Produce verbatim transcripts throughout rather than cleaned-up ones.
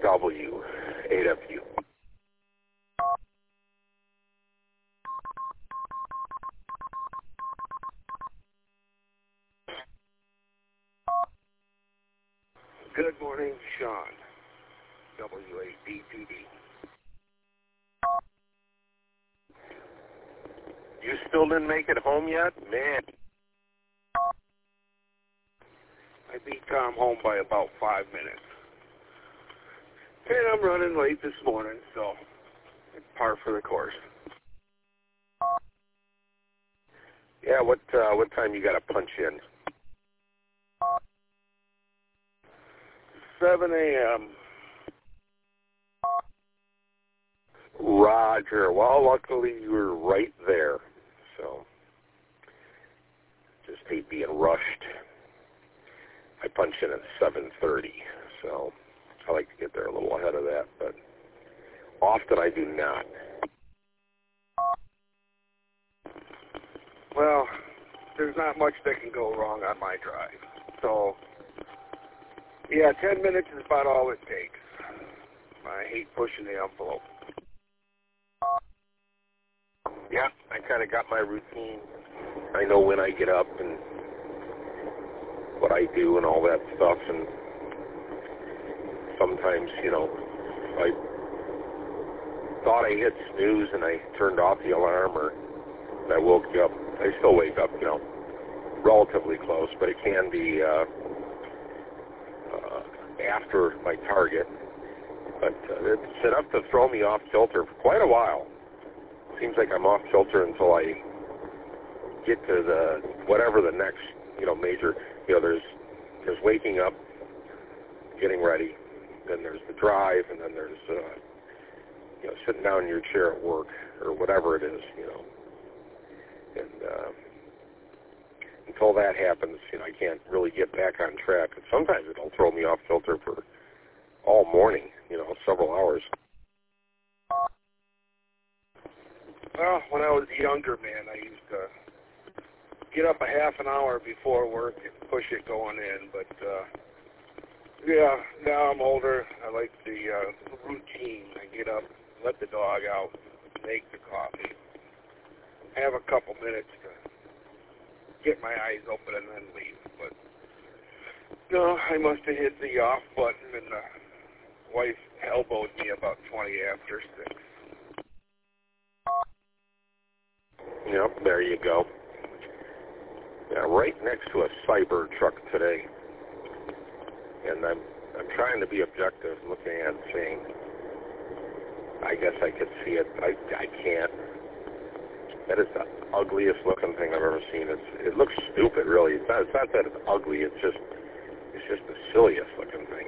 W eight F U. Good morning, Sean. W eight D P D. You still didn't make it home yet? Man. I beat Tom home by about five minutes. And I'm running late this morning, so it's par for the course. Yeah, what uh, what time you got to punch in? seven a.m. Roger. Well, luckily you were right there, so just hate being rushed. I punch in at seven thirty, so I like to get there a little ahead of that, but often I do not. Well, there's not much that can go wrong on my drive, so yeah, ten minutes is about all it takes. I hate pushing the envelope. Yeah, I kind of got my routine. I know when I get up and what I do and all that stuff, and sometimes, you know, I thought I hit snooze and I turned off the alarm, or I woke you up. I still wake up, you know, relatively close, but it can be uh, uh, after my target. But uh, it's enough to throw me off kilter for quite a while. Seems like I'm off kilter until I get to the whatever the next, you know, major. You know, there's there's waking up, getting ready, then there's the drive, and then there's uh, you know, sitting down in your chair at work or whatever it is, you know. And uh, until that happens, you know, I can't really get back on track. And sometimes it'll throw me off kilter for all morning, you know, several hours. Well, when I was a younger man, I used to get up a half an hour before work and push it going in. But, uh, yeah, now I'm older. I like the uh, routine. I get up, let the dog out, make the coffee, have a couple minutes to get my eyes open and then leave. But, no, I must have hit the off button, and the wife elbowed me about twenty after six. Yep, there you go. Yeah, right next to a Cyber truck today, and I'm I'm trying to be objective, looking at it, saying, I guess I could see it. I I can't. That is the ugliest looking thing I've ever seen. It's it looks stupid, really. It's not it's not that it's ugly. It's just it's just the silliest looking thing.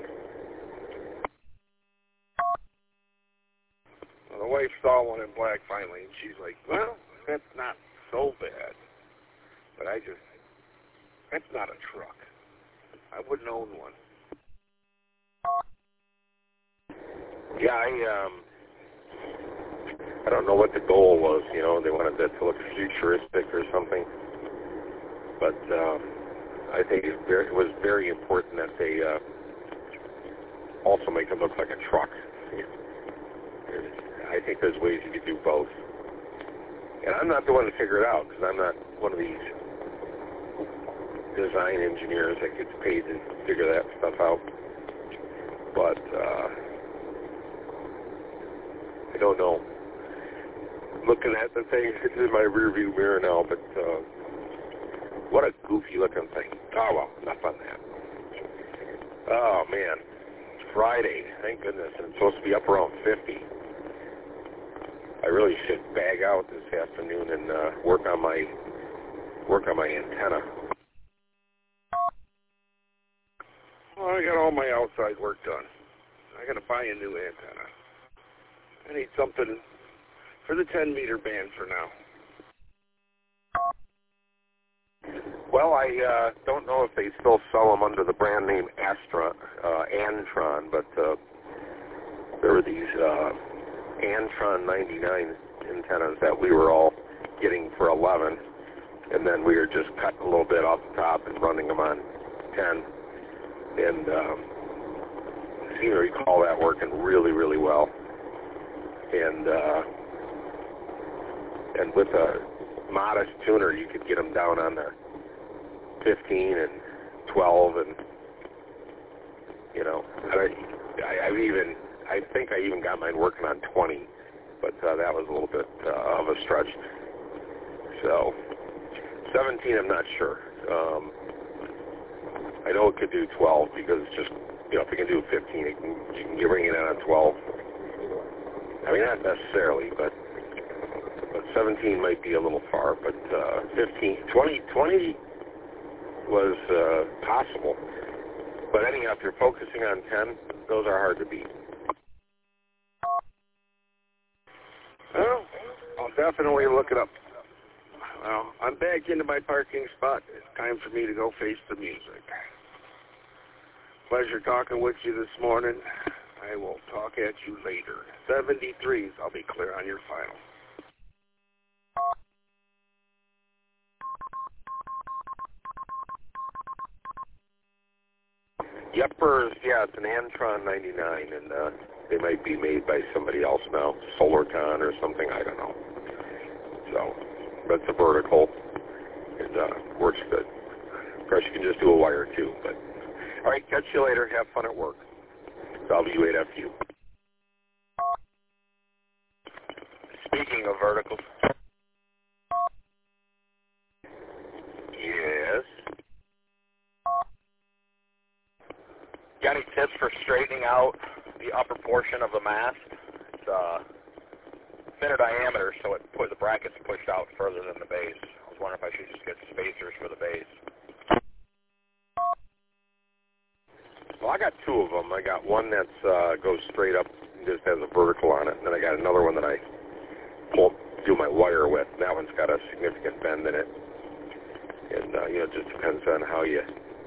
Well, the wife saw one in black finally, and she's like, well, that's not so bad. But I just, that's not a truck. I wouldn't own one. Yeah, I, um, I don't know what the goal was, you know, they wanted that to look futuristic or something. But um, I think it, very, it was very important that they uh, also make it look like a truck. I think there's ways you could do both. And I'm not the one to figure it out, because I'm not one of these design engineers that gets paid to figure that stuff out. But uh, I don't know. Looking at the thing, it's in my rearview mirror now, but uh, what a goofy looking thing. Oh, well, enough on that. Oh, man. Friday, thank goodness, and it's supposed to be up around fifty. I really should bag out this afternoon and uh, work on my work on my antenna. Well, I got all my outside work done. I got to buy a new antenna. I need something for the ten meter band for now. Well, I uh, don't know if they still sell them under the brand name Astra, uh, Antron, but uh, there were these uh, Antron ninety-nine antennas that we were all getting for eleven, and then we were just cutting a little bit off the top and running them on ten. And um, seem to recall that working really, really well. And uh, and with a modest tuner, you could get them down on the fifteen and twelve, and you know, I, I, I've even, I think I even got mine working on twenty, but uh, that was a little bit uh, of a stretch. So seventeen, I'm not sure. Um, I know it could do twelve because it's just, you know, if it can do fifteen, it can, you can get bringing it on twelve. I mean, not necessarily, but but seventeen might be a little far. But uh, fifteen, twenty, twenty was uh, possible. But anyhow, if you're focusing on ten, those are hard to beat. Well, I'll definitely look it up. Well, I'm back into my parking spot. It's time for me to go face the music. Pleasure talking with you this morning. I will talk at you later. seventy-threes, I'll be clear on your final. Yepers, yeah, it's an Antron ninety-nine, and uh, they might be made by somebody else now, Solarcon or something, I don't know. So, but it's a vertical, and uh, works good. Of course, you can just do a wire too, but all right, catch you later. Have fun at work. W eight F U. Speaking of verticals. Yes. Got any tips for straightening out the upper portion of the mast? It's uh, thinner diameter, so it put the brackets pushed out further than the base. I was wondering if I should just get spacers for the base. Well, I got two of them. I got one that uh, goes straight up and just has a vertical on it, and then I got another one that I pull, do my wire with. And that one's got a significant bend in it, and uh, you know, it just depends on how you.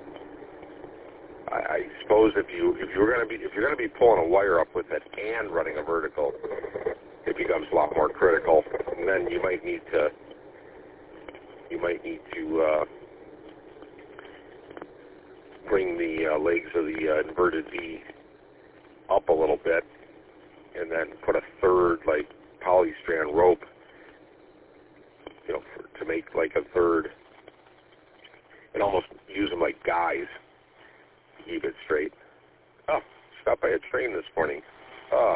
I, I suppose if you if you're gonna be if you're gonna be pulling a wire up with it and running a vertical, it becomes a lot more critical, and then you might need to you might need to. Uh, bring the uh, legs of the uh, inverted V up a little bit, and then put a third, like, polystrand rope, you know, for, to make, like, a third, and almost use them like guys to keep it straight. Oh, stopped by a train this morning. Oh.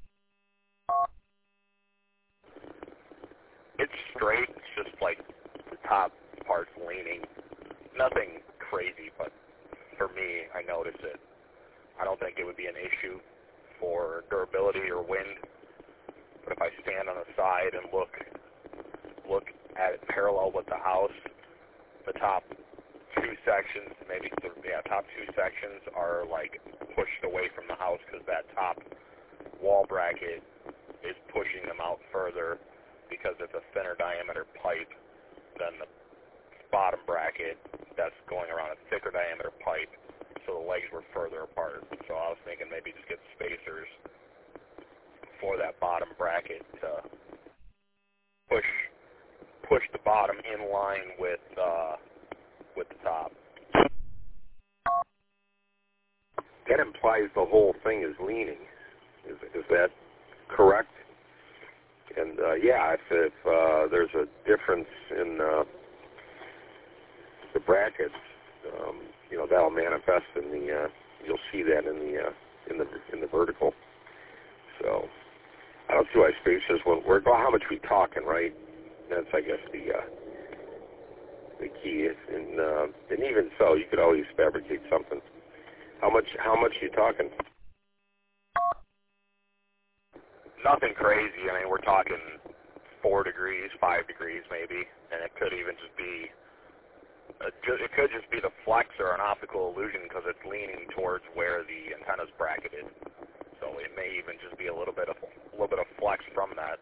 It's straight. It's just, like, the top part's leaning. Nothing crazy, but for me, I notice it. I don't think it would be an issue for durability or wind, but if I stand on the side and look look at it parallel with the house, the top two sections, maybe the yeah, top two sections are like pushed away from the house because that top wall bracket is pushing them out further because it's a thinner diameter pipe than the bottom bracket that's going around a thicker diameter pipe, so the legs were further apart. So I was thinking maybe just get spacers for that bottom bracket to push push the bottom in line with uh, with the top. That implies the whole thing is leaning. Is, is that correct? And uh, yeah, if, if uh, there's a difference in uh, the brackets, um, you know, that'll manifest in the. Uh, you'll see that in the uh, in the in the vertical. So I don't see why spacers won't work. Well, how much we talking, right? That's, I guess, the uh, the key. And uh, and even so, you could always fabricate something. How much? How much are you talking? Nothing crazy. I mean, we're talking four degrees, five degrees maybe, and it could even just be. It could just be the flex or an optical illusion because it's leaning towards where the antenna's bracketed. So it may even just be a little bit of a little bit of flex from that.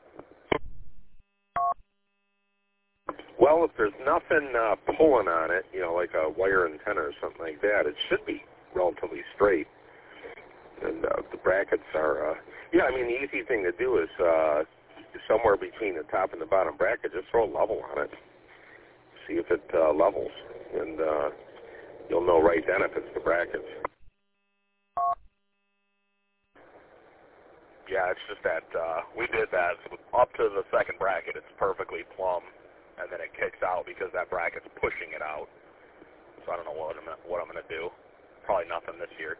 Well, if there's nothing uh, pulling on it, you know, like a wire antenna or something like that, it should be relatively straight. And uh, the brackets are, uh, yeah, I mean, the easy thing to do is uh, somewhere between the top and the bottom bracket, just throw a level on it. See if it uh, levels, and uh, you'll know right then if it's the brackets. Yeah, it's just that uh, we did that up to the second bracket. It's perfectly plumb, and then it kicks out because that bracket's pushing it out. So I don't know what I'm what I'm gonna do. Probably nothing this year.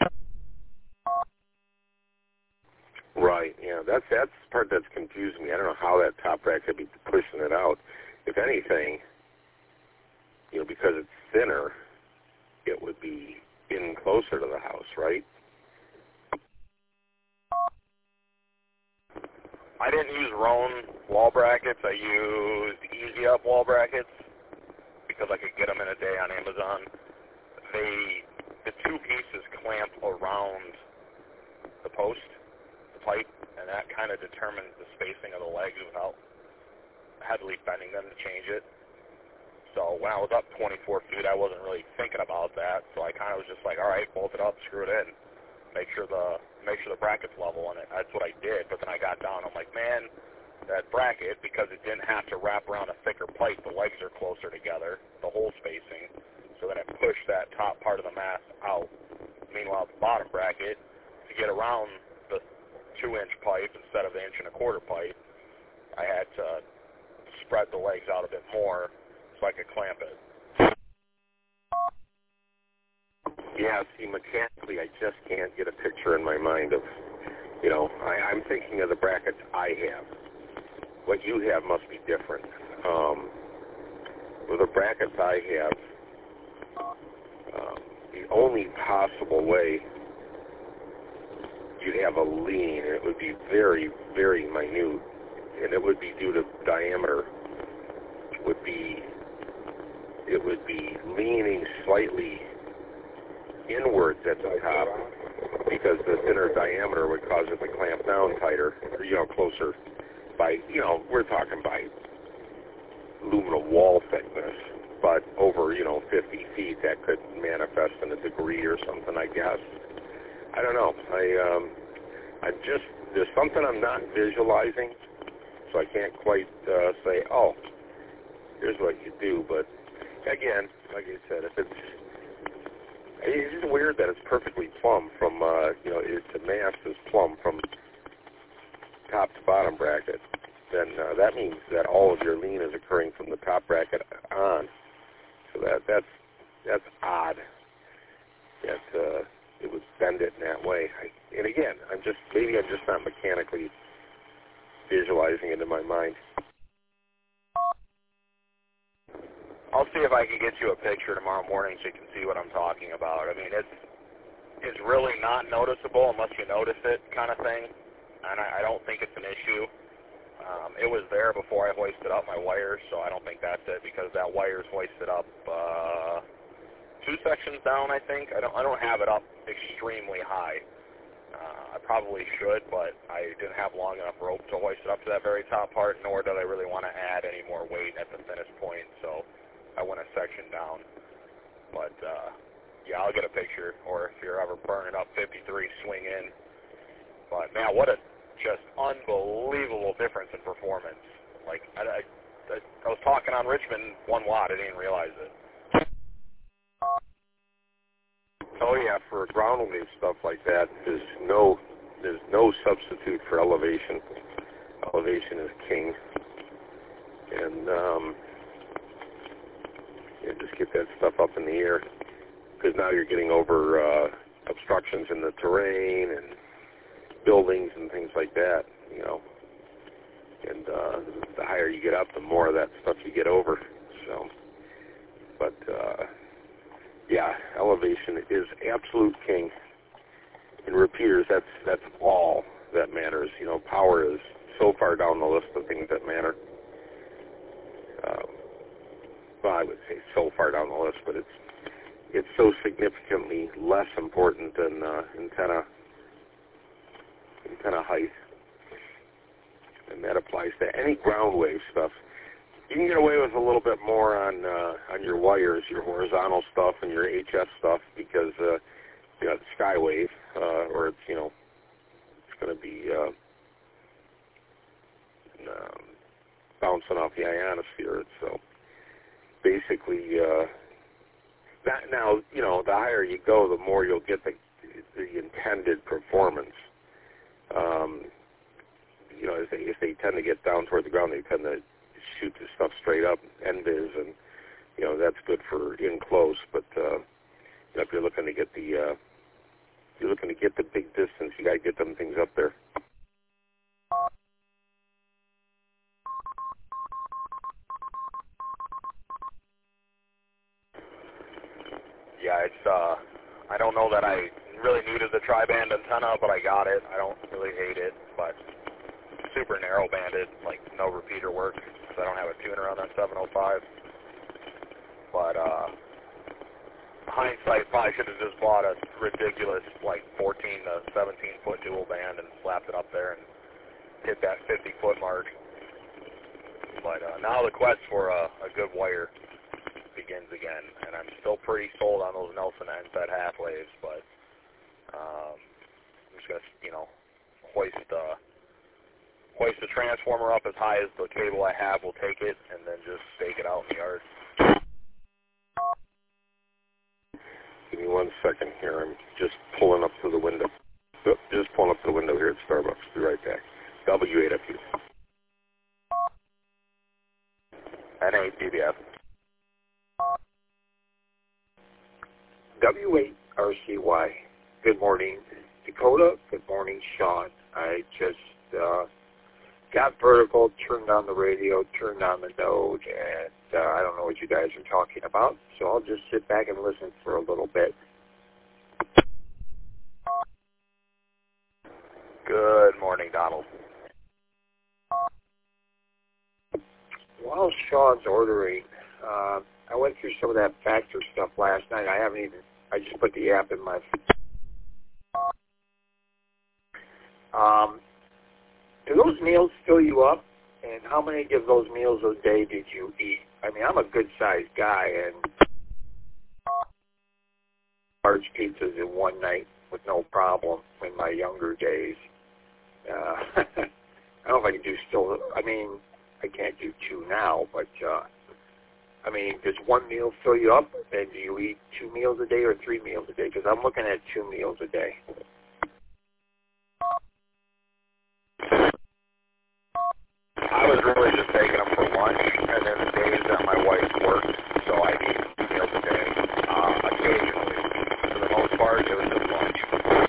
Right. Yeah. That's that's the part that's confusing me. I don't know how that top bracket could be pushing it out. If anything, you know, because it's thinner, it would be in closer to the house, right? I didn't use Roan wall brackets. I used Easy Up wall brackets because I could get them in a day on Amazon. They, the two pieces clamp around the post, the pipe, and that kind of determines the spacing of the legs without heavily bending them to change it. So when I was up twenty-four feet, I wasn't really thinking about that. So I kind of was just like, all right, bolt it up, screw it in, make sure the make sure the bracket's level on it. That's what I did. But then I got down. I'm like, man, that bracket, because it didn't have to wrap around a thicker pipe, the legs are closer together, the hole spacing. So then it pushed that top part of the mast out. Meanwhile, the bottom bracket, to get around the two-inch pipe instead of the inch and a quarter pipe, I had to spread the legs out a bit more so I could clamp it. Yeah, see, mechanically, I just can't get a picture in my mind of, you know, I, I'm thinking of the brackets I have. What you have must be different. Um, with the brackets I have, um, the only possible way you'd have a lean, it would be very, very minute, and it would be due to diameter, would be, it would be leaning slightly inwards at the top because the thinner diameter would cause it to clamp down tighter, or, you know, closer by, you know, we're talking by aluminum wall thickness, but over, you know, fifty feet, that could manifest in a degree or something, I guess. I don't know. I, um, I just, there's something I'm not visualizing, so I can't quite uh, say, oh, here's what you do, but again, like I said, if it's, it's just weird that it's perfectly plumb from, uh, you know, it, the mast is plumb from top to bottom bracket. Then uh, that means that all of your lean is occurring from the top bracket on. So that that's that's odd that uh, it would bend it in that way. I, and again, I'm just maybe I'm just not mechanically visualizing it in my mind. I'll see if I can get you a picture tomorrow morning so you can see what I'm talking about. I mean, it's it's really not noticeable unless you notice it, kind of thing. And I, I don't think it's an issue. Um, it was there before I hoisted up my wires, so I don't think that's it because that wire's hoisted up uh, two sections down. I think I don't I don't have it up extremely high. Uh, I probably should, but I didn't have long enough rope to hoist it up to that very top part, nor did I really want to add any more weight at the thinnest point. So I went a section down, but uh, yeah, I'll get a picture, or if you're ever burning up fifty-three, swing in. But man, what a just unbelievable difference in performance. Like, I, I, I was talking on Richmond one watt, I didn't realize it. Oh yeah, for ground wave stuff like that, there's no, there's no substitute for elevation. Elevation is king, and um, yeah, just get that stuff up in the air, because now you're getting over uh, obstructions in the terrain and buildings and things like that, you know. And uh, the higher you get up, the more of that stuff you get over. So, but uh, yeah, elevation is absolute king. In repeaters, that's that's all that matters. You know, power is so far down the list of things that matter. Um, well, I would say so far down the list, but it's it's so significantly less important than uh, antenna antenna height, and that applies to any ground wave stuff. You can get away with a little bit more on uh, on your wires, your horizontal stuff, and your H F stuff because uh, you know, the skywave, uh, or it's you know it's going to be uh, um, bouncing off the ionosphere. So basically, uh, that, now you know the higher you go, the more you'll get the the intended performance. Um, tend to get down toward the ground. They tend to shoot the stuff straight up, N V I S, and you know that's good for in close. But uh, you know, if you're looking to get the uh, if you're looking to get the big distance, you got to get them things up there. Yeah, it's, uh, I don't know that I really needed the tri-band antenna, but I got it. I don't really hate it, but super narrow banded, like no repeater work, because I don't have a tuner on that seven oh five. But, uh, hindsight, probably should have just bought a ridiculous, like, fourteen to seventeen foot dual band and slapped it up there and hit that fifty foot mark. But, uh, now the quest for a, a good wire begins again, and I'm still pretty sold on those Nelson ends at half waves, but um, I'm just gonna, you know, hoist uh, hoist the transformer up as high as the cable I have will take it, and then just stake it out in the yard. Give me one second here. I'm just pulling up to the window. Just pulling up to the window here at Starbucks. Be right back. W eight F U. N eight D B F. W eight R C Y. Good morning, Dakota. Good morning, Sean. I just uh, got vertical, turned on the radio, turned on the node, and uh, I don't know what you guys are talking about, so I'll just sit back and listen for a little bit. Good morning, Donald. While Sean's ordering, uh, I went through some of that factor stuff last night. I haven't even, I just put the app in my Um, do those meals fill you up? And how many of those meals a day did you eat? I mean, I'm a good-sized guy, and large pizzas in one night with no problem in my younger days. Uh, I don't know if I can do still, I mean, I can't do two now, but, uh, I mean, does one meal fill you up? And do you eat two meals a day or three meals a day? Because I'm looking at two meals a day. I was really just taking them for lunch, and then the days that my wife worked, so I eat two meals a day. Uh, occasionally, for the most part, it was just lunch.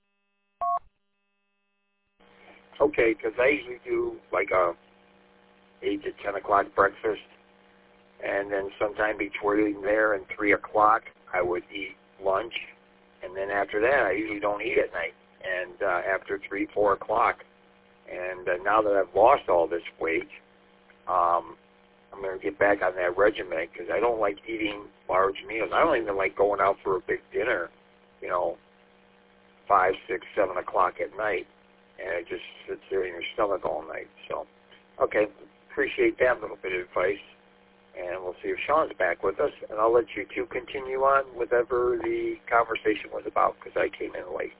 Okay, because I usually do like a eight to ten o'clock breakfast, and then sometime between there and three o'clock, I would eat lunch, and then after that, I usually don't eat at night. And uh, after three, four o'clock, and uh, now that I've lost all this weight, um, I'm going to get back on that regimen because I don't like eating large meals. I don't even like going out for a big dinner, you know, five, six, seven o'clock at night, and it just sits there in your stomach all night. So, okay, appreciate that little bit of advice, and we'll see if Sean's back with us, and I'll let you two continue on whatever the conversation was about because I came in late.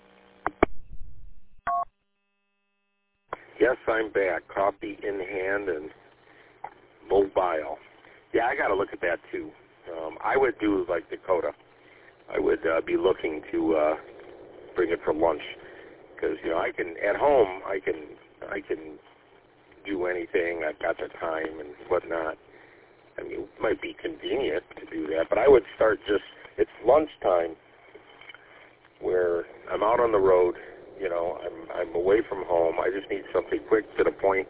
Yes, I'm back. Coffee in hand and mobile. Yeah, I got to look at that too. Um, I would do like Dakota. I would uh, be looking to uh, bring it for lunch because you know I can at home. I can I can do anything. I've got the time and whatnot. I mean, it might be convenient to do that, but I would start just. It's lunchtime where I'm out on the road. You know, I'm I'm away from home. I just need something quick to the point.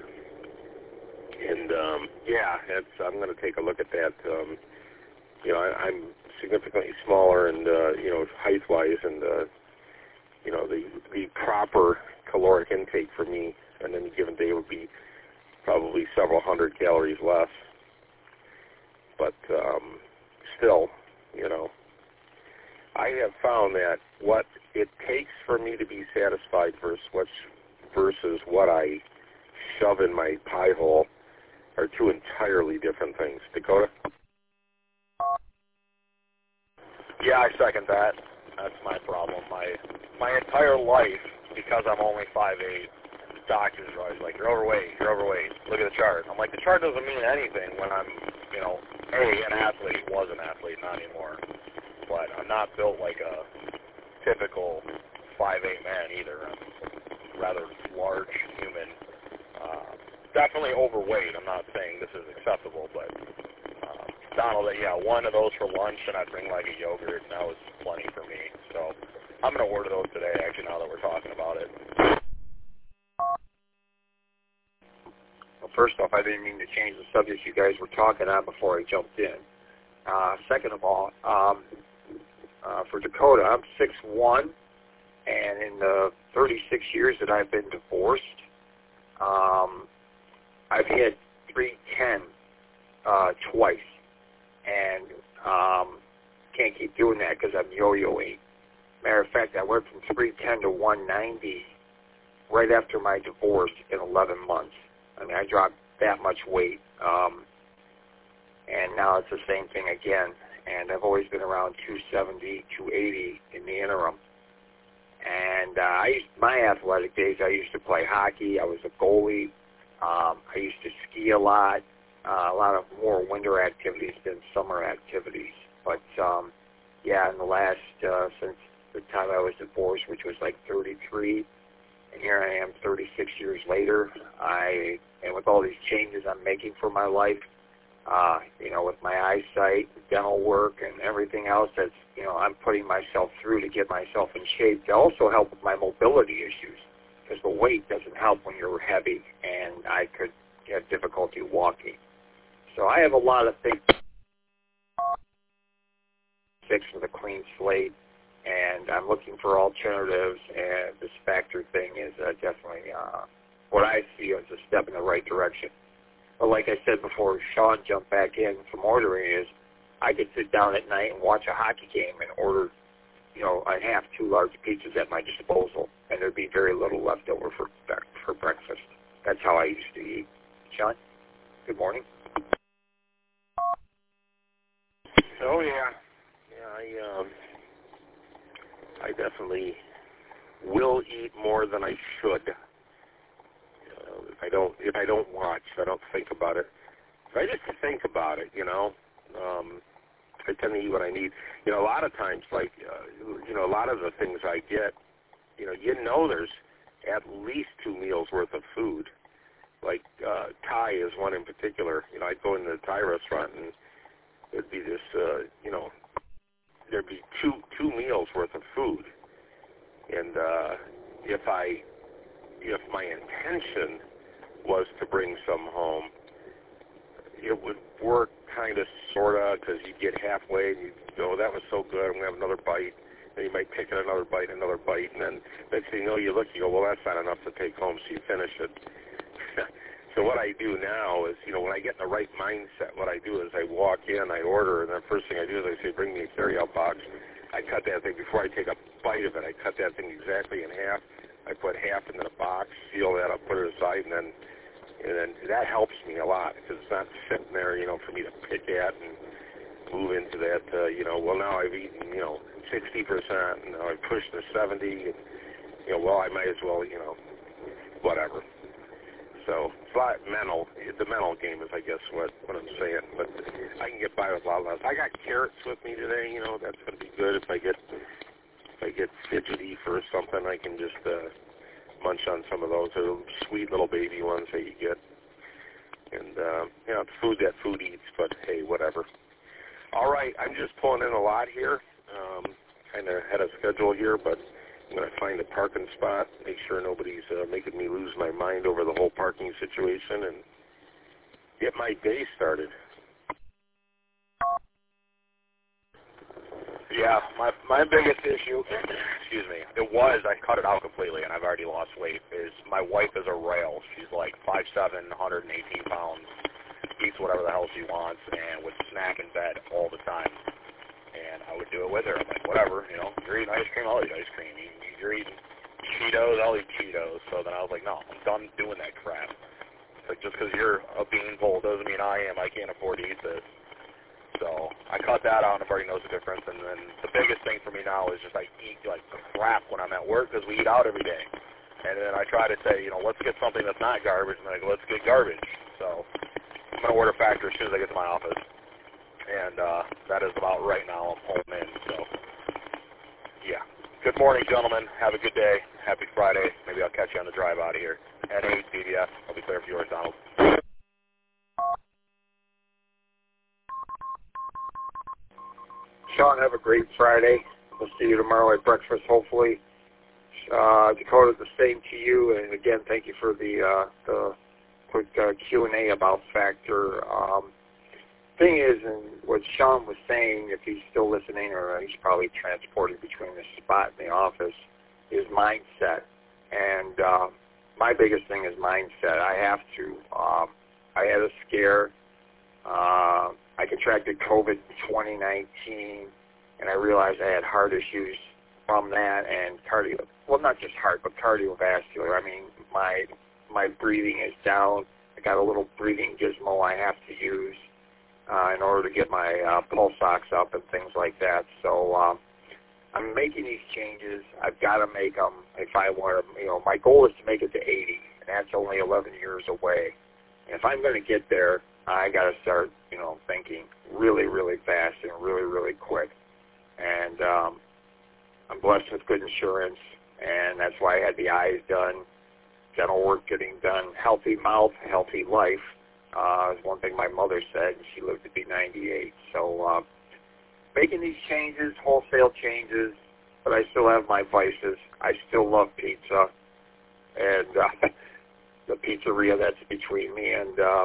And um, yeah, it's, I'm going to take a look at that. Um, you know, I, I'm significantly smaller, and uh, you know, height-wise, and uh, you know, the the proper caloric intake for me on any given day would be probably several hundred calories less. But um, still, you know, I have found that what it takes for me to be satisfied versus what's, versus what I shove in my pie hole are two entirely different things. Dakota? Yeah, I second that. That's my problem. My my entire life, because I'm only five eight, the doctors are always like, you're overweight, you're overweight. Look at the chart. I'm like, the chart doesn't mean anything when I'm, you know, A, an athlete, was an athlete, not anymore. But I'm not built like a typical five eight man either. I'm a rather large human. Um, definitely overweight. I'm not saying this is acceptable, but uh, Donald, yeah, one of those for lunch, and I'd bring like a yogurt, and that was plenty for me. So I'm going to order those today, actually, now that we're talking about it. Well, first off, I didn't mean to change the subject you guys were talking on before I jumped in. Uh, second of all, um, uh, for Dakota, I'm six one, and in the thirty-six years that I've been divorced, um, I've hit three ten uh, twice, and um, can't keep doing that because I'm yo-yoing. Matter of fact, I went from three ten to one ninety right after my divorce in eleven months. I mean, I dropped that much weight, um, and now it's the same thing again. And I've always been around two seventy, two eighty in the interim. And uh, I used, my athletic days, I used to play hockey. I was a goalie. Um, I used to ski a lot, uh, a lot of more winter activities than summer activities. But, um, yeah, in the last, uh, since the time I was divorced, which was like thirty-three, and here I am thirty-six years later, I, and with all these changes I'm making for my life, uh, you know, with my eyesight, dental work, and everything else that's, you know, I'm putting myself through to get myself in shape to also help with my mobility issues, because the weight doesn't help when you're heavy, and I could have difficulty walking. So I have a lot of things fixed with a clean slate, and I'm looking for alternatives, and this factor thing is uh, definitely uh, what I see as a step in the right direction. But like I said before, Sean jumped back in from ordering is I could sit down at night and watch a hockey game and order, you know, I have two large pizzas at my disposal, and there'd be very little left over for for breakfast. That's how I used to eat. Sean, good morning. Oh yeah, yeah. I um, I definitely will eat more than I should. Uh, if I don't, if I don't watch, I don't think about it. If I just think about it, you know, um, I tend to eat what I need. You know, a lot of times, like, uh, you know, a lot of the things I get, you know, you know, there's at least two meals worth of food. Like uh, Thai is one in particular. You know, I'd go into the Thai restaurant and there'd be this, uh, you know, there'd be two two meals worth of food. And uh, if I, if my intention was to bring some home, it would work kind of, sort of, because you'd get halfway and you'd go, that was so good, I'm going to have another bite. And you might pick another bite, another bite, and then next thing you know, you look, you go, well, that's not enough to take home, so you finish it. So what I do now is, you know, when I get in the right mindset, what I do is I walk in, I order, and the first thing I do is I say, bring me a carry-out box. I cut that thing, before I take a bite of it, I cut that thing exactly in half. I put half into the box, seal that up, put it aside, and then and then that helps me a lot, because it's not sitting there, you know, for me to pick at and move into that, uh, you know, well, now I've eaten, you know, sixty percent, and now I've pushed to seventy, and, you know, well, I might as well, you know, whatever. So it's a lot mental. The mental game is, I guess, what, what I'm saying. But I can get by with a lot less. I got carrots with me today. You know, that's going to be good. If I get if I get fidgety for something, I can just uh, munch on some of those. They're sweet little baby ones that you get. And uh, you know, it's food that food eats. But hey, whatever. All right, I'm just pulling in a lot here. Um, kind of had a schedule here, but I'm going to find a parking spot, make sure nobody's uh, making me lose my mind over the whole parking situation, and get my day started. Yeah, my my biggest issue, excuse me, it was, I cut it out completely, and I've already lost weight, is my wife is a rail. She's like five seven, one hundred eighteen pounds, eats whatever the hell she wants, and would snack in bed all the time. And I would do it with her. I'm like, whatever, you know, you're eating ice cream, I'll eat ice cream. You're eating Cheetos, I'll eat Cheetos. So then I was like, no, I'm done doing that crap. It's like, just because you're a beanpole doesn't mean I am. I can't afford to eat this. So I cut that out, and everybody knows the difference. And then the biggest thing for me now is just I eat like crap when I'm at work, because we eat out every day. And then I try to say, you know, let's get something that's not garbage, and then I go, let's get garbage. So I'm going to order Factor as soon as I get to my office. And uh, that is about right now. I'm home in. So, yeah. Good morning, gentlemen. Have a good day. happy Friday. Maybe I'll catch you on the drive out of here. N eight D D S. I'll be clear for yours, Donald. Sean, have a great Friday. We'll see you tomorrow at breakfast, hopefully. Uh, Dakota, the same to you. And again, thank you for the, uh, the quick uh, Q and A about Factor. Um, thing is, and what Sean was saying, if he's still listening, or he's probably transported between the spot and the office, is mindset. And uh, my biggest thing is mindset. I have to. Um, I had a scare. Uh, I contracted COVID in twenty nineteen, and I realized I had heart issues from that and cardio. Well, not just heart, but cardiovascular. I mean, my my breathing is down. I got a little breathing gizmo I have to use uh, in order to get my uh, pulse ox up and things like that. So um, I'm making these changes. I've got to make them if I want to. You know, my goal is to make it to eighty, and that's only eleven years away. And if I'm going to get there, I got to start, you know, thinking really, really fast and really, really quick. And um, I'm blessed with good insurance, and that's why I had the eyes done, dental work getting done, healthy mouth, healthy life. Uh, is one thing my mother said, and she lived to be ninety-eight. So uh, making these changes, wholesale changes, but I still have my vices. I still love pizza, and uh, the pizzeria that's between me and uh,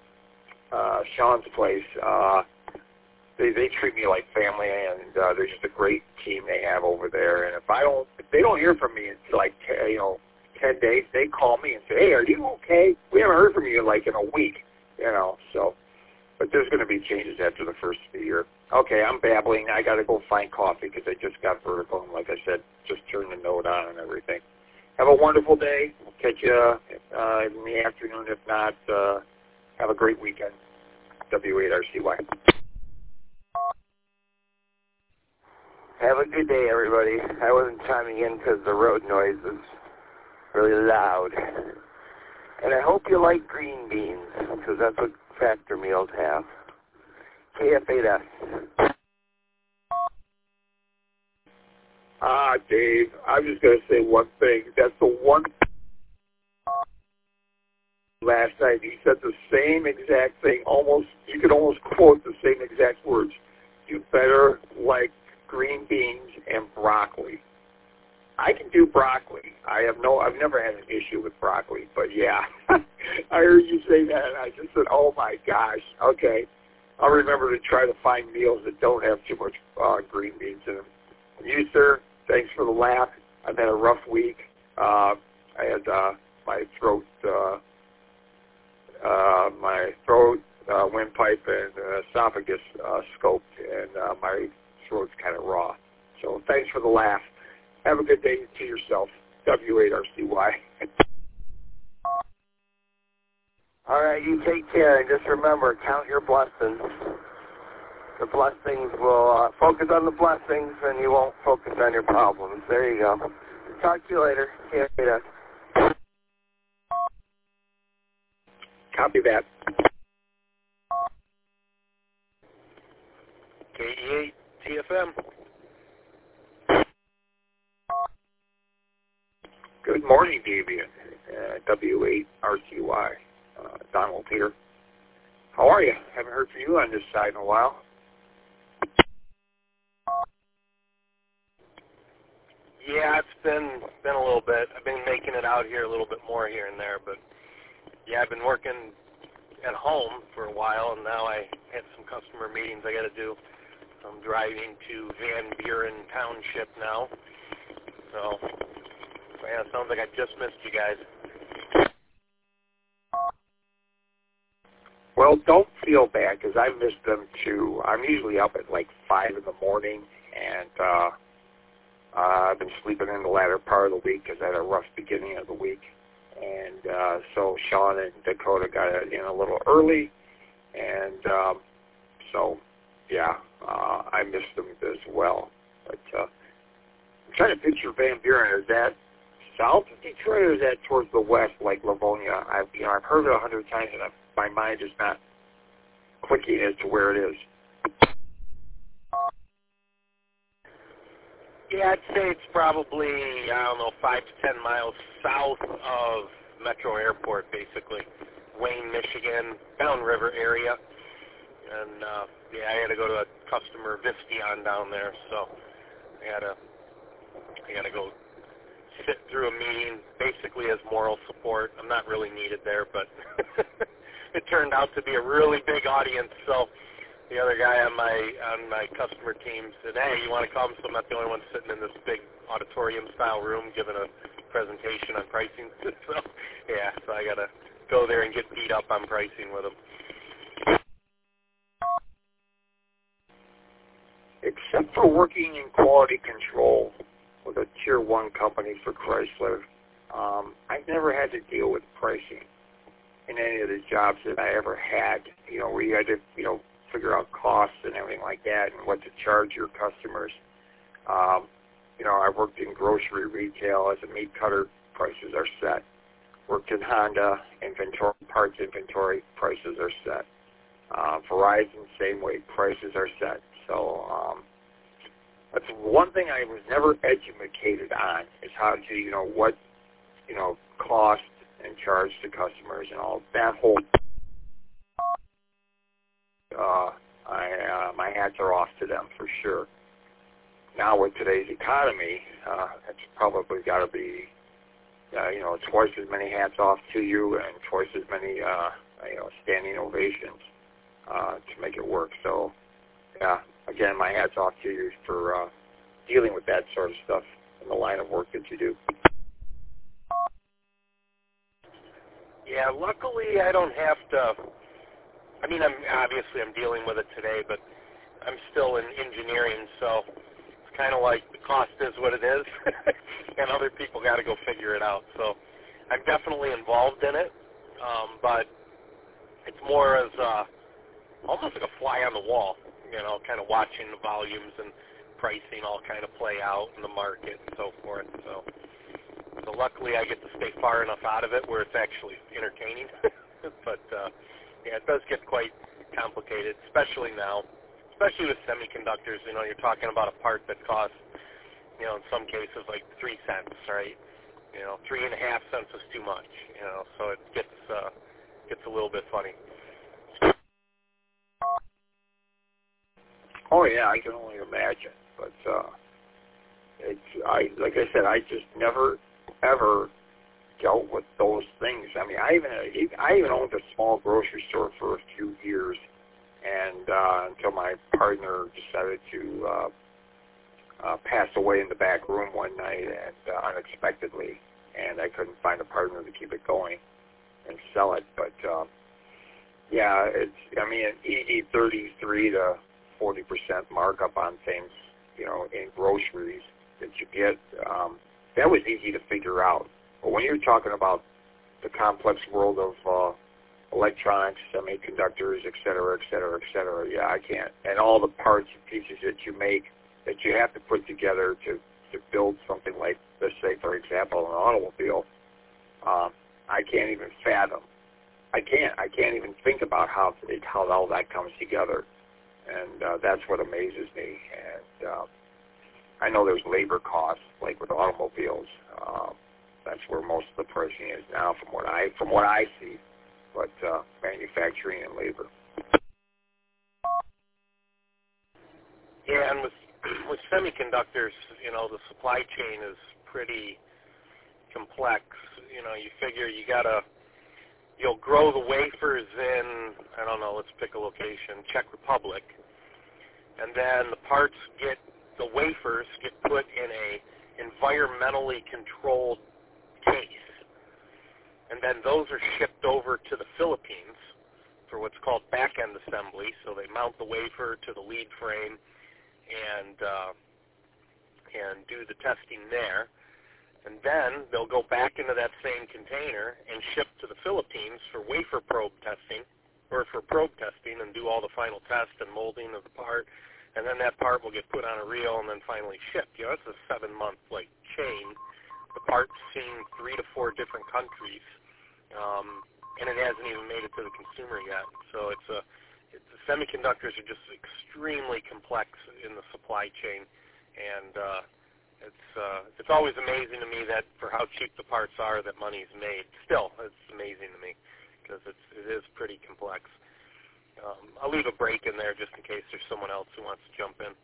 uh, Sean's place, uh, they they treat me like family, and uh, they're just a great team they have over there. And if I don't, if they don't hear from me in like t- you know ten days, they call me and say, "Hey, are you okay? We haven't heard from you like in a week." You know, so. But there's going to be changes after the first of the year. Okay, I'm babbling. I got to go find coffee because I just got vertical, and like I said, just turned the note on and everything. Have a wonderful day. We'll catch you uh, in the afternoon. If not, uh, have a great weekend. W eight R C Y. Have a good day, everybody. I wasn't chiming in because the road noise is really loud. And I hope you like green beans, because that's what Factor meals have. K F eight S. Ah, Dave, I'm just going to say one thing. That's the one last night. He said the same exact thing. Almost, you could almost quote the same exact words. You better like green beans and broccoli. I can do broccoli. I have no, I've never had an issue with broccoli, but yeah. I heard you say that, and I just said, oh my gosh, okay. I'll remember to try to find meals that don't have too much uh, green beans in them. You, sir, thanks for the laugh. I've had a rough week. Uh, I had uh, my throat, uh, uh, my throat, uh, windpipe, and uh, esophagus uh, scoped, and uh, my throat's kind of raw. So thanks for the laugh. Have a good day to yourself. W eight R C Y. All right, you take care, and just remember, count your blessings. The blessings will uh, focus on the blessings, and you won't focus on your problems. There you go. Talk to you later. K F eight S. Copy that. K E eight T F M. Good morning, Davian. Uh, W eight R C Y. Uh, Donald here. How are you? Haven't heard from you on this side in a while. Yeah, it's been been a little bit. I've been making it out here a little bit more here and there, but yeah, I've been working at home for a while, and now I have some customer meetings I got to do. I'm driving to Van Buren Township now, so yeah, it sounds like I just missed you guys. Well, don't feel bad, because I missed them too. I'm usually up at like five in the morning, and uh, uh, I've been sleeping in the latter part of the week because I had a rough beginning of the week. And uh, so Sean and Dakota got in a little early, and um, so, yeah, uh, I missed them as well. But uh, I'm trying to picture Van Buren. Is that south of Detroit, or is that towards the west, like Livonia? I've, you know, I've heard it a hundred times, and I've, my mind is not clicking as to where it is. Yeah, I'd say it's probably, I don't know, five to ten miles south of Metro Airport, basically. Wayne, Michigan, downriver area. And, uh, yeah, I had to go to a customer, Visteon, down there, so I had to, I got to go sit through a meeting, basically as moral support. I'm not really needed there, but it turned out to be a really big audience, so the other guy on my on my customer team said, hey, you want to come? So I'm not the only one sitting in this big auditorium-style room giving a presentation on pricing. So, yeah, so I got to go there and get beat up on pricing with them. Except for working in quality control with a tier one company for Chrysler, um, I've never had to deal with pricing in any of the jobs that I ever had, you know, where you had to, you know, figure out costs and everything like that and what to charge your customers. Um, you know, I worked in grocery retail as a meat cutter, prices are set. Worked in Honda, inventory, parts inventory, prices are set. Uh, Verizon, same way, prices are set. So um, that's one thing I was never educated on is how to, you know, what, you know, cost and charge to customers and all that whole. Uh, I, uh, my hats are off to them for sure. Now with today's economy, uh, it's probably got to be, uh, you know, twice as many hats off to you and twice as many, uh, you know, standing ovations uh, to make it work. So, yeah, again, my hat's off to you for uh, dealing with that sort of stuff in the line of work that you do. Yeah, luckily I don't have to. I mean, I'm obviously I'm dealing with it today, but I'm still in engineering, so it's kind of like the cost is what it is, and other people got to go figure it out. So I'm definitely involved in it, um, but it's more as uh, almost like a fly on the wall, you know, kind of watching the volumes and pricing all kind of play out in the market and so forth. So, so luckily I get to stay far enough out of it where it's actually entertaining, but. Uh, Yeah, it does get quite complicated, especially now, especially with semiconductors. You know, you're talking about a part that costs, you know, in some cases like three cents, right? You know, three and a half cents is too much. You know, so it gets uh, gets a little bit funny. Oh yeah, I can only imagine. But uh, it's I like I said, I just never ever dealt with those things. I mean, I even I even owned a small grocery store for a few years, and uh, until my partner decided to uh, uh, pass away in the back room one night and uh, unexpectedly, and I couldn't find a partner to keep it going and sell it. But uh, yeah, it's I mean, an easy thirty-three to forty percent markup on things, you know, in groceries that you get. Um, that was easy to figure out. But when you're talking about the complex world of uh, electronics, semiconductors, et cetera, et cetera, et cetera, yeah, I can't. And all the parts and pieces that you make that you have to put together to, to build something like, let's say, for example, an automobile, um, I can't even fathom. I can't. I can't even think about how it, how all that comes together. And uh, that's what amazes me. And uh, I know there's labor costs, like with automobiles. Um, That's where most of the pricing is now, from what I from what I see. But uh, manufacturing and labor. Yeah, and with with semiconductors, you know, the supply chain is pretty complex. You know, you figure you gotta you'll grow the wafers in, I don't know, let's pick a location, Czech Republic, and then the parts get the wafers get put in a environmentally controlled case, and then those are shipped over to the Philippines for what's called back-end assembly. So they mount the wafer to the lead frame and uh, and do the testing there, and then they'll go back into that same container and ship to the Philippines for wafer probe testing, or for probe testing, and do all the final test and molding of the part, and then that part will get put on a reel and then finally shipped. You know, it's a seven-month like chain. The part's seen three to four different countries, um, and it hasn't even made it to the consumer yet. So it's a, it's, the semiconductors are just extremely complex in the supply chain, and uh, It's uh, it's always amazing to me that for how cheap the parts are that money's made. Still, it's amazing to me because it's it is pretty complex. Um, I'll leave a break in there just in case there's someone else who wants to jump in.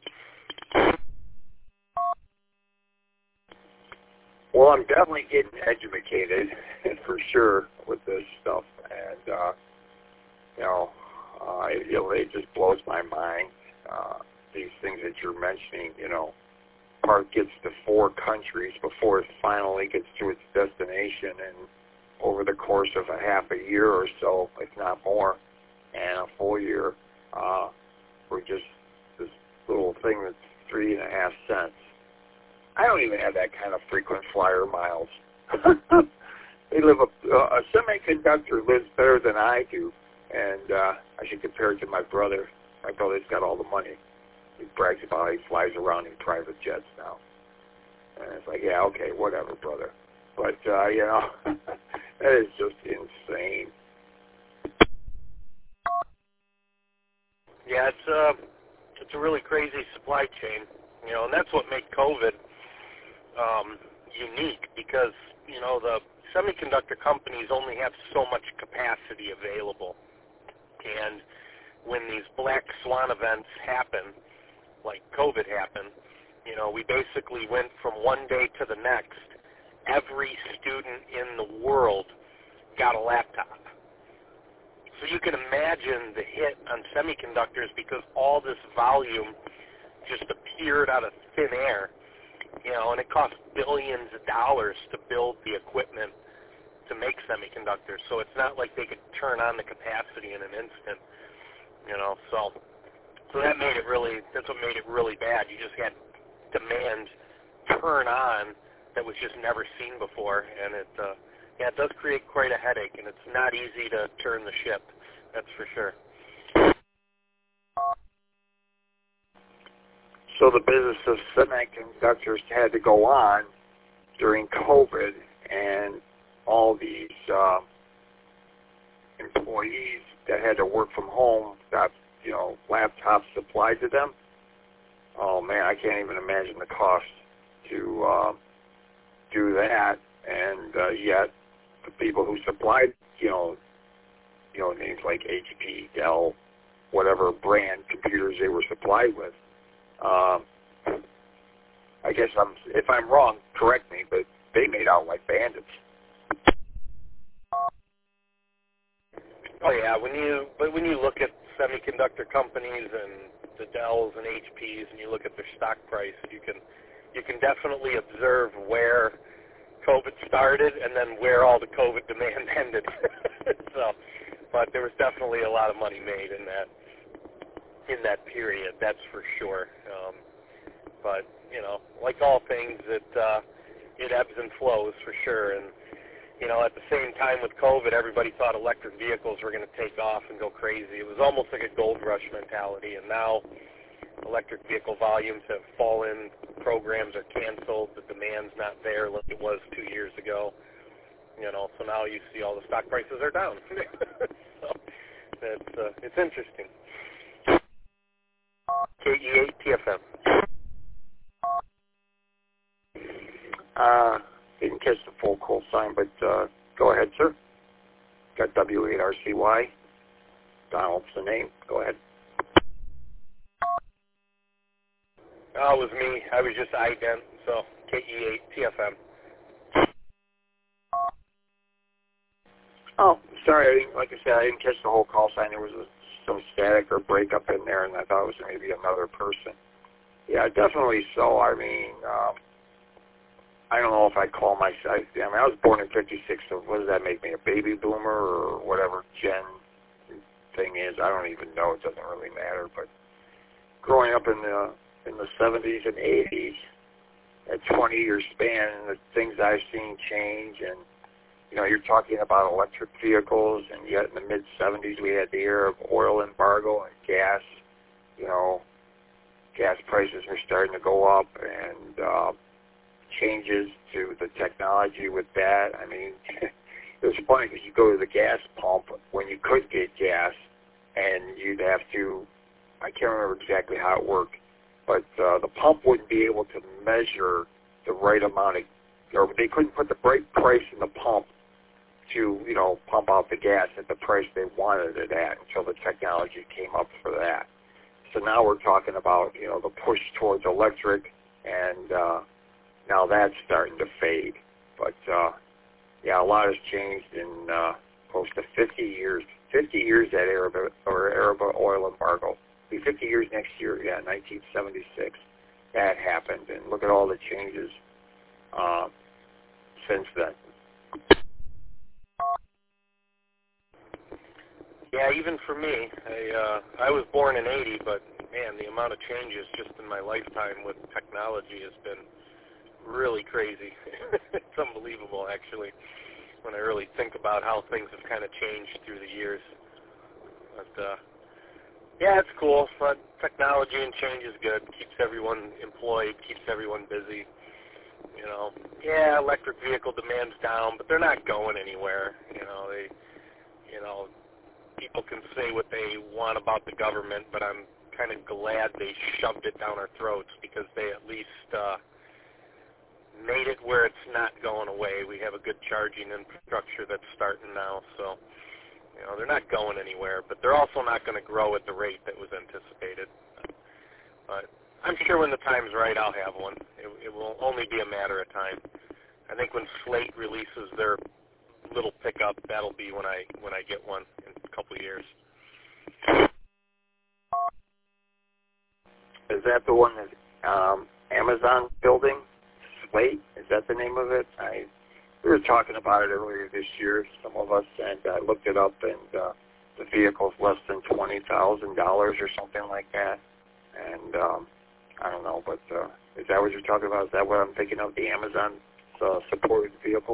Well, I'm definitely getting educated for sure with this stuff, and uh, you know, uh, it, it just blows my mind. Uh, these things that you're mentioning, you know, part gets to four countries before it finally gets to its destination, and over the course of a half a year or so, if not more, and a full year, uh, we're just this little thing that's three and a half cents. I don't even have that kind of frequent flyer miles. They live a, a semiconductor lives better than I do, and uh, I should compare it to my brother. My brother's got all the money. He brags about how he flies around in private jets now. And it's like, yeah, okay, whatever, brother. But, uh, you know, that is just insane. Yeah, it's uh, it's a really crazy supply chain, you know, and that's what made COVID um, unique because, you know, the semiconductor companies only have so much capacity available. And when these black swan events happen, like COVID happened, you know, we basically went from one day to the next. Every student in the world got a laptop. So you can imagine the hit on semiconductors because all this volume just appeared out of thin air, you know, and it cost billions of dollars to build the equipment to make semiconductors. So it's not like they could turn on the capacity in an instant, you know. So, so that made it really, that's what made it really bad. You just had demand turn on that was just never seen before, and it, uh, yeah, it does create quite a headache, and it's not easy to turn the ship, that's for sure. So the business of semiconductors had to go on during COVID, and all these uh, employees that had to work from home got, you know, laptops supplied to them. Oh man, I can't even imagine the cost to uh, do that, and uh, yet the people who supplied, you know, you know, names like H P, Dell, whatever brand computers they were supplied with. Um, I guess I'm, if I'm wrong, correct me, but they made out like bandits. Oh yeah, when you but when you look at semiconductor companies and the Dells and H Ps, and you look at their stock price, you can you can definitely observe where COVID started and then where all the COVID demand ended. So, but there was definitely a lot of money made in that in that period, that's for sure. Um, but you know, like all things, it uh, it ebbs and flows for sure. And you know, at the same time with COVID, everybody thought electric vehicles were going to take off and go crazy. It was almost like a gold rush mentality, and now electric vehicle volumes have fallen, programs are canceled, the demand's not there like it was two years ago. You know, so now you see all the stock prices are down. So it's, uh, it's interesting. K E eight T F M. Uh, didn't catch the full call sign, but uh, go ahead, sir. Got W eight R C Y. Donald's the name. Go ahead. Oh, it was me. I was just ident, so K E eight T F M. Oh, sorry. I didn't, like I said, I didn't catch the whole call sign. There was a, some static or breakup in there, and I thought it was maybe another person. Yeah, definitely so. I mean, um, I don't know if I call myself, I mean, I was born in fifty-six, so what does that make me, a baby boomer or whatever gen thing is? I don't even know. It doesn't really matter. But growing up in the in the seventies and eighties, a twenty-year span, and the things I've seen change, and, you know, you're talking about electric vehicles, and yet in the mid-seventies we had the era of oil embargo and gas. You know, gas prices were starting to go up, and uh, changes to the technology with that. I mean, it was funny because you go to the gas pump when you could get gas, and you'd have to, I can't remember exactly how it worked, but uh, the pump wouldn't be able to measure the right amount of, or they couldn't put the right price in the pump to, you know, pump out the gas at the price they wanted it at until the technology came up for that. So now we're talking about, you know, the push towards electric, and uh, now that's starting to fade. But, uh, yeah, a lot has changed in uh, close to fifty years. fifty years at Arab, or Arab oil embargo. It'll be fifty years next year, yeah, nineteen seventy-six. That happened, and look at all the changes uh, since then. Yeah, even for me, I uh, I was born in eighty, but man, the amount of changes just in my lifetime with technology has been really crazy. It's unbelievable, actually, when I really think about how things have kind of changed through the years. But uh, yeah, it's cool. But technology and change is good. Keeps everyone employed, keeps everyone busy. You know, yeah, electric vehicle demand's down, but they're not going anywhere. You know, they, you know. People can say what they want about the government, but I'm kind of glad they shoved it down our throats, because they at least uh, made it where it's not going away. We have a good charging infrastructure that's starting now, so you know they're not going anywhere, but they're also not going to grow at the rate that was anticipated. But I'm sure when the time's right, I'll have one. It, it will only be a matter of time. I think when Slate releases their little pickup, that'll be when I when I get one in a couple of years. Is that the one that um, Amazon building? Slate? Is that the name of it? I we were talking about it earlier this year, some of us, and I looked it up, and uh, the vehicle's less than twenty thousand dollars or something like that. And um, I don't know, but uh, is that what you're talking about? Is that what I'm thinking of, the Amazon uh, supported vehicle?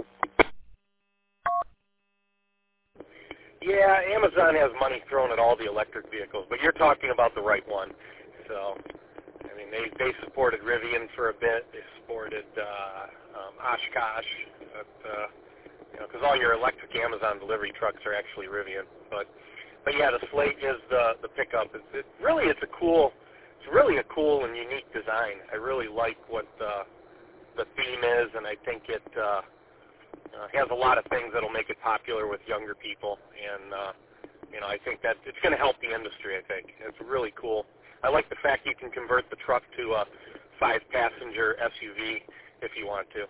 Yeah, Amazon has money thrown at all the electric vehicles, but you're talking about the right one. So, I mean, they they supported Rivian for a bit. They supported uh, um, Oshkosh, but, uh, you know, because all your electric Amazon delivery trucks are actually Rivian. But, but yeah, the Slate is the the pickup. It's it, really it's a cool, it's really a cool and unique design. I really like what uh, the theme is, and I think it. Uh, Uh, has a lot of things that'll make it popular with younger people, and uh, you know I think that it's going to help the industry. I think it's really cool. I like the fact you can convert the truck to a five-passenger S U V if you want to.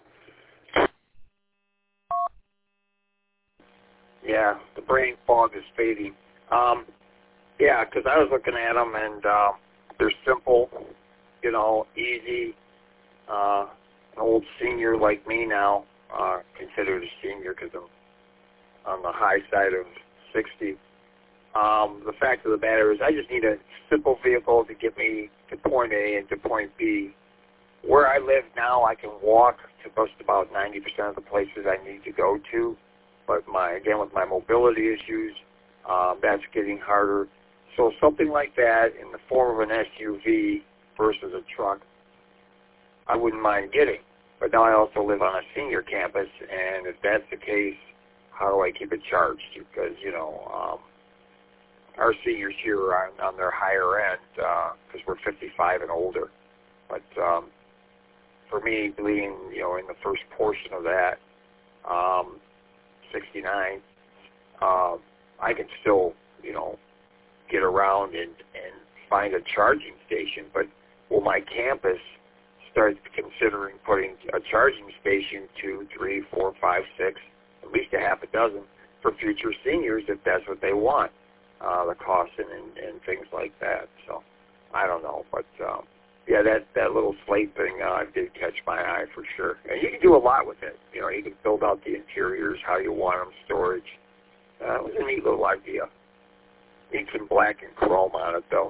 Yeah, the brain fog is fading. Um, yeah, because I was looking at them, and uh, they're simple, you know, easy. Uh, an old senior like me now. Uh, considered a senior because I'm on the high side of sixty. Um, the fact of the matter is I just need a simple vehicle to get me to point A and to point B. Where I live now, I can walk to just about ninety percent of the places I need to go to. But my again, with my mobility issues, um, that's getting harder. So something like that in the form of an S U V versus a truck, I wouldn't mind getting. But now I also live on a senior campus, and if that's the case, how do I keep it charged? Because, you know, um, our seniors here are on, on their higher end because uh, we're fifty-five and older. But um, for me, being, you know, in the first portion of that, um, sixty-nine, uh, I can still, you know, get around and, and find a charging station. But will my campus start considering putting a charging station, two, three, four, five, six, at least a half a dozen for future seniors if that's what they want, uh, the cost and, and, and things like that. So I don't know, but um, yeah, that that little Slate thing uh, did catch my eye for sure. And you can do a lot with it. You know, you can build out the interiors how you want them, storage. Uh, it was a neat little idea. Need some black and chrome on it though.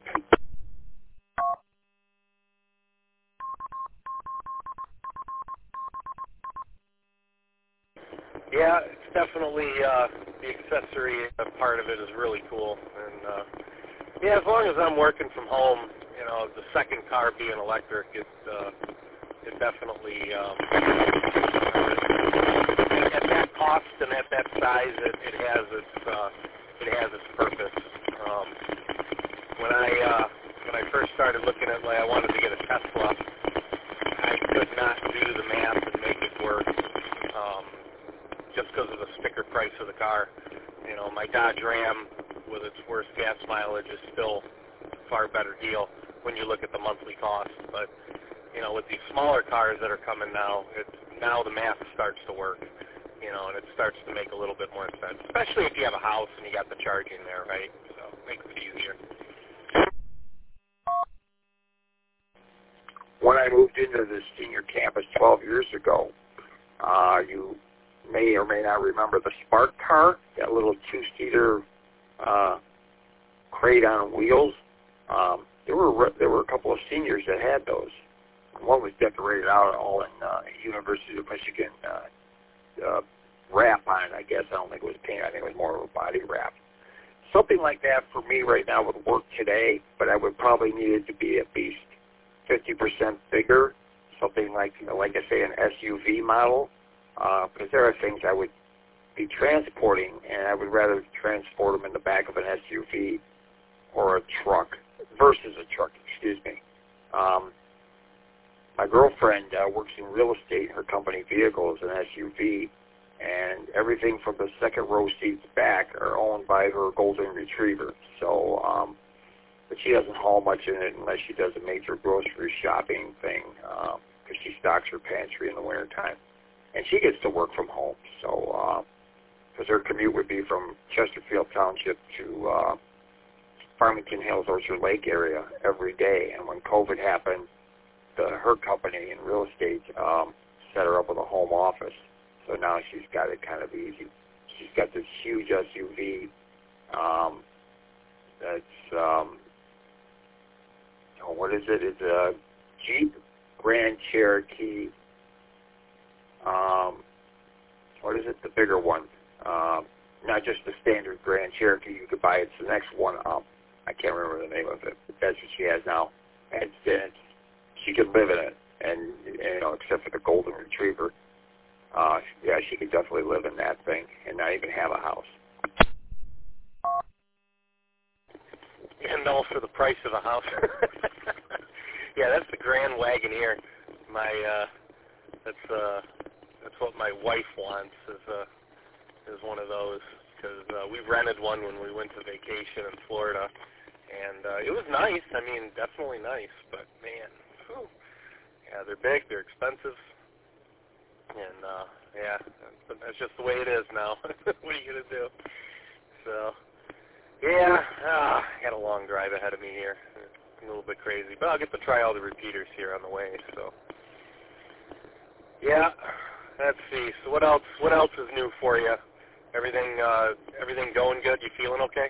Yeah, it's definitely uh, the accessory part of it is really cool, and uh, yeah, as long as I'm working from home, you know, the second car being electric, it uh, it definitely um, at that cost and at that size, it, it has its uh, it has its purpose. Um, when I uh, when I first started looking at, like, I wanted to get a Tesla, I could not do do the math and make it work um, just because of the sticker price of the car. You know, my Dodge Ram, with its worst gas mileage, is still a far better deal when you look at the monthly cost. But, you know, with these smaller cars that are coming now, it's, now the math starts to work, you know, and it starts to make a little bit more sense, especially if you have a house and you got the charging there, right? So it makes it easier. When I moved into the senior campus twelve years ago, uh, you may or may not remember the Spark car, that little two-seater uh, crate on wheels. Um, there were there were a couple of seniors that had those. One was decorated out all in uh, University of Michigan uh, uh, wrap on it, I guess. I don't think it was paint. I think it was more of a body wrap. Something like that for me right now would work today, but I would probably need it to be at least fifty percent bigger, something like, you know, like I say, an S U V model, because uh, there are things I would be transporting, and I would rather transport them in the back of an S U V or a truck versus a truck, excuse me. Um, my girlfriend uh, works in real estate. Her company vehicle is an S U V, and everything from the second row seats back are owned by her golden retriever. So, um, but she doesn't haul much in it unless she does a major grocery shopping thing, because um, she stocks her pantry in the wintertime. And she gets to work from home, so because uh, her commute would be from Chesterfield Township to uh, Farmington Hills, Orchard Lake area every day. And when COVID happened, the, her company in real estate um, set her up with a home office. So now she's got it kind of easy. She's got this huge S U V um, that's, um, oh, what is it? It's a Jeep Grand Cherokee. Um, what is it? The bigger one. Um, not just the standard Grand Cherokee you could buy. It's the next one up. I can't remember the name of it, but that's what she has now. And it's, it's, she could live in it, and, and you know, except for the golden retriever. Uh, yeah, she could definitely live in that thing and not even have a house. And all for the price of a house. Yeah, that's the Grand Wagoneer. My, uh, that's, uh, that's what my wife wants, is, uh, is one of those, because uh, we rented one when we went to vacation in Florida, and uh, it was nice. I mean, definitely nice, but man, whew. Yeah, they're big, they're expensive, and uh, yeah, that's, that's just the way it is now. What are you gonna do? So, yeah, ah, I got a long drive ahead of me here. It's a little bit crazy, but I'll get to try all the repeaters here on the way. So, yeah. Let's see. So what else? What else is new for you? Everything, uh, everything going good? You feeling okay?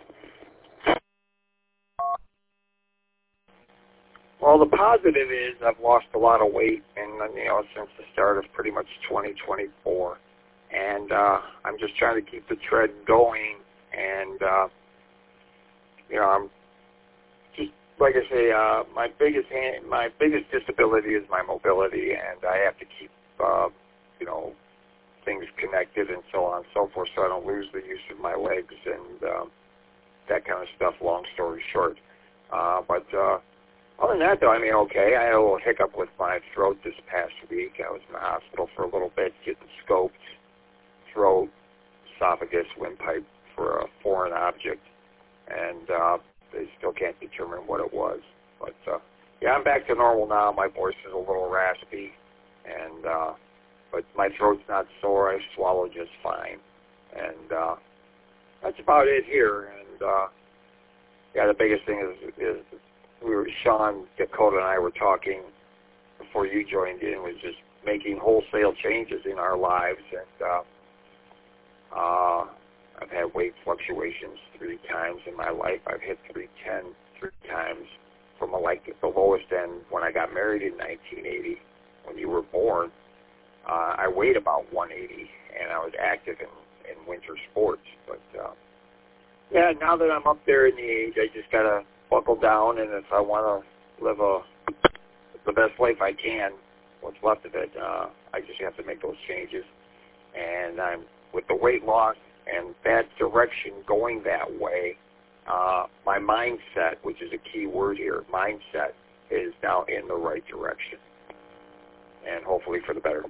Well, the positive is I've lost a lot of weight, and you know, since the start of pretty much twenty twenty-four, and uh, I'm just trying to keep the tread going. And uh, you know, I'm just like I say, uh, my biggest hand, my biggest disability is my mobility, and I have to keep. Uh, you know, things connected and so on and so forth, so I don't lose the use of my legs and um, that kind of stuff, long story short. Uh, but uh, other than that, though, I mean, okay, I had a little hiccup with my throat this past week. I was in the hospital for a little bit, getting scoped, throat, esophagus, windpipe for a foreign object, and uh, they still can't determine what it was. But, uh, yeah, I'm back to normal now. My voice is a little raspy, and uh, but my throat's not sore. I swallow just fine. And uh, that's about it here. And, uh, yeah, the biggest thing is, is we were, Sean, Dakota, and I were talking before you joined in, was just making wholesale changes in our lives. And uh, uh, I've had weight fluctuations three times in my life. I've hit three ten three times from a, like the lowest end when I got married in nineteen eighty, when you were born. Uh, I weighed about one eighty, and I was active in, in winter sports. But, uh, yeah, now that I'm up there in the age, I just got to buckle down, and if I want to live a the best life I can, what's left of it, uh, I just have to make those changes. And I'm with the weight loss and that direction going that way, uh, my mindset, which is a key word here, mindset, is now in the right direction. and hopefully for the better.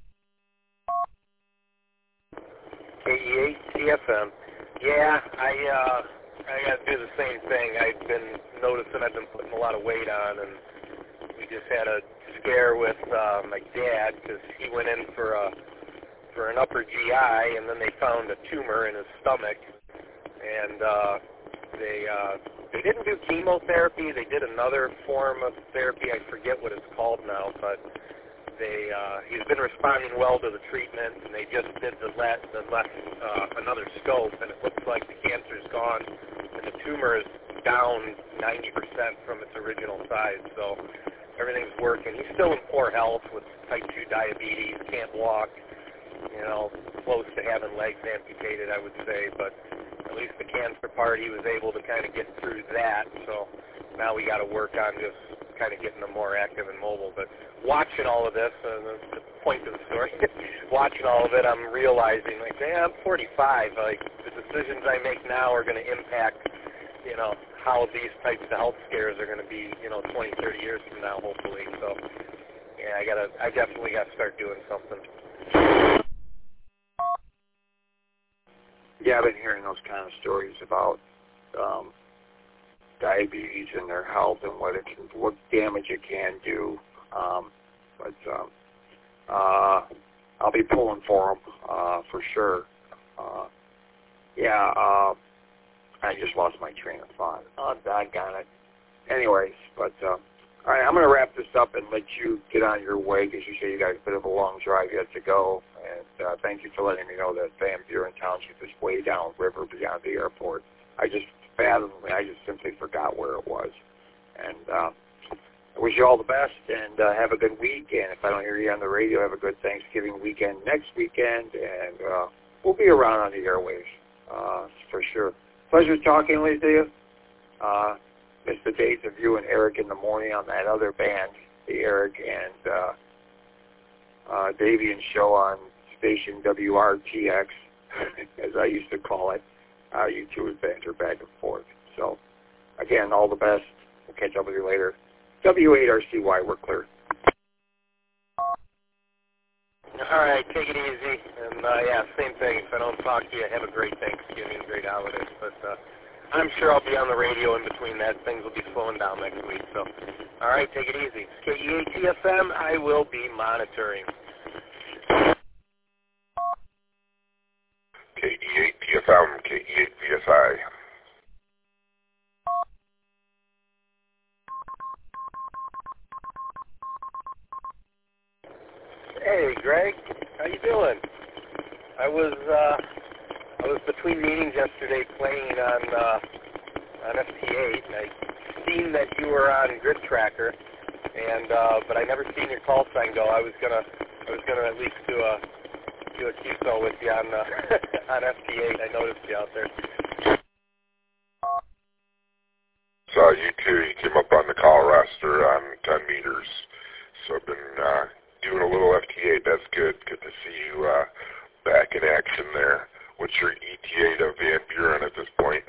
K E eight T F M. Yeah, I uh, I got to do the same thing. I've been noticing I've been putting a lot of weight on, and we just had a scare with uh, my dad because he went in for a for an upper G I, and then they found a tumor in his stomach, and uh, they uh, they didn't do chemotherapy. They did another form of therapy. I forget what it's called now, but they uh, he's been responding well to the treatment, and they just did the last the last uh, another scope, and it looks like the cancer's gone, and the tumor is down ninety percent from its original size. So everything's working. He's still in poor health with type two diabetes, can't walk, you know, close to having legs amputated, I would say, but at least the cancer part, he was able to kind of get through that. So now we got to work on just kind of getting them more active and mobile. But watching all of this, uh, the, the point of the story, watching all of it, I'm realizing, like, yeah, I'm forty-five. Like, the decisions I make now are going to impact, you know, how these types of health scares are going to be, you know, twenty, thirty years from now, hopefully. So, yeah, I gotta, I definitely got to start doing something. Yeah, I've been hearing those kind of stories about um, diabetes and their health and what it can, what damage it can do. Um, but um, uh, I'll be pulling for them uh, for sure. Uh, yeah, uh, I just lost my train of thought. Oh, doggone it. Anyways, but uh, all right, I'm going to wrap this up and let you get on your way because you say you got a bit of a long drive yet to go. And uh, thank you for letting me know that Van Buren Township is way down river beyond the airport. I just fathomed, I just simply forgot where it was. And uh, I wish you all the best and uh, have a good week. And if I don't hear you on the radio, have a good Thanksgiving weekend next weekend. And uh, we'll be around on the airwaves uh, for sure. Pleasure talking with you. Uh, miss the days of you and Eric in the morning on that other band, the Eric and uh, uh, Davian show on station W R T X, as I used to call it. Uh, you two would banter back and forth. So, again, all the best. We'll catch up with you later. W eight R C Y, we're clear. All right, take it easy. And, uh, yeah, same thing. If I don't talk to you, have a great Thanksgiving, great holidays. But uh, I'm sure I'll be on the radio in between that. Things will be slowing down next week. So, all right, take it easy. K E eight T F M, I will be monitoring. K E eight T F M, K E eight V S I. Hey, Greg, how you doing? I was uh, I was between meetings yesterday playing on uh, on F T eight, and I seen that you were on Grid Tracker, and uh, but I never seen your call sign go. I was gonna I was gonna at least do a do a Q S O with you on uh, on F T eight. I noticed you out there. Saw you too. You came up on the call roster on ten meters. So I've been uh, doing a little F T eight. That's good. Good to see you uh, back in action there. What's your E T A to Van Buren at this point?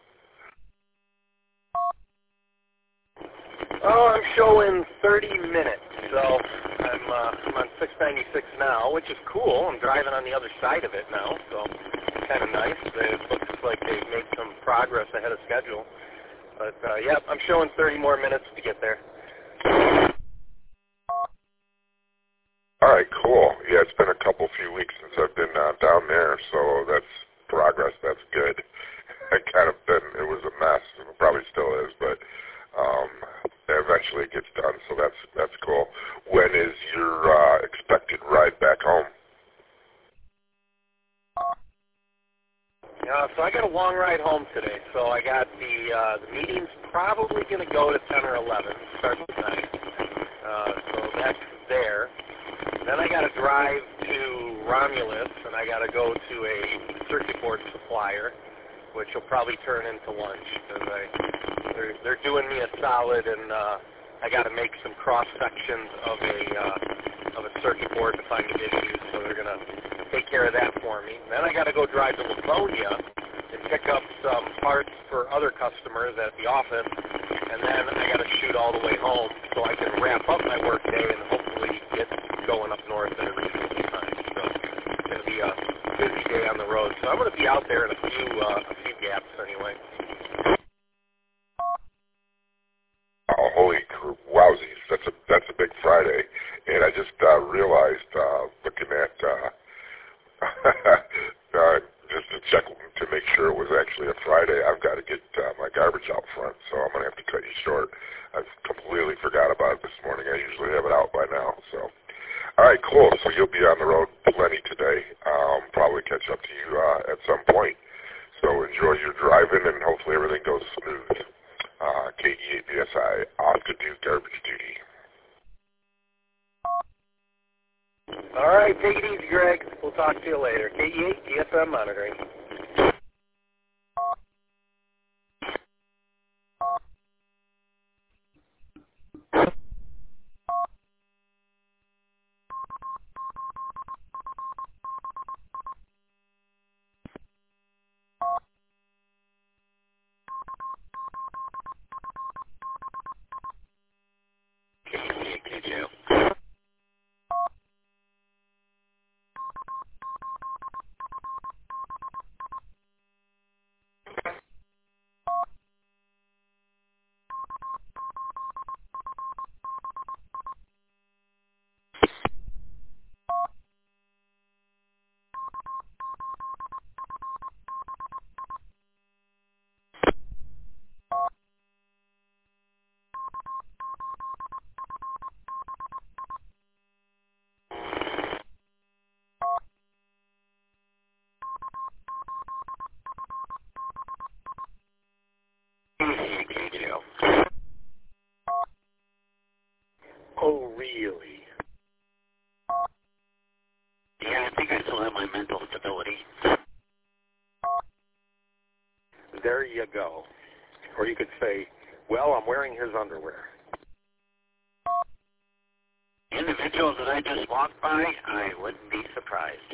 Oh, I'm showing thirty minutes. So I'm, uh, I'm on six ninety-six now, which is cool. I'm driving on the other side of it now, so kind of nice. It looks like they've made some progress ahead of schedule. But, uh, yeah, I'm showing thirty more minutes to get there. All right, cool. Yeah, it's been a couple few weeks since I've been uh, down there, so that's progress. That's good. I kind of been, it was a mess, and it probably still is, but um, eventually it gets done, so that's that's cool. When is your uh, expected ride back home? Uh, so I got a long ride home today. So I got the uh, the meeting's probably going to go to ten or eleven, start at nine. Uh, so that's there. Then I got to drive to Romulus, and I got to go to a circuit board supplier, which will probably turn into lunch because I they're they're doing me a solid, and uh, I got to make some cross sections of a uh, of a circuit board to find the issues. So they're gonna take care of that for me. Then I got to go drive to Livonia and pick up some parts for other customers at the office, and then I got to shoot all the way home so I can wrap up my work day and hopefully get going up north in a reasonable time. So it's going to be a busy day on the road. So I'm going to be out there in a few uh, a few gaps anyway. Oh, holy wowsies! That's a that's a big Friday, and I just uh, realized uh, looking at uh, uh, just to check to make sure it was actually a Friday. I've got to get uh, my garbage out front, so I'm going to have to cut you short. I completely forgot about it this morning. I usually have it out by now. So, all right, cool. So you'll be on the road plenty today. Um, probably catch up to you uh, at some point. So enjoy your driving, and hopefully everything goes smooth. Uh, K E eight B S I off to do garbage duty. All right, take it easy, Greg. We'll talk to you later. K E eight G S M monitoring. Oh, really? Yeah, I think I still have my mental stability. There you go. Or you could say, well, I'm wearing his underwear. Individuals that I just walked by, I wouldn't be surprised.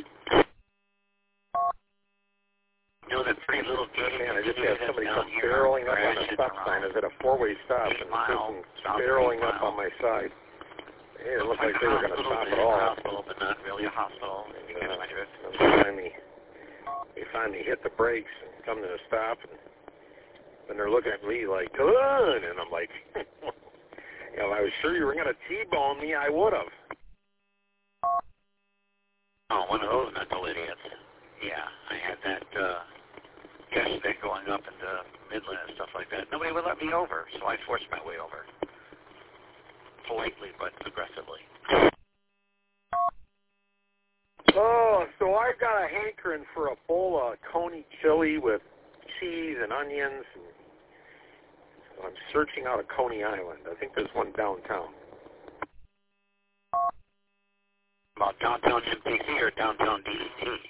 You know that pretty little gate? Man, I just had somebody come barreling up on a stop sign. I was at a four-way stop, and person barreling up on my side. Hey, it looked like they were going to stop at all. A hospital, but not really a hospital. If you catch my drift. They finally, they finally hit the brakes and come to a stop, and then they're looking at me like, good, and I'm like, you know, if I was sure you were going to T-bone me, I would have. Oh, one of those mental idiots. Yeah, I had that uh, yesterday going up into Midland and stuff like that. Nobody would let me over, so I forced my way over. Politely, but aggressively. Oh, so I've got a hankering for a bowl of Coney chili with cheese and onions. And so I'm searching out a Coney Island. I think there's one downtown. About downtown M T C or downtown D C T?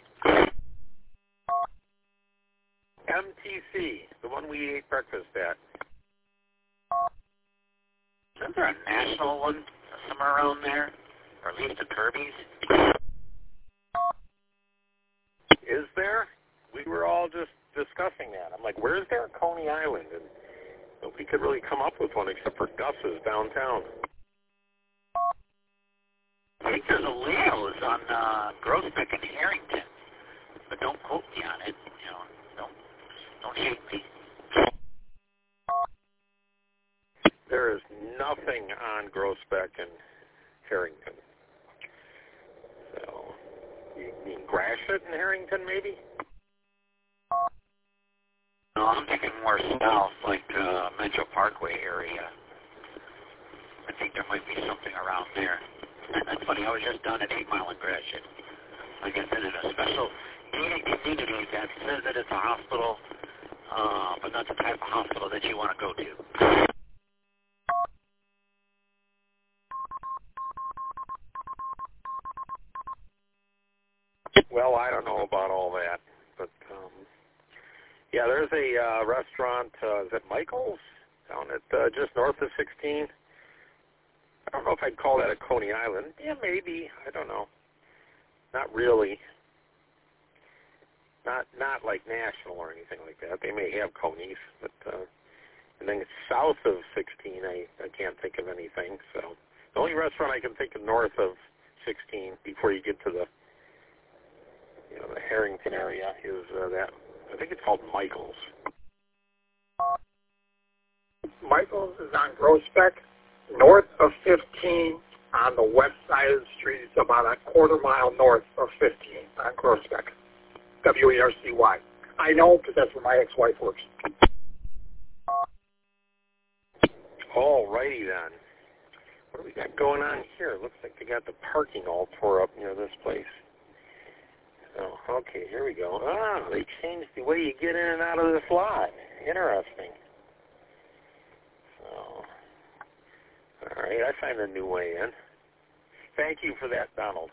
M T C, the one we ate breakfast at. Isn't there a national one somewhere around there? Or at least a Kirby's? Is there? We were all just discussing that. I'm like, where's there a Coney Island? And nobody could really come up with one except for Gus's downtown. I think there's a Leo's on uh, Groesbeck and Harrington. But don't quote me on it. You know, don't, don't hate me. There is nothing on Groesbeck and Harrington. So, you mean Gratiot and Harrington, maybe? No, I'm thinking more south, like uh, Metro Parkway area. I think there might be something around there. And that's funny, I was just down at eight Mile in Gratiot. Like I said, in a special gated community that says that it's a hospital, uh, but not the type of hospital that you want to go to. Well, I don't know about all that, but um, yeah, there's a uh, restaurant. Uh, is it Michael's down at uh, just north of sixteen? I don't know if I'd call that a Coney Island. Yeah, maybe. I don't know. Not really. Not not like national or anything like that. They may have Conies, but uh, and then south of sixteen, I I can't think of anything. So the only restaurant I can think of north of sixteen before you get to the, you know, the Harrington area is uh, that, I think it's called Michael's. Michael's is on Groesbeck, north of fifteen, on the west side of the street. It's about a quarter mile north of fifteen on Groesbeck, W E R C Y. I know because that's where my ex-wife works. All righty then. What do we got going on here? Looks like they got the parking all tore up near this place. Oh, okay, here we go. Ah, they changed the way you get in and out of this lot. Interesting. So, all right, I find a new way in. Thank you for that, Donald.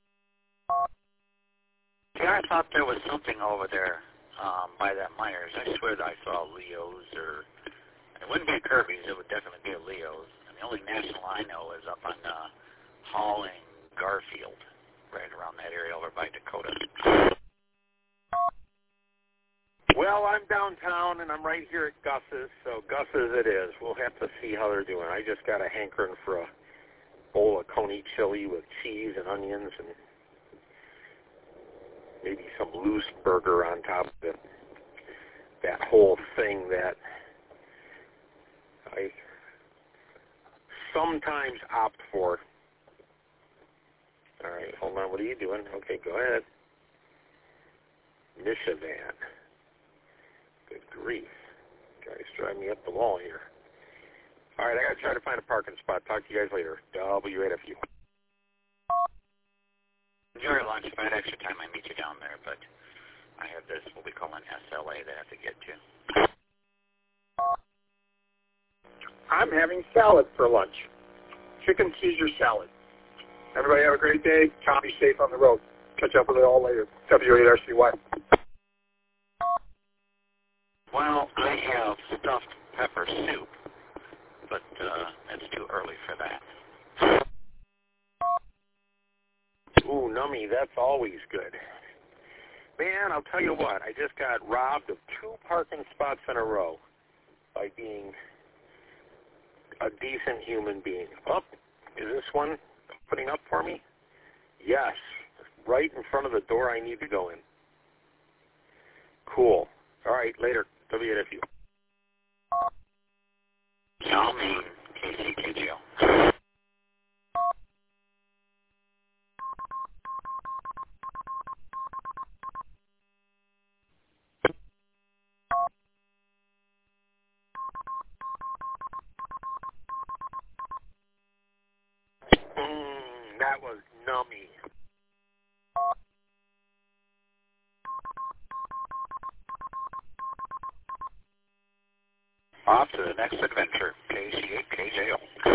Yeah, I thought there was something over there um, by that Myers. I swear that I saw Leo's, or it wouldn't be a Kirby's. It would definitely be a Leo's. And the only National I know is up on uh, Hall and Garfield, right around that area over by Dakota. Well, I'm downtown, and I'm right here at Gus's, so Gus's it is. We'll have to see how they're doing. I just got a hankering for a bowl of Coney chili with cheese and onions and maybe some loose burger on top of it. That whole thing that I sometimes opt for. All right, hold on. What are you doing? Okay, go ahead. Michivan. Good grief. Guys drive me up the wall here. All right, I got to try to find a parking spot. Talk to you guys later. W eight F U. Enjoy your lunch. If I had extra time, I'd meet you down there, but I have this, what we call an S L A that I have to get to. I'm having salad for lunch. Chicken Caesar salad. Everybody have a great day. Tom, be safe on the road. Catch up with it all later. W eight R C Y. Well, I have stuffed pepper soup, but uh, it's too early for that. Ooh, nummy, that's always good. Man, I'll tell you what, I just got robbed of two parking spots in a row by being a decent human being. Oh, is this one opening up for me? Yes, right in front of the door I need to go in. Cool. All right, later. W eight F U. Y'all mean K C K G O. Mm, that was nummy. Off to the next adventure, K C K J O.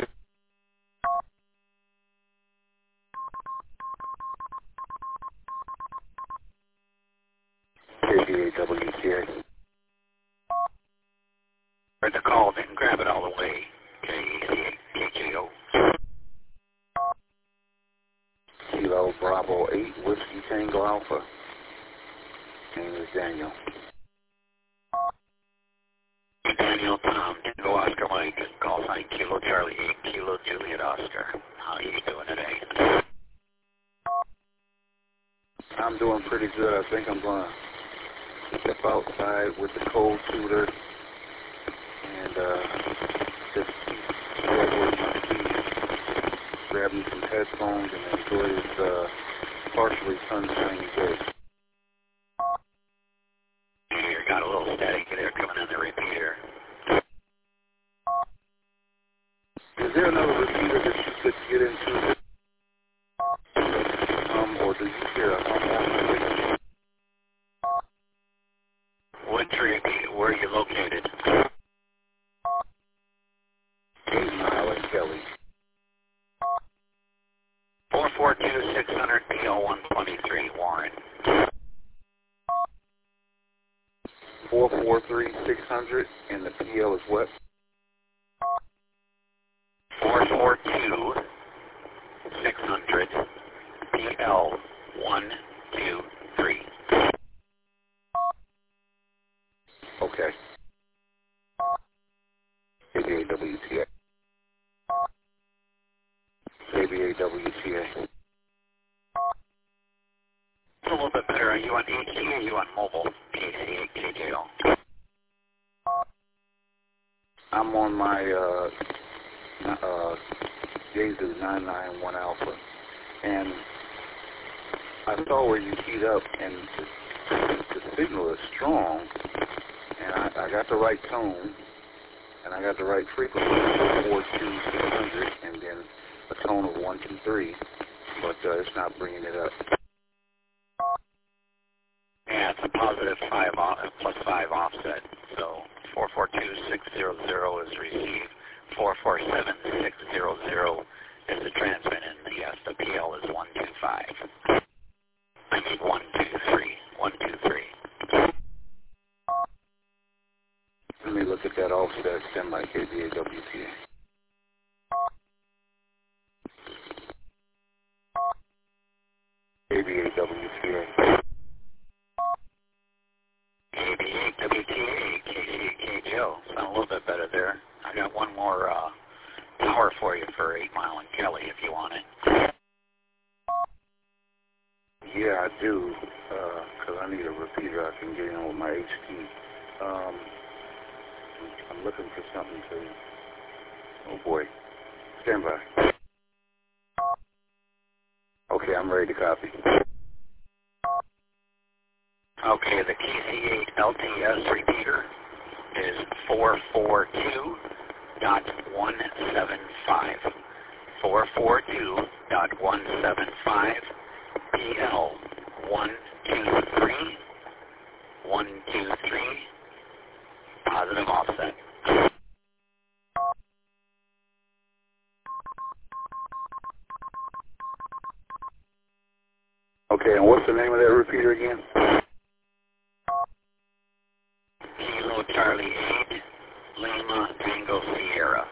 K B A W T A. Heard the call, didn't grab it all the way. K C K J O. Kilo Bravo eight, Whiskey Tango Alpha. Name is Daniel. Daniel Tom, Tango Oscar Mike, call sign Kilo Charlie eight, Kilo Juliet Oscar. How are you doing today? I'm doing pretty good. I think I'm going to step outside with the cold shooter and uh, just grab my feet, grab me some headphones and enjoy this uh, partially sunshiny day. You got a little static there coming in the repeater. Is there another repeater that you could get into? Um, or do you hear a hum? What tree, where are you located? Eight Mile in Kelly. four four two, six hundred, P L one twenty-three, Warren. four four three, six hundred, and the P L is what? four four two, six hundred, P L one two three. Okay. K B A W T A. K B A W T A. on H D or you on mobile? K C eight K J O. I'm on my uh, uh, Yaesu nine nine one Alpha, and I saw where you keyed up, and the, the signal is strong, and I, I got the right tone, and I got the right frequency, four two six hundred, and then a tone of one two three, but uh, it's not bringing it up. Yeah, it's a positive five off, plus five offset. So four four two six zero zero is received. four four seven six zero zero is the transmit, and yes, the P L is one two five. I mean one two three. one two three. Let me look at that offset. Stand by K B A W T A. K B A W T A. K B A W T A, K C K J O. Sound a little bit better there. I got one more uh, power for you for eight Mile and Kelly if you want it. Yeah, I do, because uh, I need a repeater I can get in with my H D. Um, I'm looking for something to... Oh, boy. Stand by. Okay, I'm ready to copy. Okay, the K C eight L T S repeater is four four two dot one seven five. four four two dot one seven five. P L one two three. one two three. Positive offset. Okay, and what's the name of that repeater again? Kilo Charlie eight, Lima Tango Sierra.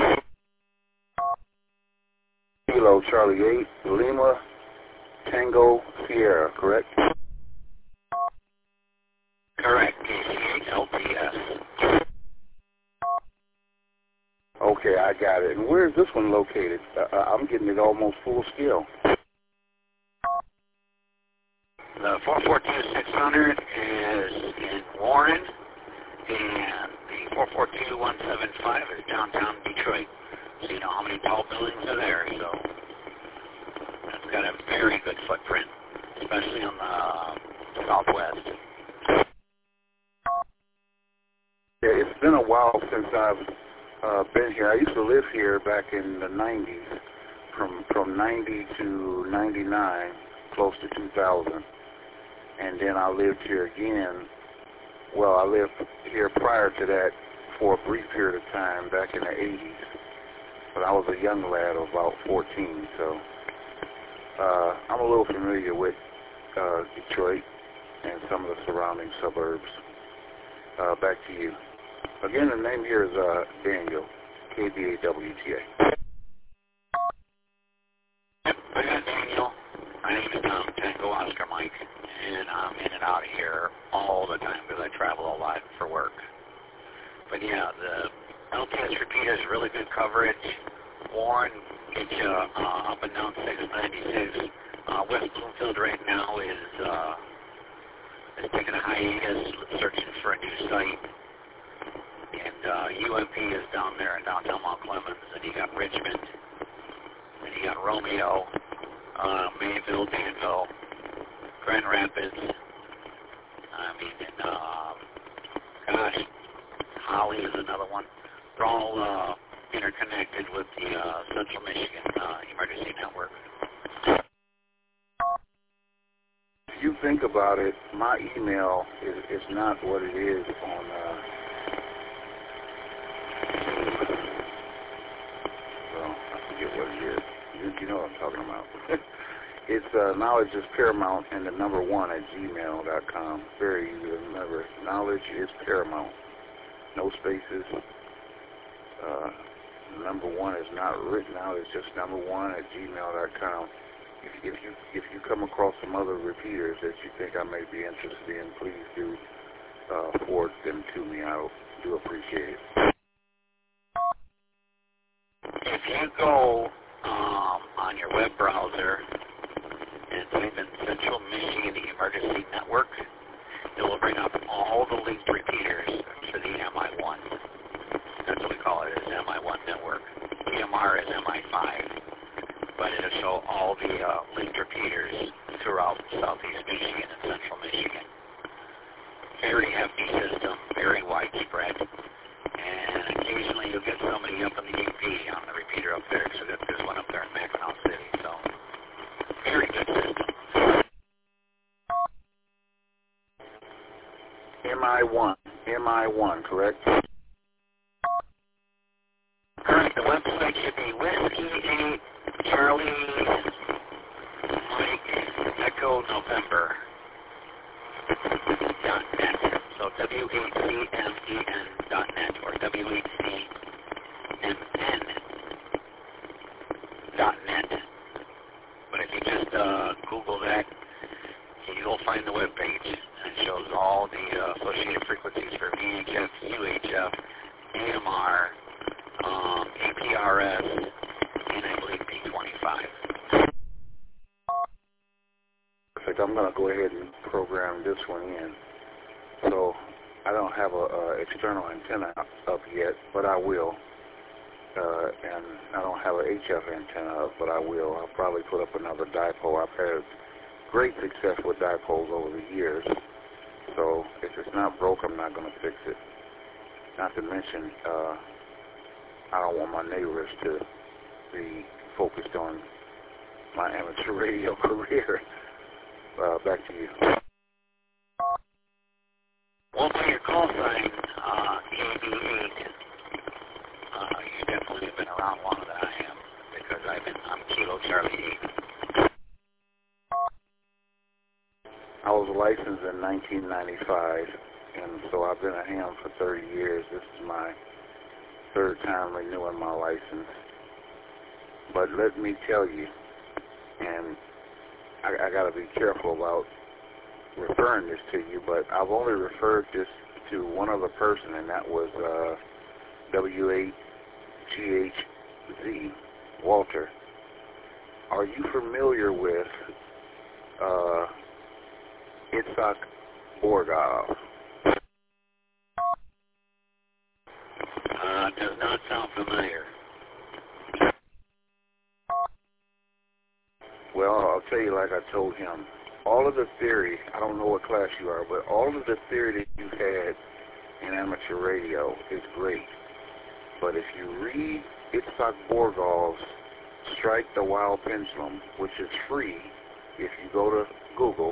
Kilo Charlie eight, Lima Tango Sierra, correct? Correct, K C eight L T S. Okay, I got it. And where is this one located? Uh, I'm getting it almost full scale. The four four two six hundred is in Warren, and the four four two one seven five is downtown Detroit. So you know how many tall buildings are there, so that's got a very good footprint, especially on the southwest. Yeah, it's been a while since I've uh, been here. I used to live here back in the nineties, from from ninety to ninety-nine, close to two thousand. And then I lived here again. Well, I lived here prior to that for a brief period of time back in the eighties. But I was a young lad of about fourteen, so uh, I'm a little familiar with uh, Detroit and some of the surrounding suburbs. Uh, back to you. Again, the name here is uh, Daniel, K B A W T A. Yep, I got Daniel. My name is Tom, Tango Oscar Mike, and I'm in and out of here all the time because I travel a lot for work. But yeah, the L T S repeater is really good coverage. Warren gets you uh, up and down six ninety-six. Uh, West Bloomfield right now is uh, is taking a hiatus, searching for a new site. And uh, U M P is down there in downtown Mount Clemens, and you got Richmond, and you got Romeo, uh, Mayville, Danville, Grand Rapids. I mean, and, uh, gosh, Holly is another one. They're all uh, interconnected with the uh, Central Michigan uh, Emergency Network. If you think about it, my email is, is not what it is on... Uh, well, I forget what it is. You, you know what I'm talking about. It's uh, knowledge is paramount and the number one at gmail dot com. Very easy to remember. Knowledge is paramount. No spaces. Uh, number one is not written out. It's just number one at gmail dot com. If, if you if you come across some other repeaters that you think I may be interested in, please do uh, forward them to me. I do appreciate it. If you go um, on your web browser and type in Central Michigan Emergency Network. It will bring up all the linked repeaters to the M I one. That's what we call it, is M I one network. E M R is M I five. But it'll show all the uh, linked repeaters throughout southeast Michigan and central Michigan. Very hefty system, very widespread. And occasionally you'll get somebody up in the U P on the repeater up there, so there's one up there in Mackinac City. So, very good system. M I one. M I one, correct? Correct. The website should be Whiskey eight Charlie Mike Echo November dot net. So W H C M E N dot net or W H C M N dot net. But if you just uh, Google that, you'll find the web page. It shows all the uh, associated frequencies for V H F, U H F, A M R, um, A P R S, and I believe P twenty-five. Perfect. I'm going to go ahead and program this one in. So I don't have a, a external antenna up yet, but I will. Uh, and I don't have an H F antenna up, but I will. I'll probably put up another dipole. I've had great success with dipoles over the years. So if it's not broke, I'm not going to fix it. Not to mention, uh, I don't want my neighbors to be focused on my amateur radio career. Uh, back to you. Well, by your call sign, uh, A B eight, uh, you definitely have been around longer than I am, because I've been, I'm Kilo Charlie eight. I was licensed in nineteen ninety-five, and so I've been a ham for thirty years. This is my third time renewing my license. But let me tell you, and I, I got to be careful about referring this to you, but I've only referred this to one other person, and that was uh, W A G H Z, Walter. Are you familiar with uh, Itzhak Borgov? Uh, does not sound familiar. Well, I'll tell you like I told him. All of the theory, I don't know what class you are, but all of the theory that you've had in amateur radio is great. But if you read Itzhak Borgov's Strike the Wild Pendulum, which is free if you go to Google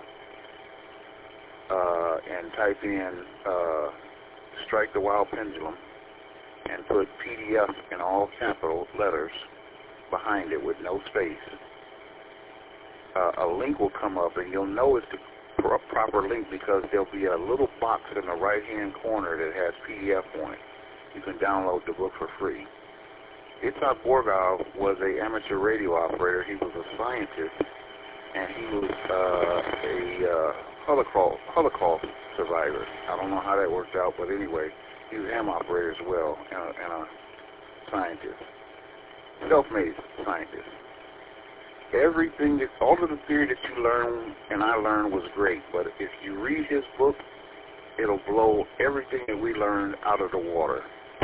uh, and type in uh, Strike the Wild Pendulum and put P D F in all capital letters behind it with no space, Uh, a link will come up, and you'll know it's the pro- proper link because there'll be a little box in the right-hand corner that has P D F on it. You can download the book for free. Itzhak Borgov was an amateur radio operator. He was a scientist, and he was uh, a uh, Holocaust, Holocaust survivor. I don't know how that worked out, but anyway, he was a ham operator as well, and a, and a scientist, self-made scientist. Everything, that, all of the theory that you learned and I learned was great, but if you read his book, it'll blow everything that we learned out of the water.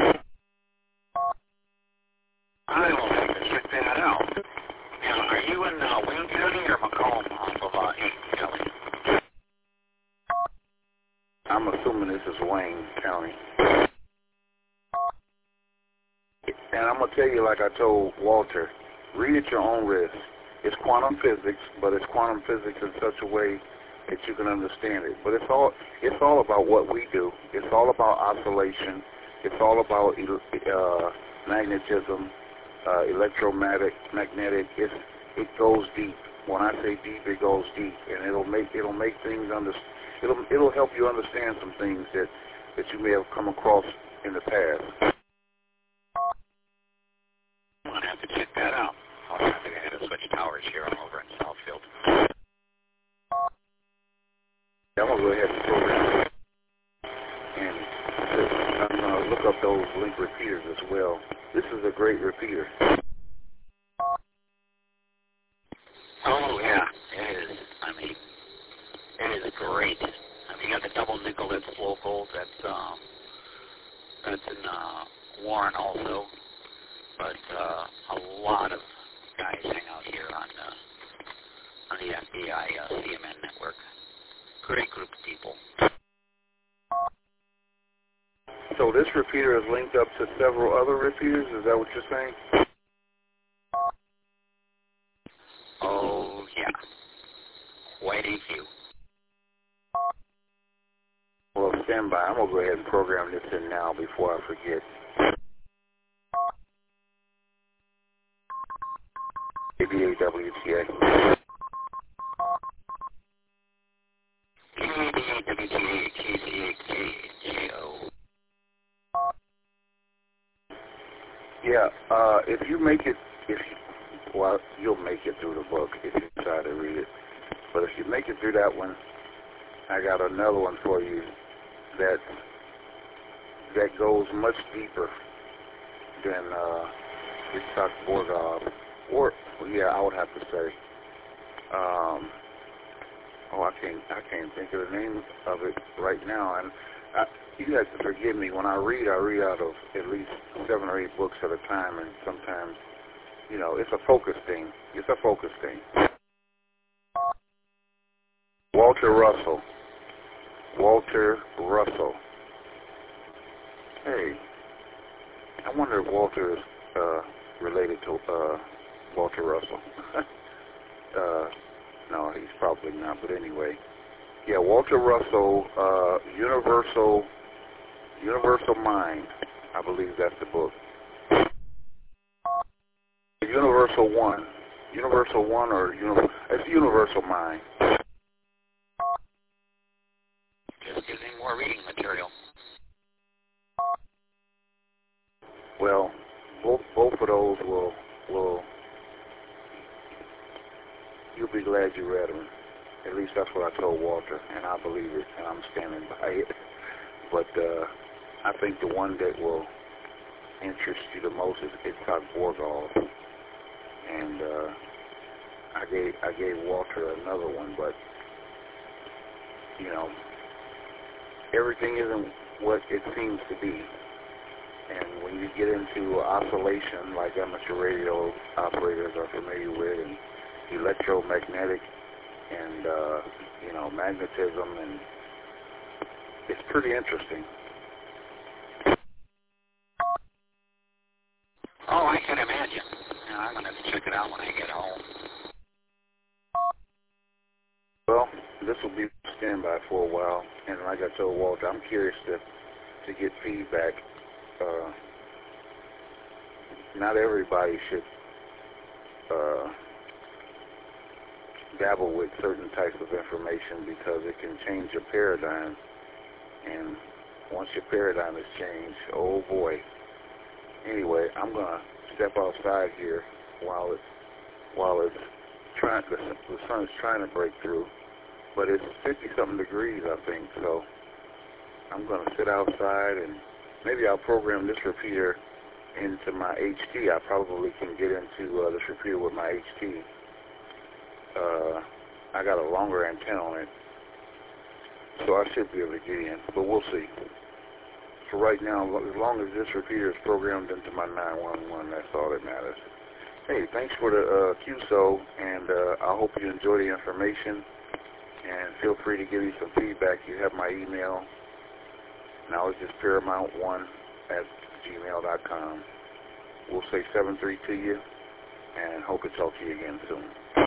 I will have to check that out. Now, are you in uh, Wayne County or Macomb off of uh, Eaton County? I'm assuming this is Wayne County. And I'm going to tell you like I told Walter, read at your own risk. It's quantum physics, but it's quantum physics in such a way that you can understand it. But it's all it's all about what we do. It's all about oscillation. It's all about uh, magnetism, uh, electromagnetic. Magnetic. It's, it goes deep. When I say deep, it goes deep, and it'll make it'll make things under. It'll it'll help you understand some things that that you may have come across in the past. I'm gonna have to check that out. I think I had to switch towers here all over in Southfield. I'm going to go ahead and program it. And I'm going to look up those link repeaters as well. This is a great repeater. Oh, yeah, it is. I mean, That's um, that's in uh, Warren also. But uh, a lot of guys hang out here on uh, on the F B I uh, C M N network. Great group of people. So this repeater is linked up to several other repeaters? Is that what you're saying? Oh, yeah. Quite a few. Well, stand by. I'm going to go ahead and program this in now before I forget. A B A W T A. A B A W T A K C A K J O. Yeah, uh, if you make it, if you, well, you'll make it through the book if you try to read it. But if you make it through that one, I got another one for you that that goes much deeper than uh, Itzhak Borgov. Or, yeah, I would have to say. Um, oh, I can't, I can't think of the name of it right now. And I, you have to forgive me. When I read, I read out of at least seven or eight books at a time, and sometimes, you know, it's a focus thing. It's a focus thing. Walter Russell. Walter Russell. Hey, I wonder if Walter is uh, related to uh, Walter Russell. uh, no, he's probably not, but anyway. Yeah, Walter Russell, uh, Universal Universal Mind. I believe that's the book. Universal One. Universal One or uni- it's Universal Mind. Just gives me more reading material. Well, both both of those will will you'll be glad you read them. At least that's what I told Walter, and I believe it, and I'm standing by it. But uh, I think the one that will interest you the most is Itzhak Borgov, and uh, I gave I gave Walter another one, but you know, everything isn't what it seems to be. And when you get into oscillation, like amateur radio operators are familiar with, and electromagnetic and, uh, you know, magnetism, and it's pretty interesting. Oh, I can imagine. You know, I'm going to have to check it out when I get home. Well, this will be standby for a while, and like I told Walter, I'm curious to, to get feedback. Uh, not everybody should uh, dabble with certain types of information because it can change your paradigm. And once your paradigm is changed, oh boy. Anyway, I'm gonna step outside here while it's while it's trying. The, the sun is trying to break through, but it's fifty something degrees, I think. So I'm gonna sit outside, and maybe I'll program this repeater into my H T. I probably can get into uh, this repeater with my H T. Uh, I got a longer antenna on it, so I should be able to get in, but we'll see. For right now, as long as this repeater is programmed into my nine one one, that's all that matters. Hey, thanks for the uh, Q S O, and uh, I hope you enjoy the information, and feel free to give me some feedback. You have my email. Now it's just paramount one at gmail dot com. We'll say seven three to you, and hope to talk to you again soon.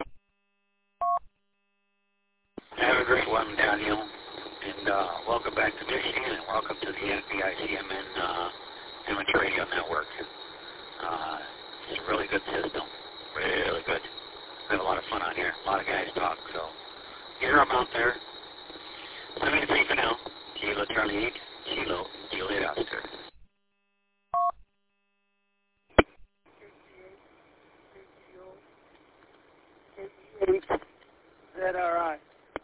Have a great one, Daniel. And uh, welcome back to Michigan, and welcome to the F B I C M N uh, Amateur Radio Network. Uh, it's a really good system. Really good. We have a lot of fun on here. A lot of guys talk, so hear them out there. seven three for now. Kilo Charlie eight. Kilo Juliet Oscar. Z R I.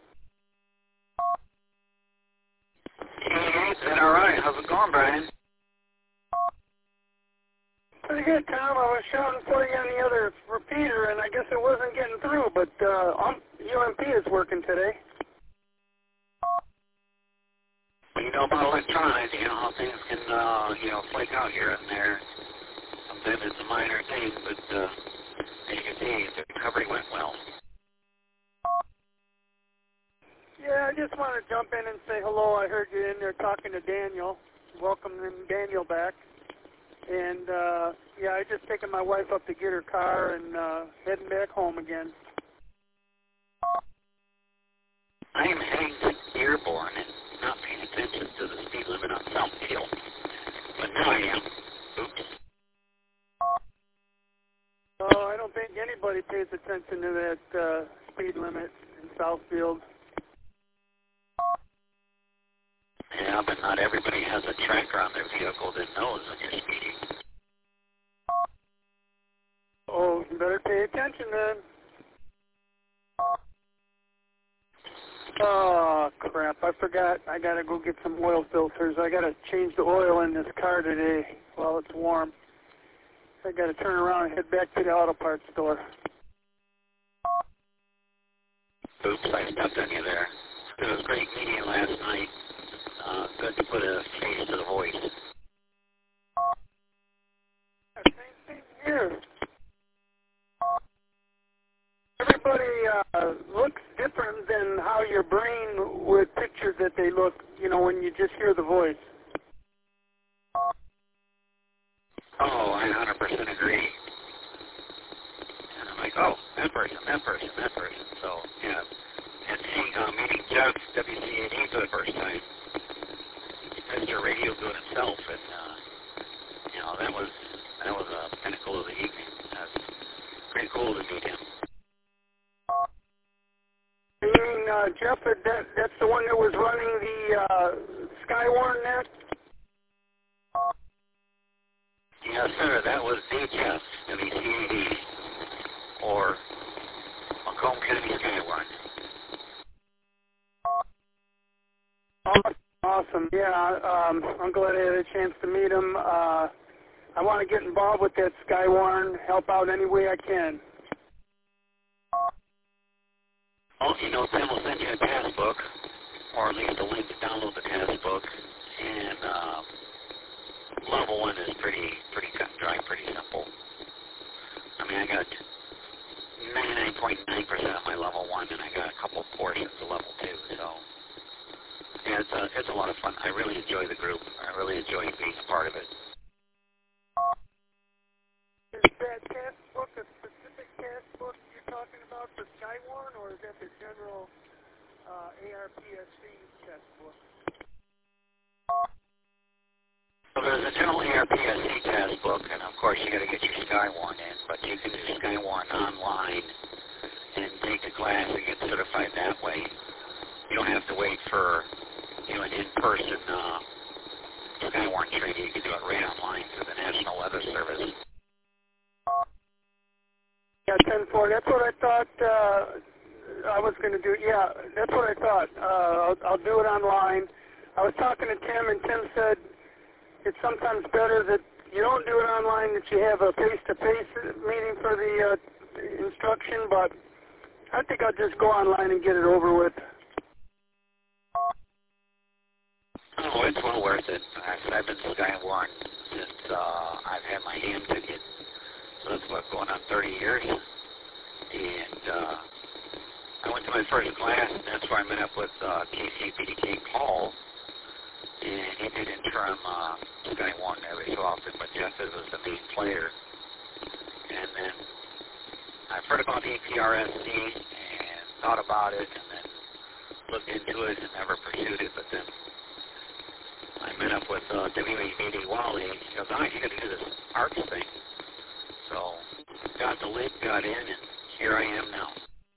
Z R I. How's it going, Brian? Pretty good, Tom. I was shouting for you on the other repeater, and I guess it wasn't getting through, but uh, on U M P is working today. You know know about electronics, you know, how things can, uh, you know, flake out here and there. Sometimes it's a minor thing, but uh, as you can see, the recovery went well. Yeah, I just want to jump in and say hello. I heard you in there talking to Daniel. Welcome Daniel back. And, uh, yeah, I just taken my wife up to get her car and uh, heading back home again. I am heading to Dearborn and not paying attention to the speed limit on Southfield. But now I am. Oops. Oh, I don't think anybody pays attention to that uh, speed limit in Southfield. Yeah, but not everybody has a tracker on their vehicle that knows when you're speeding. Oh, you better pay attention then. Oh, crap. I forgot. I got to go get some oil filters. I got to change the oil in this car today while it's warm. I got to turn around and head back to the auto parts store. Oops, I stepped on you there. It was a great meeting last night. Uh, good to put a face to the voice. Same thing here. Everybody uh, looks different than how your brain would picture that they look, you know, when you just hear the voice. Oh, I one hundred percent agree. And I'm like, oh, that person, that person, that person. So, yeah. And seeing, uh, meeting Jeff, W C A D for the first time. Mister Radio doing himself, and, uh, you know, that was, that was a pinnacle of the evening. That's pretty cool to meet him. You mean, uh, Jeff, that, that's the one that was running the uh, Skywarn net? Yes, sir. That was the Jeff, W C A D, or Macomb County Skywarn. Awesome. Yeah, um, I'm glad I had a chance to meet him. Uh, I want to get involved with that Skywarn, help out any way I can. Well, you know, Tim will send you a task book, or at least a link to download the task book, and uh, level one is pretty, pretty cut and dry, pretty simple. I mean, I got ninety-nine point nine percent of my level one, and I got a couple portions of level two, so yeah, it's a, it's a lot of fun. I really enjoy the group. I really enjoy being a part of it. Is that task book a specific task book you're talking about for Skywarn, or is that the general uh, A R P S C task book? So there's a general A R P S C task book, and of course you got to get your Skywarn in, but you can do Skywarn online and take the class and get certified that way. You don't have to wait for, you know, an in-person uh, Skywarn training. You can do it right online through the National Weather Service. Yeah, ten four. That's what I thought uh, I was going to do. Yeah, that's what I thought. Uh, I'll, I'll do it online. I was talking to Tim, and Tim said it's sometimes better that you don't do it online, that you have a face-to-face meeting for the uh, instruction, but I think I'll just go online and get it over with. Oh, it's well worth it. I've been Skywarn since uh, I've had my ham ticket. So that's what, going on thirty years. And uh, I went to my first class, and that's where I met up with uh, K C B D K Paul. And he did interim uh, Skywarn every so often, but Jeff was the main player. And then I've heard about A P R S C and thought about it, and then looked into it and never pursued it. But then I met up with uh, W A D Wally, and he goes, "Oh, you got to do this arts thing." So got the link, got in, and here I am now.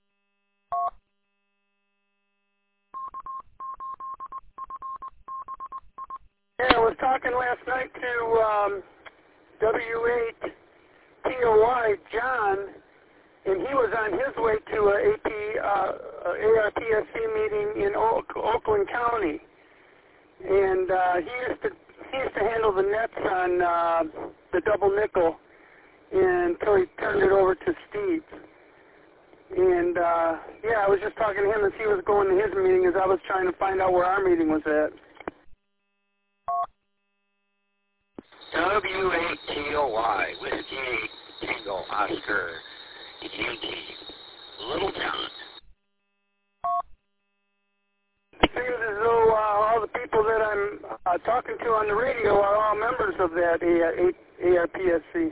Yeah, I was talking last night to um, W eight P O Y, John, and he was on his way to a AP, uh, A R P S C meeting in Oak, Oakland County. And uh, he used to he used to handle the nets on uh, the double nickel until he turned it over to Steve. And uh, yeah, I was just talking to him as he was going to his meeting as I was trying to find out where our meeting was at. eight, Tango Oscar, Yankee, Little John. It seems as though uh, all the people that I'm uh, talking to on the radio are all members of that A R P S C.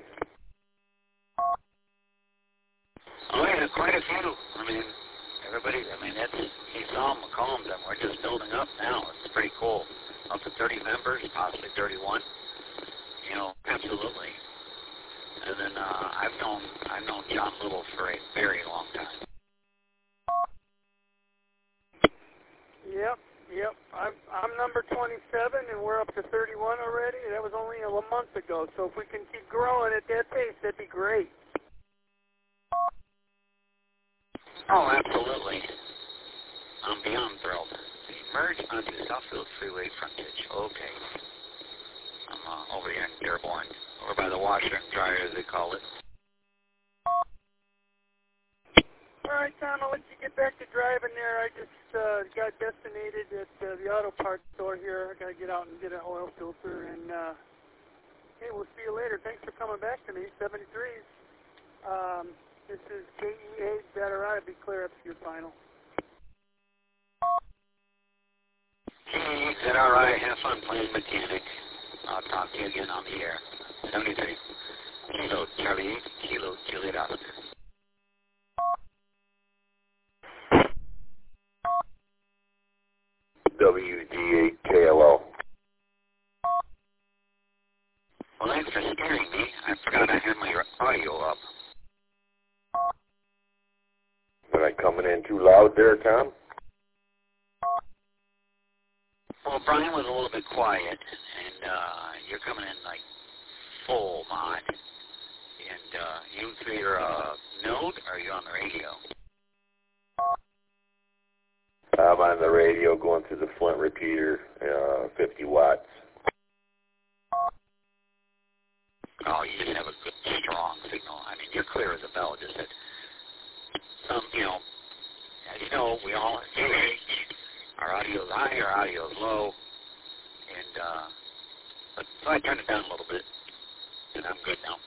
Oh, yeah, quite a few. I mean, everybody, I mean, that's, you saw them, McCombs, and we're just building up now. It's pretty cool. Up to thirty members, possibly thirty-one. You know, absolutely. And then uh, I've known I've known John Little for a very long time. Yep, yep. I'm I'm number twenty-seven, and we're up to thirty-one already. That was only a month ago. So if we can keep growing at that pace, that'd be great. Oh, absolutely. I'm beyond thrilled. Merge onto Southfield Freeway frontage. Okay. I'm uh, over here in Dearborn, over by the washer and dryer, as they call it. All right, Tom, I'll let you get back to driving there. I just uh, got destinated at uh, the auto parts store here. I got to get out and get an oil filter. And, uh, hey, we'll see you later. Thanks for coming back to me, seventy-threes. Um, this is K E A, better I be clear up to your final. Hey, is that all right? Have fun playing mechanic. I'll talk to you again on the air. seventy-three. Kilo Charlie, Kilo Juliet Oscar. W D eight K L O. Well, thanks for scaring me. I forgot I had my audio up. Am I coming in too loud there, Tom? Well, Brian was a little bit quiet, and uh, you're coming in like full mod. And uh, you through your uh, node, or are you on the radio? I'm on the radio going through the Flint repeater, uh, fifty watts. Oh, you just have a good, strong signal. I mean, you're clear as a bell. Just that some, you know, as you know, we all do it. Our audio's high, our audio's low, and uh, but, so I turned it down a little bit, and I'm good now.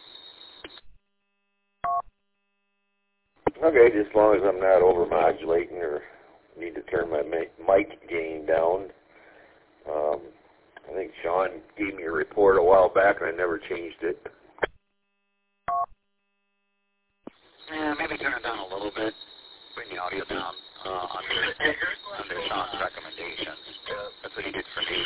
Okay, just as long as I'm not overmodulating or need to turn my mic gain down. Um, I think Sean gave me a report a while back, and I never changed it. Yeah, maybe turn it down a little bit. Bring the audio down uh, under under Sean's recommendations. That's what he did for me.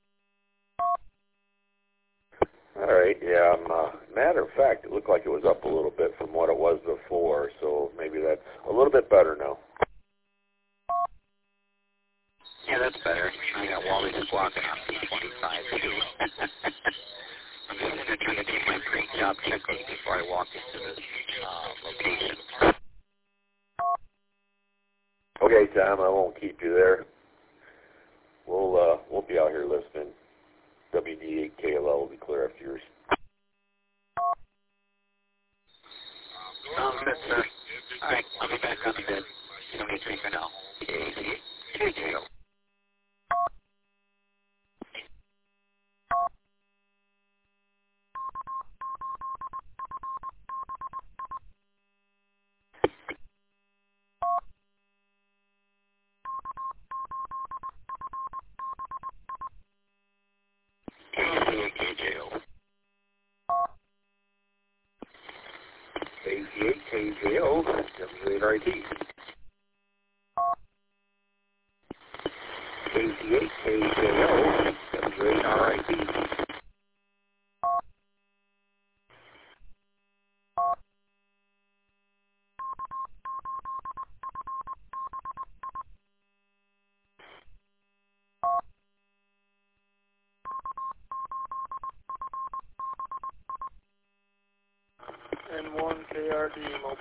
All right, yeah. Um, uh, matter of fact, it looked like it was up a little bit from what it was before, so maybe that's a little bit better now. Yeah, that's better. I got Wally just walking on P twenty-five, too. I'm just going to try to do my pre-job checklist before I walk into this uh, location. Okay, Tom, I won't keep you there. We'll uh, we'll be out here listening. W D eight K L L will be clear after yours. Sounds good, sir. All right, I'll be back on the bed. seventy-three for now. K C K J O. K J O. eighty-eight K J O, W eight R I T. eighty-eight K J O, W eight R I T. And one K R D mobile.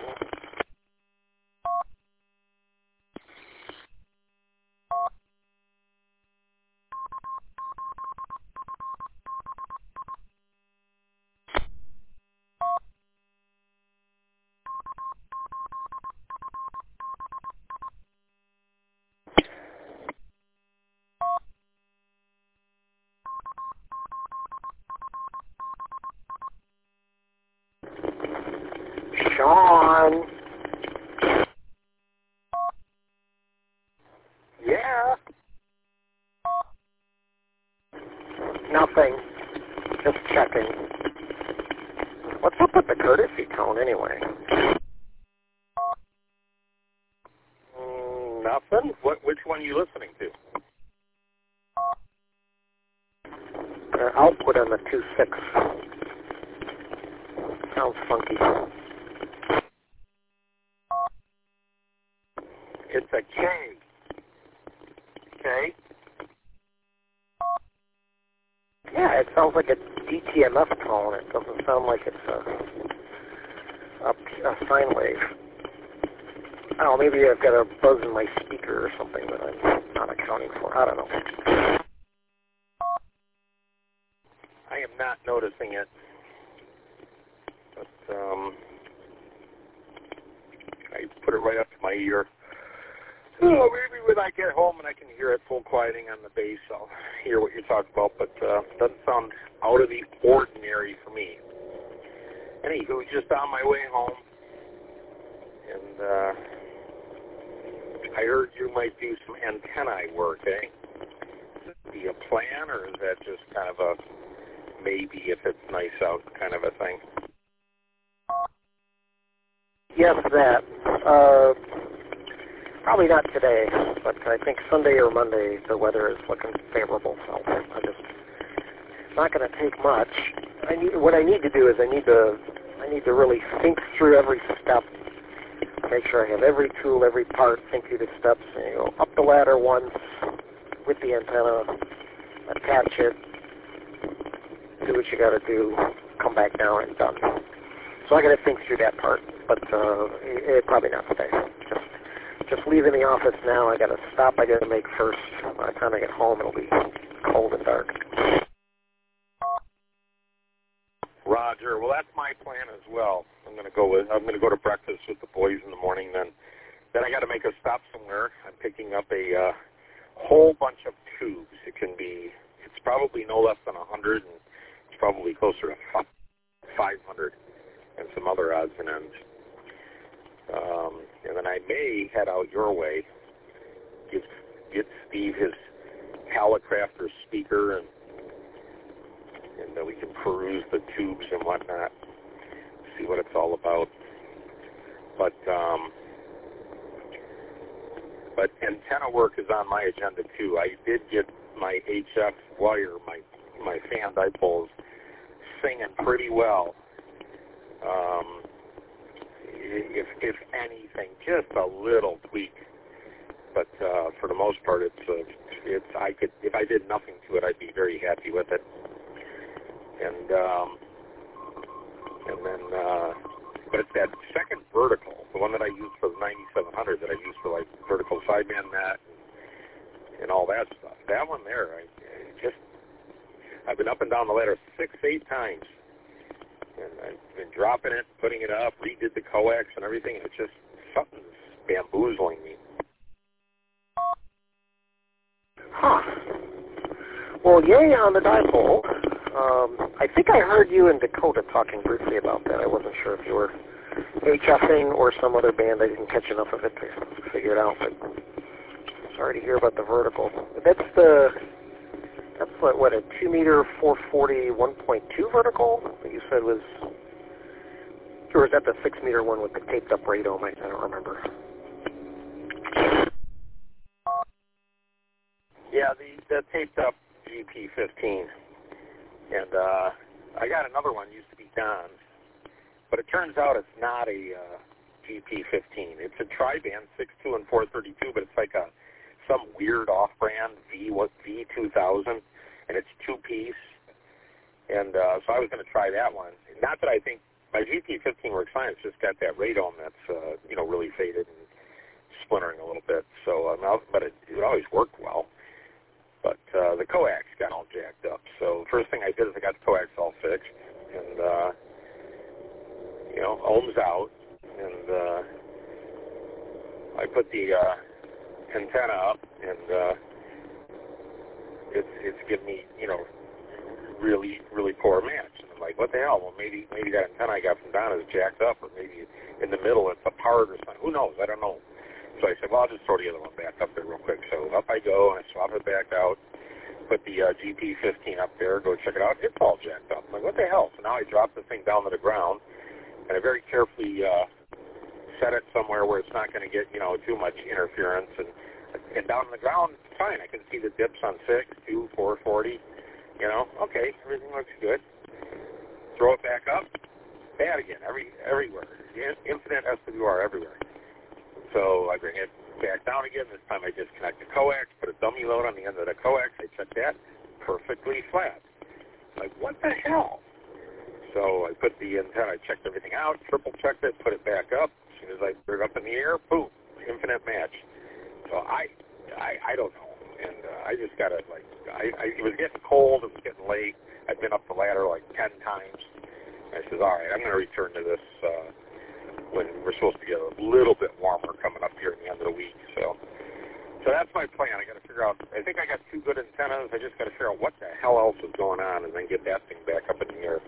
John. Yeah. Nothing. Just checking. What's up with the courtesy tone, anyway? Mm, nothing. What? Which one are you listening to? Uh, output on the two six. Sounds funky. It's a K. K? Yeah, it sounds like a D T M F tone. It doesn't sound like it's a, a, a sine wave. I don't know, maybe I've got a buzz in my speaker or something that I'm not accounting for. I don't know. I am not noticing it. But, um, I put it right up to my ear. Oh, maybe when I get home and I can hear it full quieting on the bass, I'll hear what you're talking about, but uh, doesn't sound out of the ordinary for me. Anywho, just on my way home, and uh, I heard you might do some antennae work, eh? Is it be a plan, or is that just kind of a maybe if it's nice out kind of a thing? Yes, that. Uh, probably not today, but I think Sunday or Monday the weather is looking favorable, so I just it's not going to take much. I need, what I need to do is I need to I need to really think through every step, make sure I have every tool, every part, think through the steps, and you go up the ladder once with the antenna, attach it, do what you got to do, come back down and done. So I got to think through that part, but uh, it, it, probably not today. Just, just leaving the office now. I got to stop. I got to make first. By the time I get home, it'll be cold and dark. Roger. Well, that's my plan as well. I'm going to go with. I'm going to go to breakfast with the boys in the morning. Then, then I got to make a stop somewhere. I'm picking up a uh, whole bunch of tubes. It can be. It's probably no less than a hundred, and it's probably closer to five hundred. And some other odds and ends. Um, and then I may head out your way, give, get Steve his Halicrafter speaker, and and then we can peruse the tubes and whatnot, see what it's all about. But um, but antenna work is on my agenda too. I did get my H F wire, my my fan dipoles, singing pretty well. Um, if if anything, just a little tweak, but uh, for the most part, it's uh, it's I could if I did nothing to it, I'd be very happy with it. And um, and then, uh, but it's that second vertical, the one that I use for the ninety-seven hundred, that I use for like vertical sideband mat and, and all that stuff. That one there, I, I just I've been up and down the ladder six, eight times. And I've been dropping it, putting it up, redid the coax and everything, and it's just, something's bamboozling me. Huh. Well, yay on the dipole. Um, I think I heard you and Dakota talking briefly about that. I wasn't sure if you were HFing or some other band. I didn't catch enough of it to figure it out, but sorry to hear about the vertical. That's the... That's what, what, a two meter four forty one point two vertical that you said was, or is that the six meter one with the taped up radome? I don't remember. Yeah, the, the taped up G P fifteen. And uh, I got another one, used to be Don's, but it turns out it's not a uh, G P fifteen. It's a tri-band six two and four thirty-two, but it's like a some weird off-brand V what V two thousand, and it's two-piece. And uh, so I was going to try that one. Not that I think my G P fifteen works fine. It's just got that radome that's uh, you know really faded and splintering a little bit. So, um, but it, it always worked well. But uh, the coax got all jacked up. So the first thing I did is I got the coax all fixed, and uh, you know ohms out, and uh, I put the uh, antenna up, and uh, it's it's given me you know really really poor match. And I'm like, what the hell? Well, maybe maybe that antenna I got from Donna is jacked up, or maybe in the middle it's apart or something. Who knows? I don't know. So I said, well, I'll just throw the other one back up there real quick. So up I go, and I swap it back out, put the uh, G P fifteen up there, go check it out. It's all jacked up. I'm like, what the hell? So now I drop the thing down to the ground, and I very carefully uh, set it somewhere where it's not going to get, you know, too much interference. And, and down on the ground, it's fine. I can see the dips on six, two, four forty. You know, okay, everything looks good. Throw it back up, bad again, every everywhere. Infinite S W R everywhere. So I bring it back down again. This time I disconnect the coax, put a dummy load on the end of the coax. I check that, perfectly flat. Like, what the hell? So I put the antenna, I checked everything out, triple checked it, put it back up. As soon as I put it up in the air, boom, infinite match. So I, I, I don't know. And uh, I just got to, like, I, I, it was getting cold, it was getting late. I'd been up the ladder like ten times. I said, all right, I'm going to return to this uh, when we're supposed to get a little bit warmer coming up here at the end of the week. So so that's my plan. I got to figure out, I think I got two good antennas. I just got to figure out what the hell else is going on and then get that thing back up in the air.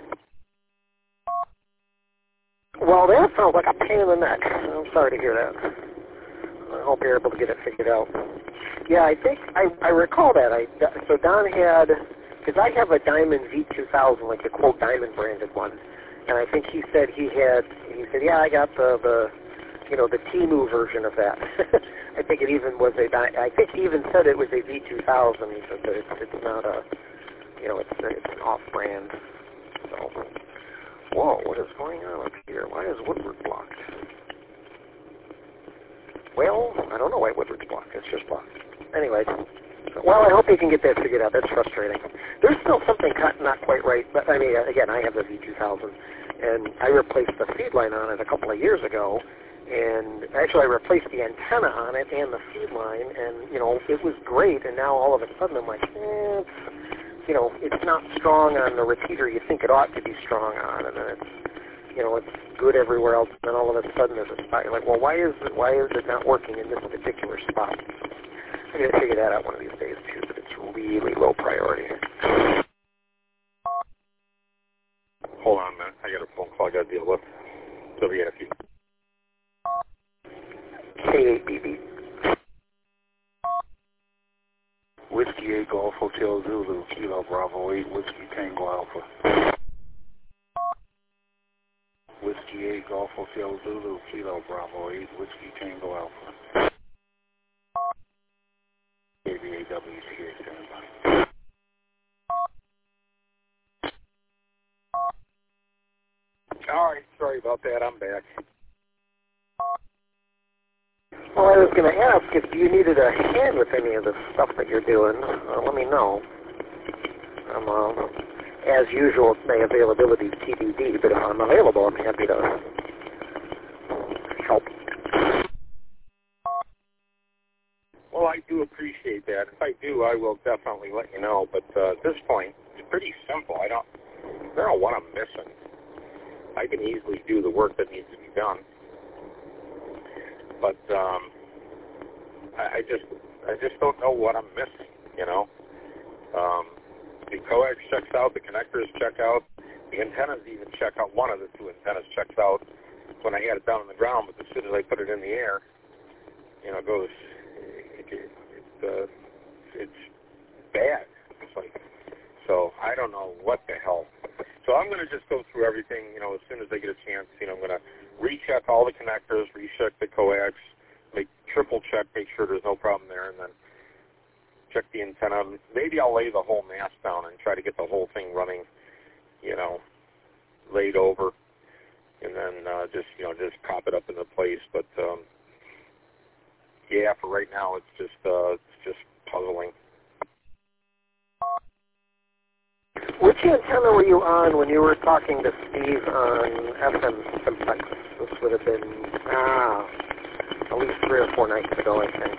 Well, that sounds like a pain in the neck. I'm sorry to hear that. I hope you're able to get it figured out. Yeah, I think, I, I recall that. I, so Don had, because I have a Diamond V two thousand, like the quote Diamond branded one, and I think he said he had, he said, yeah, I got the, the you know, the Temu version of that. I think it even was a, I think he even said it was a V two thousand. He said that it's, it's not a, you know, it's, it's an off-brand. So, whoa, what is going on up here? Why is Woodward blocked? Well, I don't know why Woodward's blocked. It's just blocked. Anyway, well, I hope you can get that figured out. That's frustrating. There's still something cut not quite right. But I mean, again, I have the V two thousand, and I replaced the feed line on it a couple of years ago. And actually, I replaced the antenna on it and the feed line, and, you know, it was great. And now all of a sudden I'm like, eh, it's, you know, it's not strong on the repeater you think it ought to be strong on, and then it's, you know, it's good everywhere else. And then all of a sudden there's a spot. You're like, well, why is it, why is it not working in this particular spot? I'm going to figure that out one of these days, too, but it's really low priority. Hold on a minute. I got a phone call I got to deal with. W F U. K eight B B. Whiskey eight Golf Hotel Zulu, Kilo Bravo eight, Whiskey Tango Alpha. Whiskey eight Golf Hotel Zulu, Kilo Bravo eight, Whiskey Tango Alpha. A B A W T A standby. All right, sorry about that. I'm back. Well, I was going to ask if you needed a hand with any of the stuff that you're doing. Uh, let me know. I'm, uh, as usual, my availability is T B D, but if I'm available, I'm happy to help. Well, I do appreciate that. If I do, I will definitely let you know. But uh, at this point, it's pretty simple. I don't, I don't know what I'm missing. I can easily do the work that needs to be done. But um, I, I just, I just don't know what I'm missing. You know, um, the coax checks out, the connectors check out, the antennas even check out. One of the two antennas checks out when I had it down on the ground, but as soon as I put it in the air, you know, it goes, it, it, it, uh, it's bad. It's like, so I don't know what the hell. So I'm going to just go through everything, you know, as soon as I get a chance. You know, I'm going to recheck all the connectors, recheck the coax, make triple check, make sure there's no problem there, and then check the antenna. Maybe I'll lay the whole mast down and try to get the whole thing running, you know, laid over, and then uh, just, you know, just prop it up into place. But um, yeah, for right now, it's just uh, it's just puzzling. Which antenna were you on when you were talking to Steve on F M Simplex? This would have been, ah, at least three or four nights ago, I think.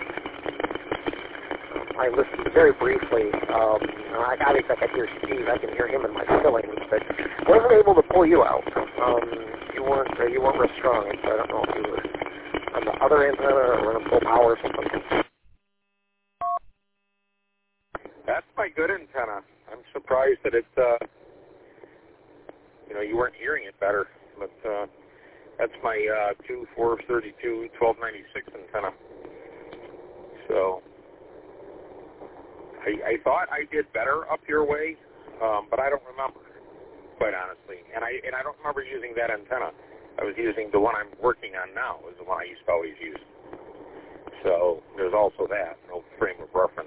I listened very briefly. Um, I, obviously, I could hear Steve. I can hear him in my fillings, but I wasn't able to pull you out. Um, you weren't uh, you weren't real strong, so I don't know if you were on the other antenna or running full power or something. That's my good antenna. I'm surprised that it uh, you know, you weren't hearing it better. But uh, that's my uh, two four thirty-two twelve ninety-six antenna. So I, I thought I did better up your way, um, but I don't remember, quite honestly. And I and I don't remember using that antenna. I was using the one I'm working on now, is the one I used to always use. So there's also that, no frame of reference.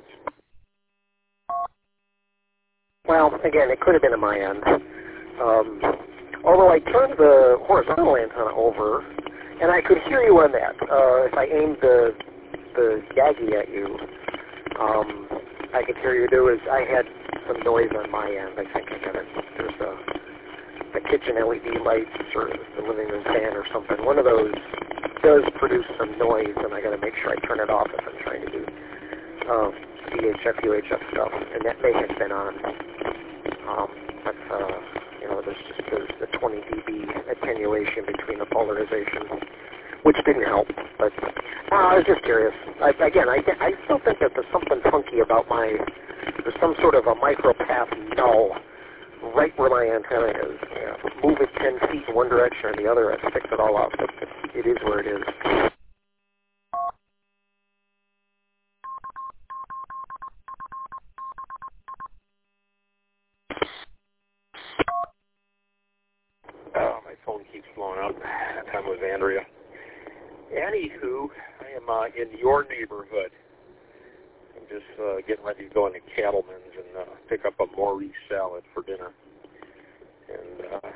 Well, again, it could have been at my end. Um, although I turned the horizontal antenna over, and I could hear you on that. Uh, if I aimed the the Yagi at you, um, I could hear you. There was, I had some noise on my end, I think. Again, there's a, the kitchen L E D lights or the living room fan or something. One of those does produce some noise, and I got to make sure I turn it off if I'm trying to do uh, V H F, U H F stuff, and that may have been on. Um, but, uh, you know, there's just there's the twenty D B attenuation between the polarization, which didn't help. But uh, I was just curious. I, again, I, I still think that there's something funky about my, there's some sort of a micropath null right where my antenna is. Yeah. Move it ten feet in one direction or the other, it sticks it all out. But it is where it is. Oh, my phone keeps blowing up. That time was Andrea. Anywho, I am uh, in your neighborhood. I'm just uh, getting ready to go into Cattleman's and uh, pick up a Maurice salad for dinner and uh,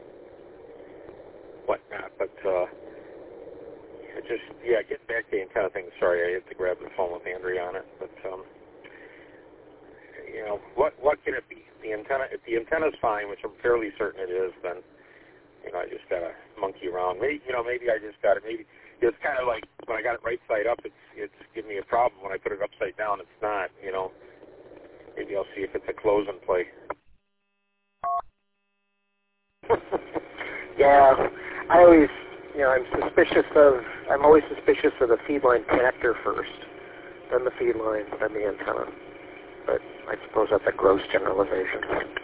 whatnot. But uh, just, yeah, getting back to the antenna thing. Sorry, I had to grab the phone with Andrea on it. But, um, you know, what what can it be? The antenna, if the antenna's fine, which I'm fairly certain it is, then, you know, I just got to monkey around. Maybe, you know, maybe I just got to, maybe, it's kind of like when I got it right side up, it's it's giving me a problem. When I put it upside down, it's not, you know. Maybe I'll see if it's a close-in play. Yeah, I always, you know, I'm suspicious of, I'm always suspicious of the feed line connector first, then the feed line, then the antenna. But I suppose that's a gross generalization.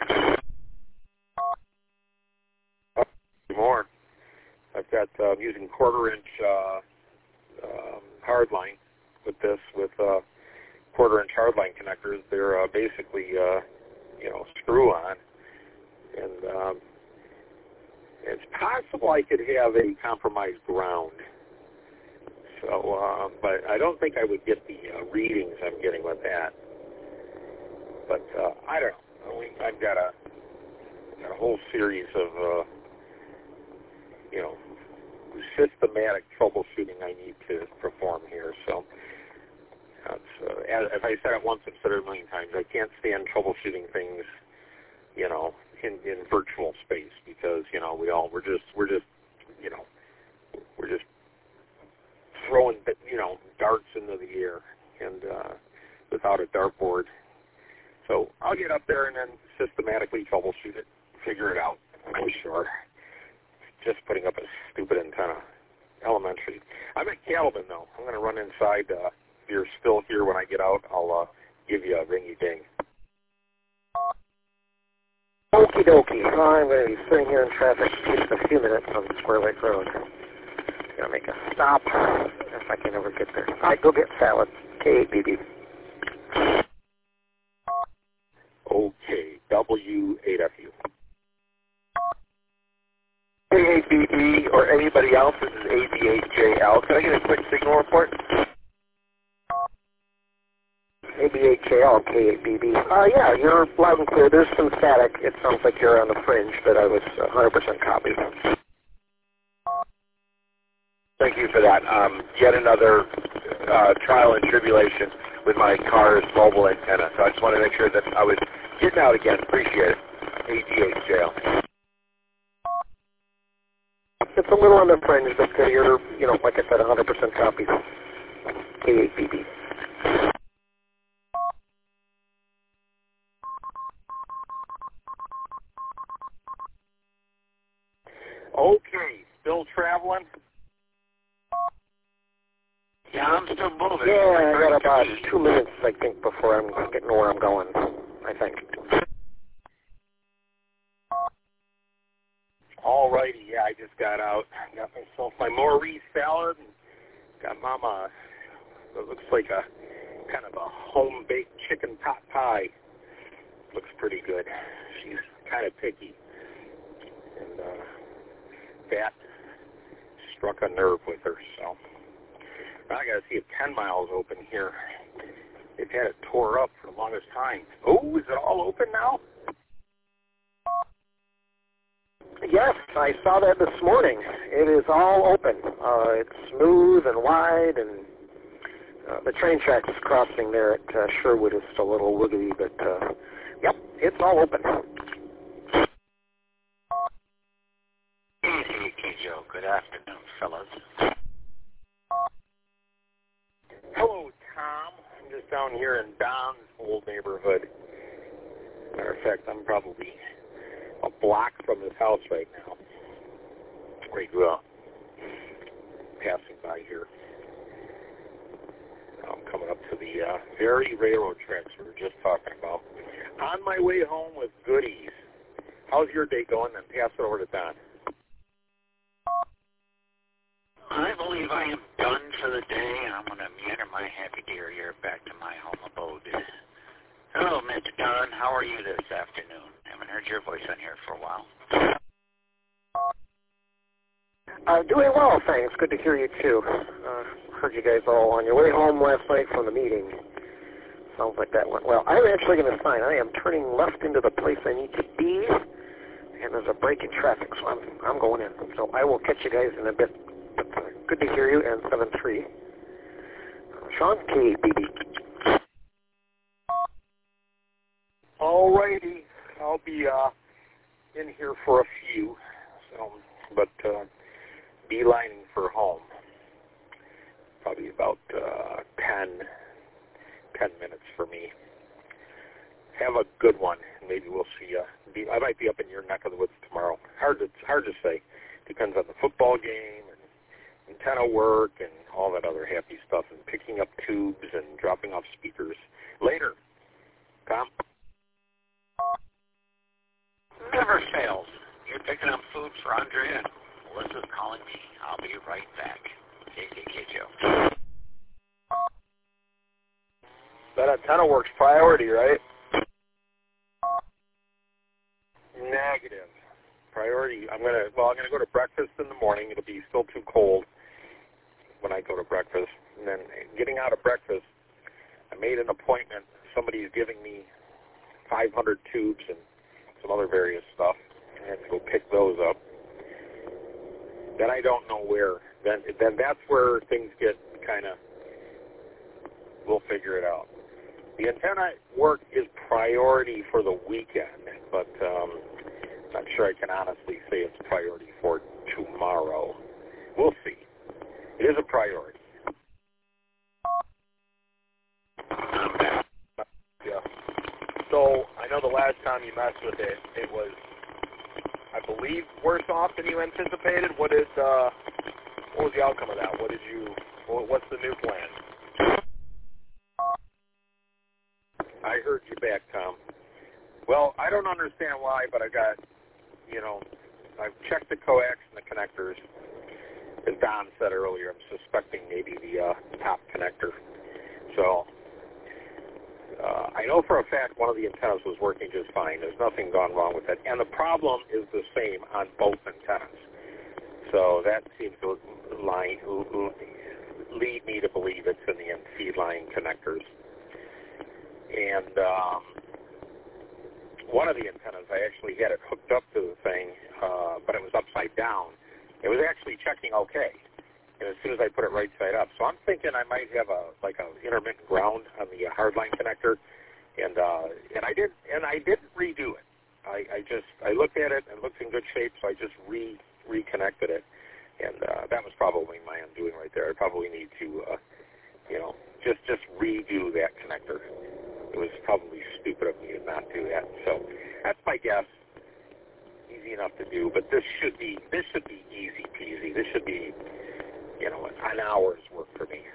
More. I've got, uh, I'm using quarter-inch uh, um, hardline with this, with uh, quarter-inch hardline connectors. They're uh, basically, uh, you know, screw-on. And um, it's possible I could have a compromised ground. So, uh, but I don't think I would get the uh, readings I'm getting with that. But uh, I don't know. I've got a, got a whole series of, uh, you know, systematic troubleshooting I need to perform here. So, that's, uh, as, as I said it once, I've said it a million times, I can't stand troubleshooting things, you know, in, in virtual space because, you know, we all, we're just, we're just, you know, we're just throwing, you know, darts into the air and uh, without a dartboard. So I'll get up there and then systematically troubleshoot it, figure it out, I'm sure. Just putting up a stupid antenna. Elementary. I'm at Cattleman, though. I'm going to run inside. Uh, if you're still here when I get out, I'll uh, give you a ringy ding. Okie dokie. Well, I'm going to be sitting here in traffic in just a few minutes on Square Lake Road. Going to make a stop if I can ever get there. All right, go get salad. K eight B B. Okay, W eight F U. K eight B B or anybody else, this is A B eight J L. Can I get a quick signal report? A B eight J L, K eight B B. Uh, yeah, you're loud and clear. There's some static. It sounds like you're on the fringe, but I was one hundred percent copied. Thank you for that. Um, yet another uh, trial and tribulation with my car's mobile antenna. So I just want to make sure that I was getting out again. Appreciate it. A B eight J L. It's a little on the fringe, but uh, you're, you know, like I said, one hundred percent copied. K eight B B. Okay, still traveling? Yeah, I'm still moving. Yeah, I got about two minutes, I think, before I'm getting where I'm going, I think. I just got out, got myself my Maurice salad, and got Mama what looks like a kind of a home-baked chicken pot pie. Looks pretty good. She's kind of picky. And uh, that struck a nerve with her, so now I got to see if ten miles open here. They've had it tore up for the longest time. Oh, is it all open now? Yes, I saw that this morning. It is all open. Uh, it's smooth and wide, and uh, the train tracks crossing there at uh, Sherwood is still a little wiggly, but uh, yep, it's all open. Hey, K. Joe. Good afternoon, fellas. Hello, Tom. I'm just down here in Don's old neighborhood. Matter of fact, I'm probably a block from his house right now. Where he grew up. Passing by here. I'm coming up to the uh, very railroad tracks we were just talking about. On my way home with goodies. How's your day going? Then pass it over to Don. I believe I am done for the day, and I'm going to meander my happy deer here back to my home abode. Hello, Mister Don. How are you this afternoon? Haven't heard your voice on here for a while. Uh, doing well, thanks. Good to hear you, too. Uh, heard you guys all on your way home last night from the meeting. Sounds like that went well. I'm actually going to sign. I am turning left into the place I need to be, and there's a break in traffic, so I'm, I'm going in. So I will catch you guys in a bit. But, uh, good to hear you, and seven three. Uh, Sean, K B B. All righty. I'll be uh, in here for a few, so, but uh, beelining for home. Probably about uh, ten, ten minutes for me. Have a good one. Maybe we'll see you. Be, I might be up in your neck of the woods tomorrow. Hard to hard to say. Depends on the football game and antenna work and all that other happy stuff, and picking up tubes and dropping off speakers. Later, Tom. Never fails. You're picking up food for Andrea. Melissa's calling me. I'll be right back. K K K Joe. That antenna works priority, right? Negative. Priority. I'm gonna. Well, I'm gonna go to breakfast in the morning. It'll be still too cold when I go to breakfast. And then getting out of breakfast, I made an appointment. Somebody's giving me five hundred tubes and some other various stuff. I have to go pick those up. Then I don't know where. Then then that's where things get kind of. We'll figure it out. The antenna work is priority for the weekend, but um, I'm sure I can honestly say it's priority for tomorrow. We'll see. It is a priority. Yeah. So I know the last time you messed with it, it was, I believe, worse off than you anticipated. What is uh, what was the outcome of that? What did you? What's the new plan? I heard you back, Tom. Well, I don't understand why, but I got, you know, I've checked the coax and the connectors. As Don said earlier, I'm suspecting maybe the uh, top connector. So uh, I know for a fact one of the antennas was working just fine. There's nothing gone wrong with it. And the problem is the same on both antennas. So that seems to line, lead me to believe it's in the feed line connectors. And um, one of the antennas, I actually had it hooked up to the thing, uh, but it was upside down. It was actually checking okay, and as soon as I put it right side up. So I'm thinking I might have a like a intermittent ground on the hardline connector, and uh, and I did and I didn't redo it. I, I just I looked at it and it looks in good shape, so I just re reconnected it, and uh, that was probably my undoing right there. I probably need to, uh, you know, just just redo that connector. It was probably stupid of me to not do that. So that's my guess. Easy enough to do, but this should be this should be easy peasy. This should be, you know, an hour's work for me.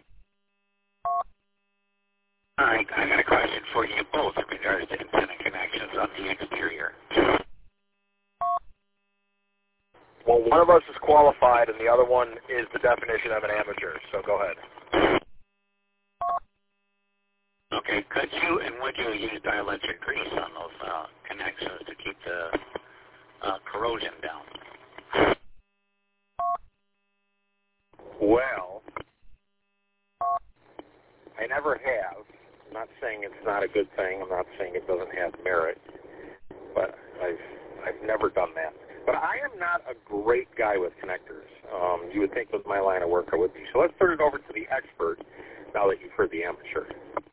All right, I got a question for you both in regards to antenna connections on the exterior. Well, well, one of us is qualified, and the other one is the definition of an amateur. So go ahead. Okay, could you and would you use dielectric grease on those uh, connections to keep the uh, corrosion down? Well, I never have. I'm not saying it's not a good thing. I'm not saying it doesn't have merit, but I've I've never done that. But I am not a great guy with connectors. Um, you would think with my line of work I would be. So let's turn it over to the expert now that you've heard the amateur.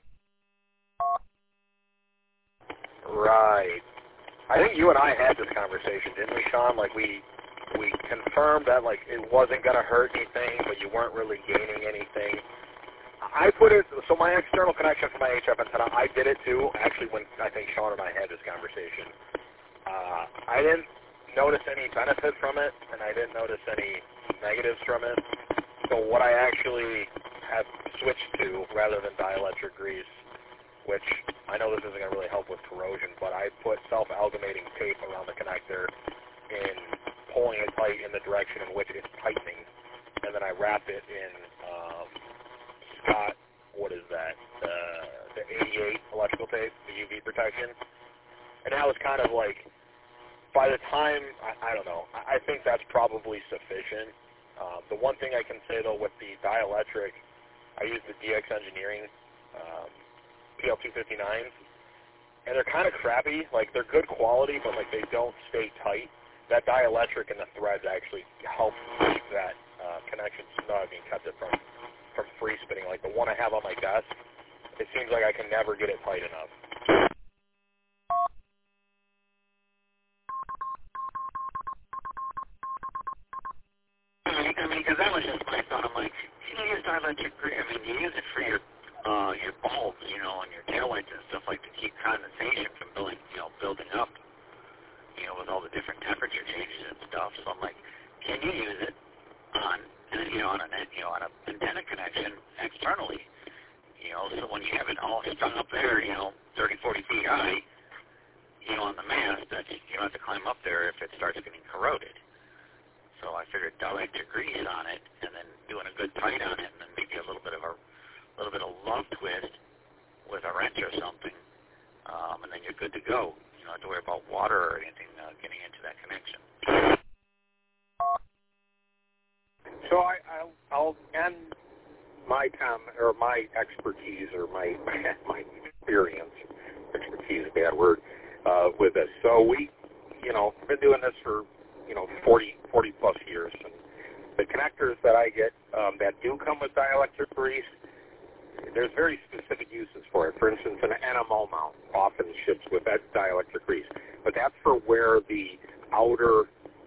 Right. I think you and I had this conversation, didn't we, Sean? Like we we confirmed that like it wasn't going to hurt anything, but you weren't really gaining anything. I put it, so my external connection for my H F antenna, I did it too, actually when I think Sean and I had this conversation. Uh, I didn't notice any benefit from it, and I didn't notice any negatives from it. So what I actually have switched to, rather than dielectric grease, which I know this isn't going to really help with corrosion, but I put self-amalgamating tape around the connector and pulling it tight in the direction in which it's tightening, and then I wrap it in um, Scott, what is that, uh, the eighty-eight electrical tape, the U V protection, and that was kind of like, by the time, I, I don't know, I, I think that's probably sufficient. Um, the one thing I can say, though, with the dielectric, I use the D X Engineering um, P L two fifty-nines, and they're kind of crappy. Like, they're good quality, but, like, they don't stay tight. That dielectric and the threads actually help keep that uh, connection snug and kept it from, from free spinning. Like, the one I have on my desk, it seems like I can never get it tight enough. I mean, because that was just my thought. I'm like, you use dielectric grease. I mean, you use it for your uh, your bulbs, you know, and your taillights and stuff like to keep condensation from building, you know, building up, you know, with all the different temperature changes and stuff. So I'm like, can you use it on, you know, on an, you know, on an antenna connection externally, you know, so when you have it all strung up there, you know, thirty, forty feet high, you know, on the mast, that you don't have to climb up there if it starts getting corroded. So I figured dielectric grease on it, and then doing a good tight on it, and then maybe a little bit of a little bit of love twist with a wrench or something, um, and then you're good to go. You don't have to worry about water or anything uh, getting into that connection. So I, I'll, I'll end my comment or my expertise or my my experience. Expertise is a bad word uh, with this. So we, you know, been doing this for you know forty, forty plus years, and the connectors that I get um, that do come with dielectric grease, there's very specific uses for it. For instance, an N M O mount often ships with that dielectric grease, but that's for where the outer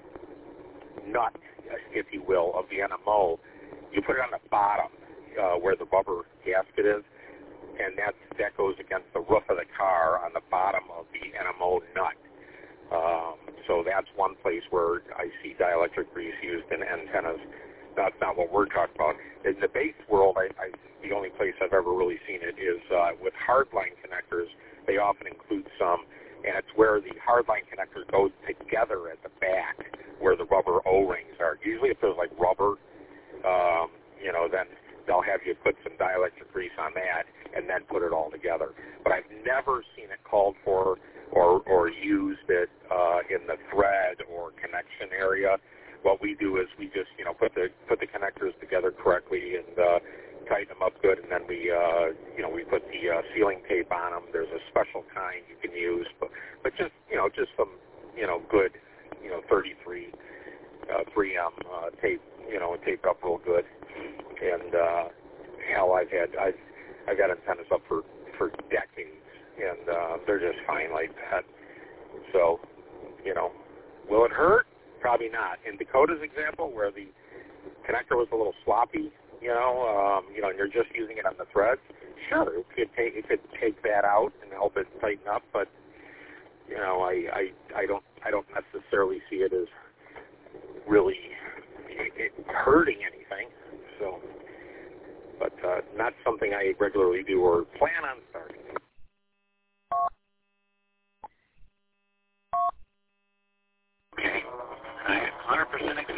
nut, if you will, of the N M O, you put it on the bottom uh, where the rubber gasket is, and that's, that goes against the roof of the car on the bottom of the N M O nut. Um, so that's one place where I see dielectric grease used in antennas. That's not what we're talking about. In the base world, I, I, the only place I've ever really seen it is uh, with hardline connectors. They often include some, and it's where the hardline connectors go together at the back where the rubber O-rings are. Usually if there's like rubber, um, you know, then they'll have you put some dielectric grease on that and then put it all together. But I've never seen it called for or, or used it uh, in the thread or connection area. What we do is we just, you know, put the put the connectors together correctly and uh, tighten them up good, and then we, uh, you know, we put the uh, sealing tape on them. There's a special kind you can use, but but just, you know, just some, you know, good, you know, thirty-three uh, three M uh, tape, you know, taped up real good. And uh, hell, I've had I've I've got antennas up for for decades, and uh, they're just fine like that. So, you know, will it hurt? Probably not. In Dakota's example, where the connector was a little sloppy, you know, um, you know, and you're just using it on the threads, sure, it could take it could take that out and help it tighten up, but you know, I I, I don't I don't necessarily see it as really it, it hurting anything. So, but uh, not something I regularly do or plan on starting. Okay, I one hundred percent agree.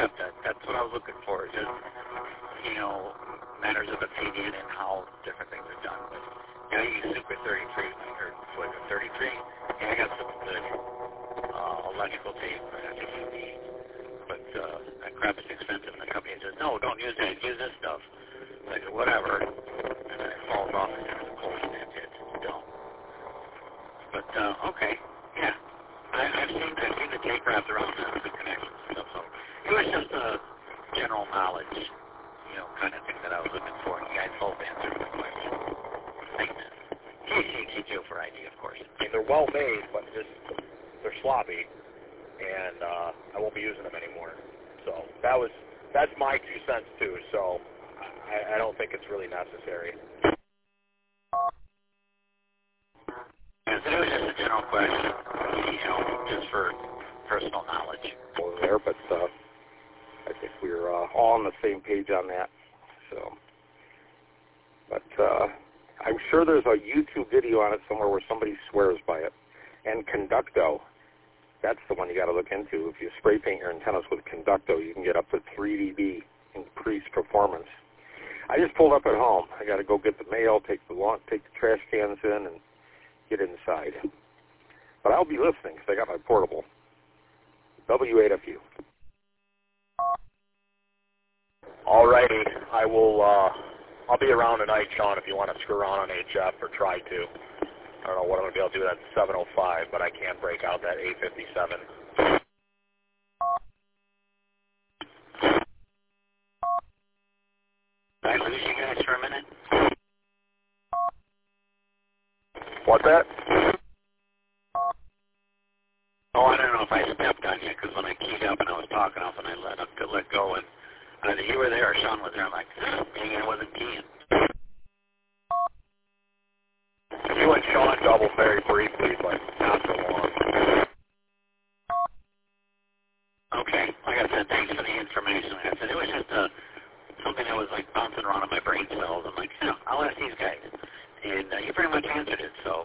or just, you know, matters of opinion and how different things are done. But yeah, I use Super thirty-three, or what is it, thirty-three? Yeah, I got some good uh, electrical tape as a U V. But uh, that crap is expensive, and the company says, no, don't use that, use this stuff. I said, whatever. And then it falls off as soon as the cold snap hits. It's dumb. But, uh, okay, yeah. I, I've seen I've seen the tape wrapped around the, the connections and stuff, so it was just a general knowledge, you know, kind of thing that I was looking for, and you guys both answered my question. Thanks. K C K Joe for I D, of course. I mean, they're well made, but just, they're sloppy, and uh, I won't be using them anymore. So that was, that's my two cents too, so I, I don't think it's really necessary. Yeah, so it was just a general question, you know, just for personal knowledge. Over there, but uh, I think we're uh, all on the same page on that. So, but uh, I'm sure there's a YouTube video on it somewhere where somebody swears by it. And Conducto, that's the one you got to look into. If you spray paint your antennas with Conducto, you can get up to three D B increased performance. I just pulled up at home. I got to go get the mail, take the lawn, take the trash cans in, and get inside. But I'll be listening because I got my portable. W eight F U. Alrighty, I will, uh, I'll be around tonight, Sean, if you want to screw around on H F or try to. I don't know what I'm going to be able to do at seven oh five, but I can't break out that eight fifty-seven. Did I lose you guys for a minute? What's that? Oh, I don't know if I stepped on you, because when I keyed up and I was talking off and I let up to let go, and either you were there or Sean was there, I'm like, dang, I wasn't keying. You and Sean doubled very briefly, but not so long. Okay, like I said, thanks for the information. Like I said, it was just uh, something that was like bouncing around in my brain cells. I'm like, you know, I'll ask these guys. And uh, you pretty much answered it, so.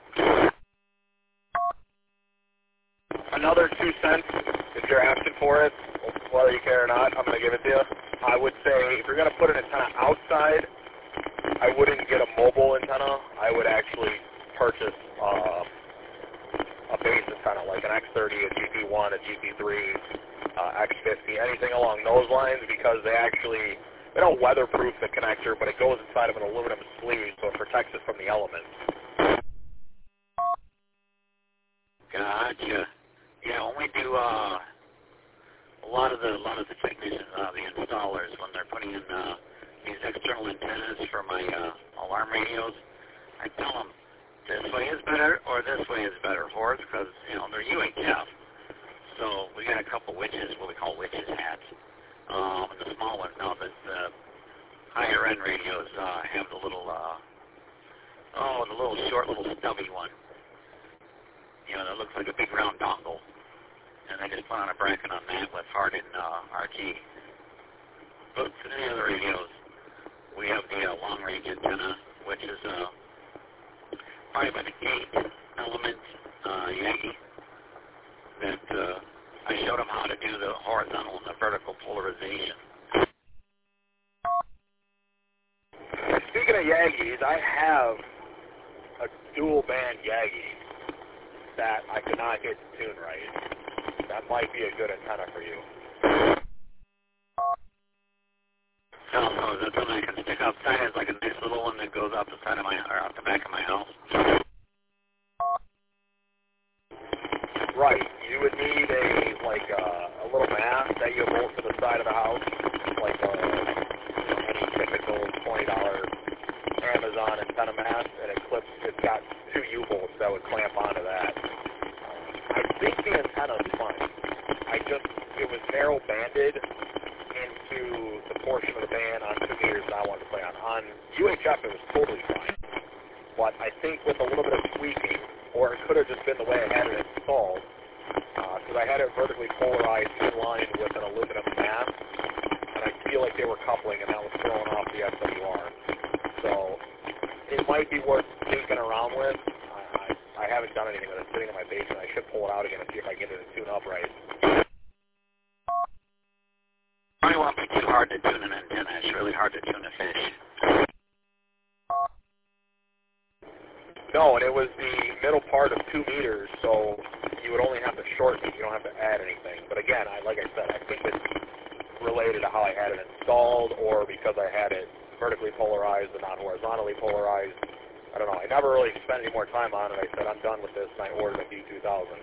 Another two cents, if you're asking for it, whether you care or not, I'm going to give it to you. I would say if you're going to put an antenna outside, I wouldn't get a mobile antenna. I would actually purchase uh, a base antenna, like an X thirty, a G P one, a G P three, uh, X fifty, anything along those lines, because they actually, they don't weatherproof the connector, but it goes inside of an aluminum sleeve, so it protects it from the elements. Gotcha. Yeah, when we do uh, a lot of the a lot of the technicians, uh, the installers, when they're putting in uh, these external antennas for my uh, alarm radios, I tell them this way is better or this way is better for us, because you know they're U H F. So we got a couple witches, what we call witches hats. Um, and the small ones, no, the, the higher end radios uh, have the little, uh, oh, the little short, little stubby one. You know, that looks like a big round dongle. And I just put on a bracket on that with hardened uh, R G. But for the other radios, we have the uh, long range antenna, which is uh, probably by the gate element uh, Yagi. That uh, I showed them how to do the horizontal and the vertical polarization. Speaking of Yagis, I have a dual band Yagi that I could not get to tune right. That might be a good antenna for you. Oh, so is that something I can stick outside as like a nice little one that goes out the side of my, or out the back of my house? Right. You would need a, like, uh, a little mast that you bolt to the side of the house, like a, any typical twenty dollar Amazon antenna mast, and it clips, it's got two U-bolts that would clamp onto that. I think the antenna is fine. I just, it was narrow banded into the portion of the band on two meters that I wanted to play on. On U H F, it was totally fine. But I think with a little bit of tweaking, or it could have just been the way I had it installed, because uh, I had it vertically polarized in line with an aluminum mast, and I feel like they were coupling, and that was throwing off the S W R. So it might be worth tinking around with. I, I, I haven't done anything with it. It's sitting in my basement. I should pull it out again and see if I can get it to tune up right. Probably won't be too hard hard to tune an antenna. It's really hard to tune a fish. No, and it was the middle part of two meters, so you would only have to shorten it. You don't have to add anything. But again, I, like I said, I think it's related to how I had it installed, or because I had it vertically polarized and not horizontally polarized. I don't know. I never really spent any more time on it. I said, I'm done with this, and I ordered a D two thousand.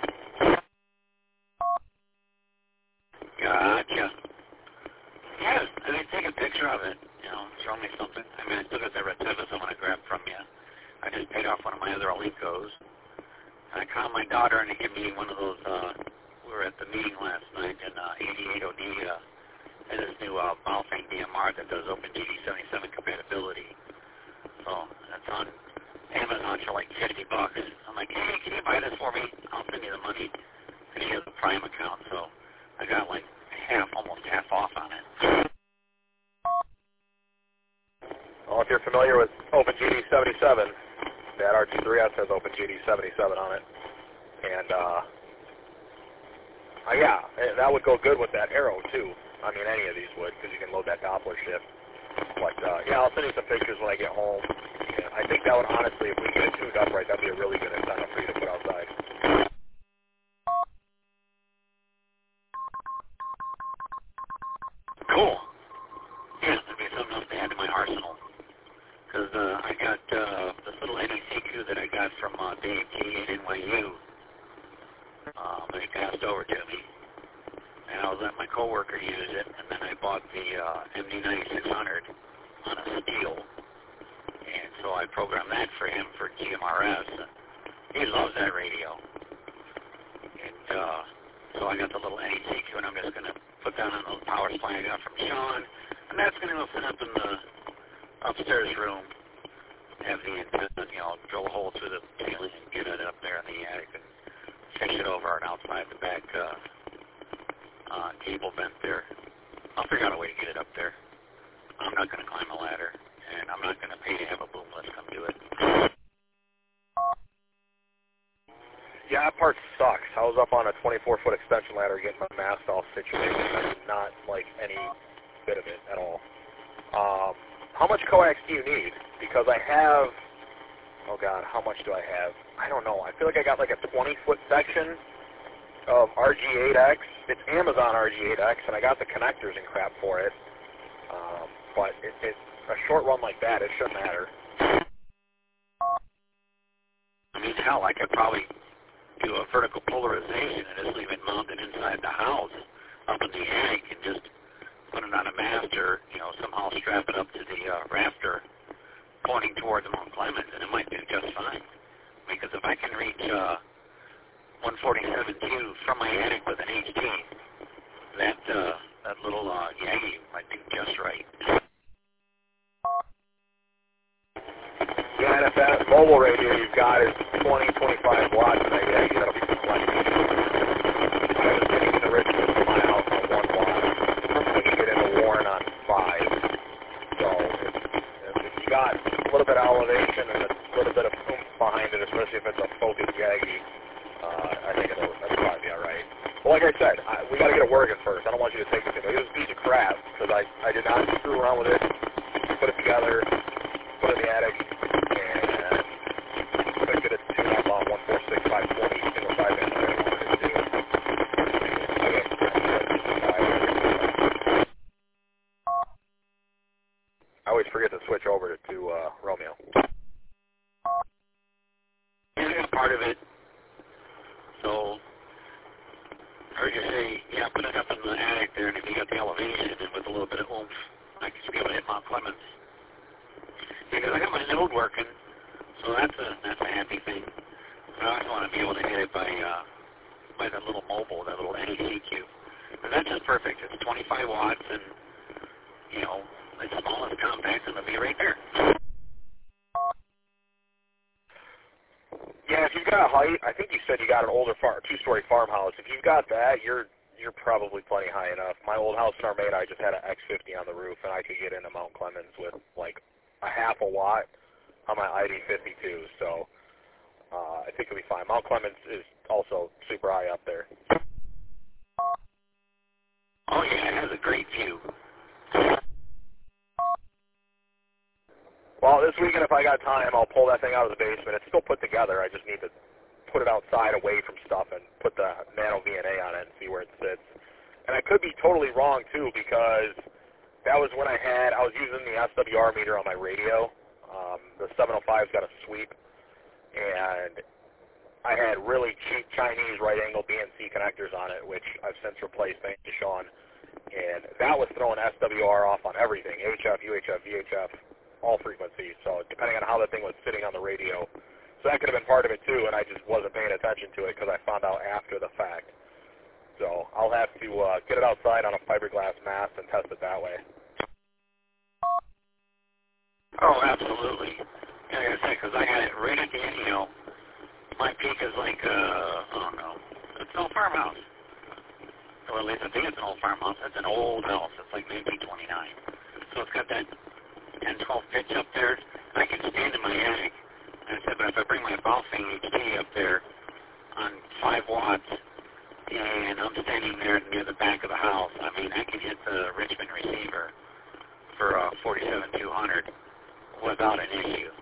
Gotcha. Yeah, I mean, take a picture of it. You know, show me something. I mean, I still got the Retevis I want to grab from you. I just paid off one of my other Olecos. And I called my daughter into give me one of those, uh, we were at the meeting last night, and uh, eighty-eight O D uh, has this new uh, Baofeng D M R that does OpenGD seventy-seven compatibility. So that's on Amazon for like fifty bucks. I'm like, hey, can you buy this for me? I'll send you the money. And she has a Prime account, so I got like half, almost half off on it. Well, if you're familiar with OpenGD seventy-seven, that R G three S has OpenGD seventy-seven on it. And, uh, uh, yeah, that would go good with that Arrow, too. I mean, any of these would, because you can load that Doppler shift. But, uh, yeah, I'll send you some pictures when I get home. And I think that would, honestly, if we get it tuned up right, that'd be a really good antenna for you to put outside. Cool. Yeah, that'd be something else to add to my arsenal. Because uh, I got uh, this little N E C Q that I got from uh, Dave G at N Y U. Um, they passed over to me. And I was letting my coworker use it, and then I bought the uh, M D ninety-six hundred on a steel. And so I programmed that for him for G M R S. And he loves that radio. And uh, so I got the little N E C Q, and I'm just going to put down on the power supply I got from Sean. And that's going to go sit up in the upstairs room, have the antenna, you know, drill a hole through the ceiling and get it up there in the attic and fish it over and outside the back uh, uh, cable vent there. I'll figure out a way to get it up there. I'm not going to climb a ladder, and I'm not going to pay to have a boomless come do it. Yeah, that part sucks. I was up on a twenty-four foot extension ladder getting my mast all situated. I did not like any bit of it at all. Um, how much coax do you need? Because I have, oh God, how much do I have? I don't know. I feel like I got like a twenty foot section of R G eight X. It's Amazon R G eight X, and I got the connectors and crap for it. Um, but it, it, a short run like that, it shouldn't matter. I mean, hell, I could probably do a vertical polarization and just leave it mounted inside the house up in the attic and just put it on a mast or, you know, somehow strap it up to the uh, rafter pointing towards Mount Clemens, and it might do just fine. Because if I can reach uh, one forty-seven Q from my attic with an H D, that, uh, that little uh, Yagi might do just right. Yeah, and if that mobile radio you've got is twenty, twenty-five watts, then yeah, that'll be plenty. I was getting in the Richmond from my house on one watt. I can get into Warren on five. So if, if you got a little bit of elevation and a little bit of oomph behind it, especially if it's a focused Yagi, uh, I think it'll, that'll probably be all right. Well, like I said, I, we got to get it working first. I don't want you to take it to me. It was a piece of crap because I, I did not screw around with it, put it together, put it in the attic, and couldn't get it to tune up on one forty-six five twenty single five inch that I wanted it to do. I always forget to switch over to, to uh, Romeo. Yeah, part of it. So, I heard you say, yeah, put it up in the attic there, and if you got the elevation and with a little bit of oomph, I could be able to hit Mount Clemens. Because I got my node working, so that's a that's a happy thing. But I also want to be able to hit it by uh, by that little mobile, that little N E C Q. And that's just perfect. It's twenty-five watts, and you know, it's small and compact, and it'll be right there. Yeah, if you've got a height, I think you said you got an older far, two-story farmhouse. If you've got that, you're you're probably plenty high enough. My old house in Armada, I just had an X fifty on the roof, and I could get into Mount Clemens with like a half a watt on my I D fifty-two. So uh, I think it'll be fine. Mount Clemens is also super high up there. Oh yeah, it has a great view. if I got time, I'll pull that thing out of the basement. It's still put together. I just need to put it outside away from stuff and put the Nano V N A on it and see where it sits. And I could be totally wrong, too, because that was when I had, I was using the S W R meter on my radio. Um, the seven oh five's got a sweep, and I had really cheap Chinese right-angle B N C connectors on it, which I've since replaced, thanks to Sean. And that was throwing S W R off on everything, H F, U H F, V H F, all frequencies. So depending on how that thing was sitting on the radio. So that could have been part of it, too, and I just wasn't paying attention to it because I found out after the fact. So I'll have to uh, get it outside on a fiberglass mast and test it that way. Oh, absolutely. Yeah, like I said, because I got it right at the end, you know, my peak is like, uh, I don't know, it's an old farmhouse. Well, at least I think it's an old farmhouse. It's an old house. It's like nineteen twenty-nine. So it's got that ten twelve pitch up there. I can stand in my attic. And I said, but if I bring my Baofeng H D up there on five watts, and I'm standing there near the back of the house, I mean, I can hit the Richmond receiver for uh, forty-seven two hundred without an issue.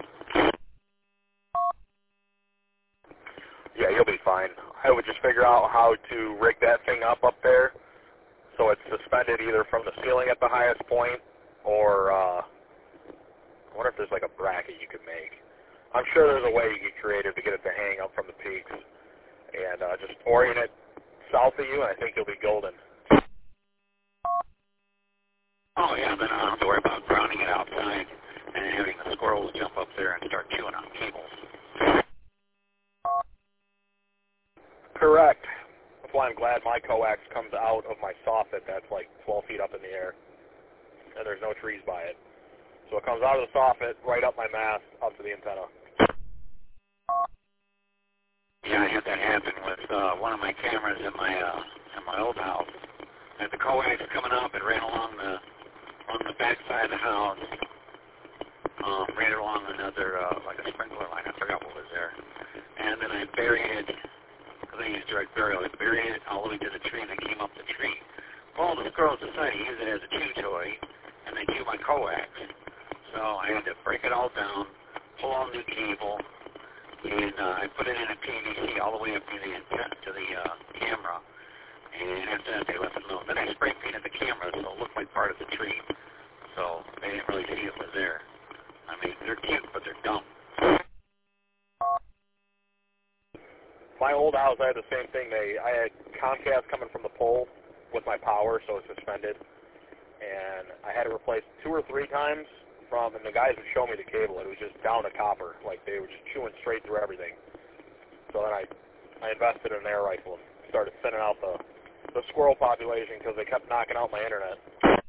Yeah, you'll be fine. I would just figure out how to rig that thing up up there so it's suspended either from the ceiling at the highest point or, uh, I wonder if there's like a bracket you could make. I'm sure there's a way you get creative to get it to hang up from the peaks. And uh, just orient it south of you, and I think you'll be golden. Oh, yeah, then I don't have to worry about grounding it outside and having the squirrels jump up there and start chewing on cables. Correct. That's why I'm glad my coax comes out of my soffit that's like twelve feet up in the air, and there's no trees by it. So it comes out of the soffit, right up my mast, up to the antenna. Yeah, I had that happen with uh, one of my cameras in my uh, in my old house. I had the coax coming up and ran along the on the back side of the house, um, ran along another uh, like a sprinkler line. I forgot what was there, and then I buried it. Because I used direct burial. I buried it all the way to the tree, and I came up the tree. Well, the squirrels decided to use it as a chew toy, and they chew my coax. So I had to break it all down, pull all new cable, and uh, I put it in a P V C all the way up to the to the uh, camera. And after that, they left it alone. Then I spray painted the camera so it looked like part of the tree. So they didn't really see it was there. I mean, they're cute, but they're dumb. My old house, I had the same thing. They, I had Comcast coming from the pole with my power, so it's suspended. And I had it replaced two or three times from, and the guys would show me the cable. It was just down to copper. Like, they were just chewing straight through everything. So then I, I invested in an air rifle and started sending out the, the squirrel population because they kept knocking out my internet.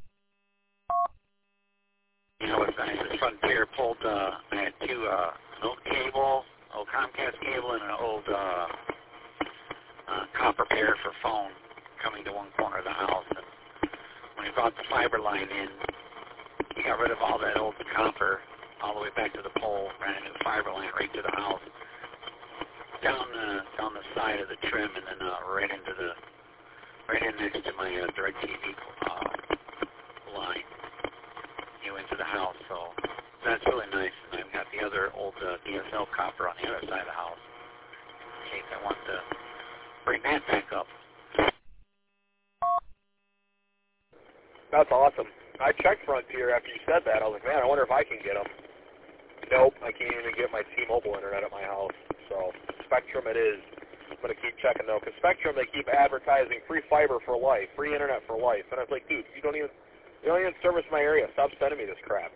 You know what's nice? The Frontier pulled, uh, I had two, uh, an old cable, old Comcast cable, and an old uh, uh, copper pair for phone coming to one corner of the house. And when he brought the fiber line in, he got rid of all that old copper all the way back to the pole, ran a new fiber line right to the house, down the down the side of the trim, and then uh, right into the right in next to my uh, DirecTV uh, line, you know, into the house. So that's really nice. And I've got the other old uh, D S L copper on the other side of the house in case I want to bring that back up. That's awesome. I checked Frontier after you said that. I was like, man, I wonder if I can get them. Nope, I can't even get my T-Mobile internet at my house. So Spectrum it is. I'm going to keep checking, though, because Spectrum, they keep advertising free fiber for life, free internet for life. And I was like, dude, you don't even, you don't even service my area. Stop sending me this crap.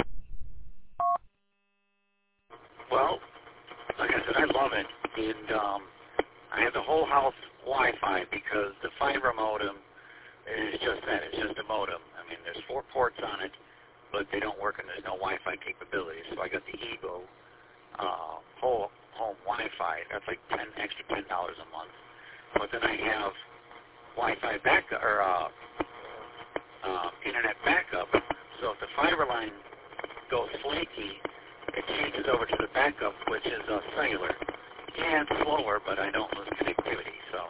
Well, like I said, I love it. And um, I have the whole house Wi-Fi because the fiber modem is just that. It's just a modem. I mean, there's four ports on it, but they don't work and there's no Wi-Fi capability. So I got the Ebo uh, whole home Wi-Fi. That's like ten extra ten dollars a month. But then I have Wi-Fi backup or uh, uh, internet backup. So if the fiber line goes flaky, it changes over to the backup, which is uh, cellular. Yeah, it's slower, but I don't lose connectivity. So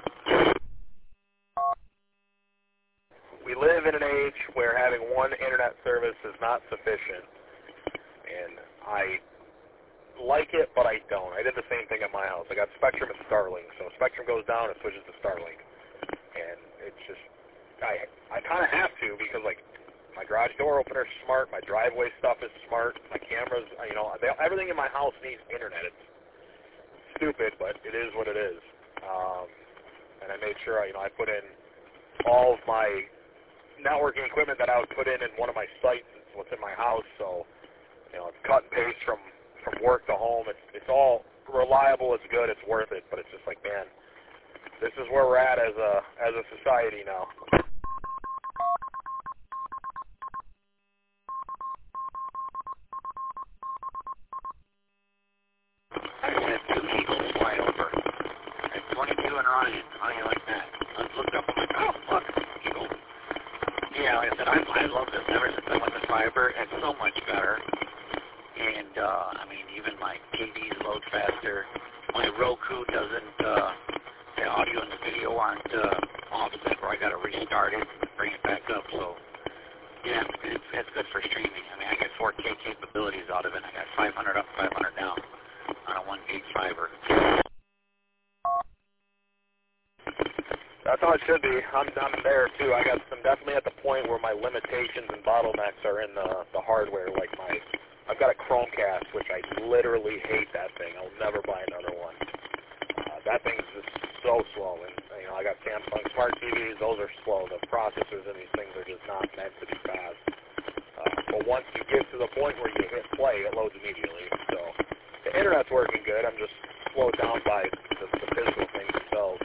we live in an age where having one internet service is not sufficient. And I like it, but I don't. I did the same thing at my house. I got Spectrum and Starlink. So Spectrum goes down, it switches to Starlink. And it's just, I I kind of have to because, like, my garage door opener is smart, my driveway stuff is smart, my cameras, you know, they, everything in my house needs internet. It's stupid, but it is what it is. Um, and I made sure, I, you know, I put in all of my networking equipment that I would put in in one of my sites. It's what's in my house, so, you know, it's cut and paste from from work to home. It's it's all reliable. It's good. It's worth it. But it's just like, man, this is where we're at as a as a society now. I had two eagles fly over at twenty-two and Ryan. How do you like that? I looked up. I'm like, oh fuck, eagle. Yeah, like I said, I I love this. Ever since I went to fiber, it's so much better. And, uh, I mean, even my T Vs load faster. My Roku doesn't, uh, the audio and the video aren't uh, offset where I got to restart it and bring it back up. So, yeah, it's, it's good for streaming. I mean, I get four K capabilities out of it. I got five hundred up, five hundred down on a one gig fiber. That's how it should be. I'm, I'm there, too. I got I'm definitely at the point where my limitations and bottlenecks are in the, the hardware, like my... I've got a Chromecast, which I literally hate that thing. I'll never buy another one. Uh, that thing's just so slow. And, you know, I got Samsung Smart T Vs. Those are slow. The processors in these things are just not meant to be fast. Uh, but once you get to the point where you hit play, it loads immediately. So the internet's working good. I'm just slowed down by the, the physical things themselves.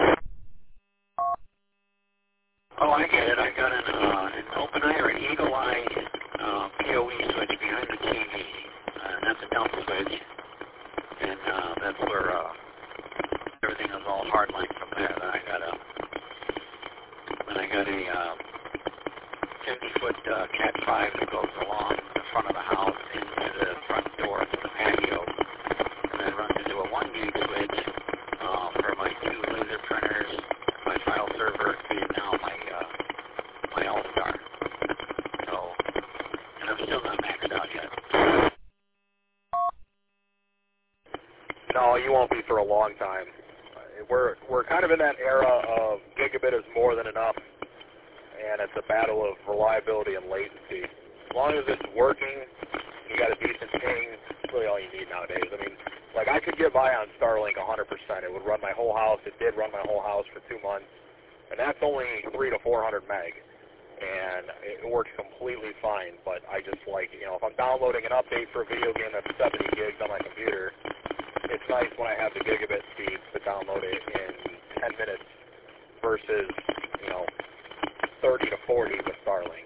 Oh, I get it. I got an, uh, an OpenEye or an Eagle Eye uh, P O E switch behind the T V. Uh, and that's a dump switch. And uh, that's where uh, everything is all hardline from there. Then I got a, then I got a uh, fifty foot uh, Cat five that goes along the front of the house into the front door to the patio. And then runs into a one gig switch uh, for my two laser printers, my file server, and now my uh, my All-Star. So, and I'm still not maxed out yet. No, you won't be for a long time. We're we're kind of in that era of gigabit is more than enough, and it's a battle of reliability and latency. As long as it's working, you got a decent ping. That's really all you need nowadays. I mean, like I could get by on Starlink one hundred percent. It would run my whole house. It did run my whole house for two months, and that's only three to four hundred meg, and it works completely fine. But I just like, you know, if I'm downloading an update for a video game that's seventy gigs on my computer, it's nice when I have the gigabit speed to download it in ten minutes versus, you know, thirty to forty with Starlink.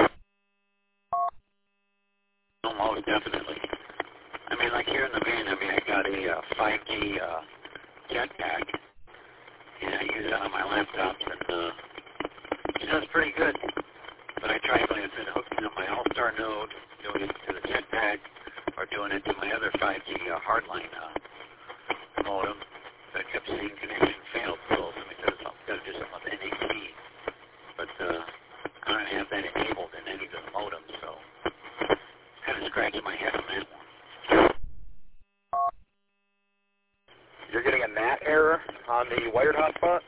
Almost definitely. I mean, like here in the van, I mean, I got a uh, five G uh, jetpack, and I use it on my laptops, and uh, it does pretty good. But I tried, like I said, hooking up my All-Star node, doing it to the jetpack, or doing it to my other five G uh, hardline uh, modem. So I kept seeing connection failed, so somebody said something, got to do something with N A T. But uh, I don't have that enabled in any of the modems, so kind of scratching my head on that one. You're getting a N A T error on the wired hotspot?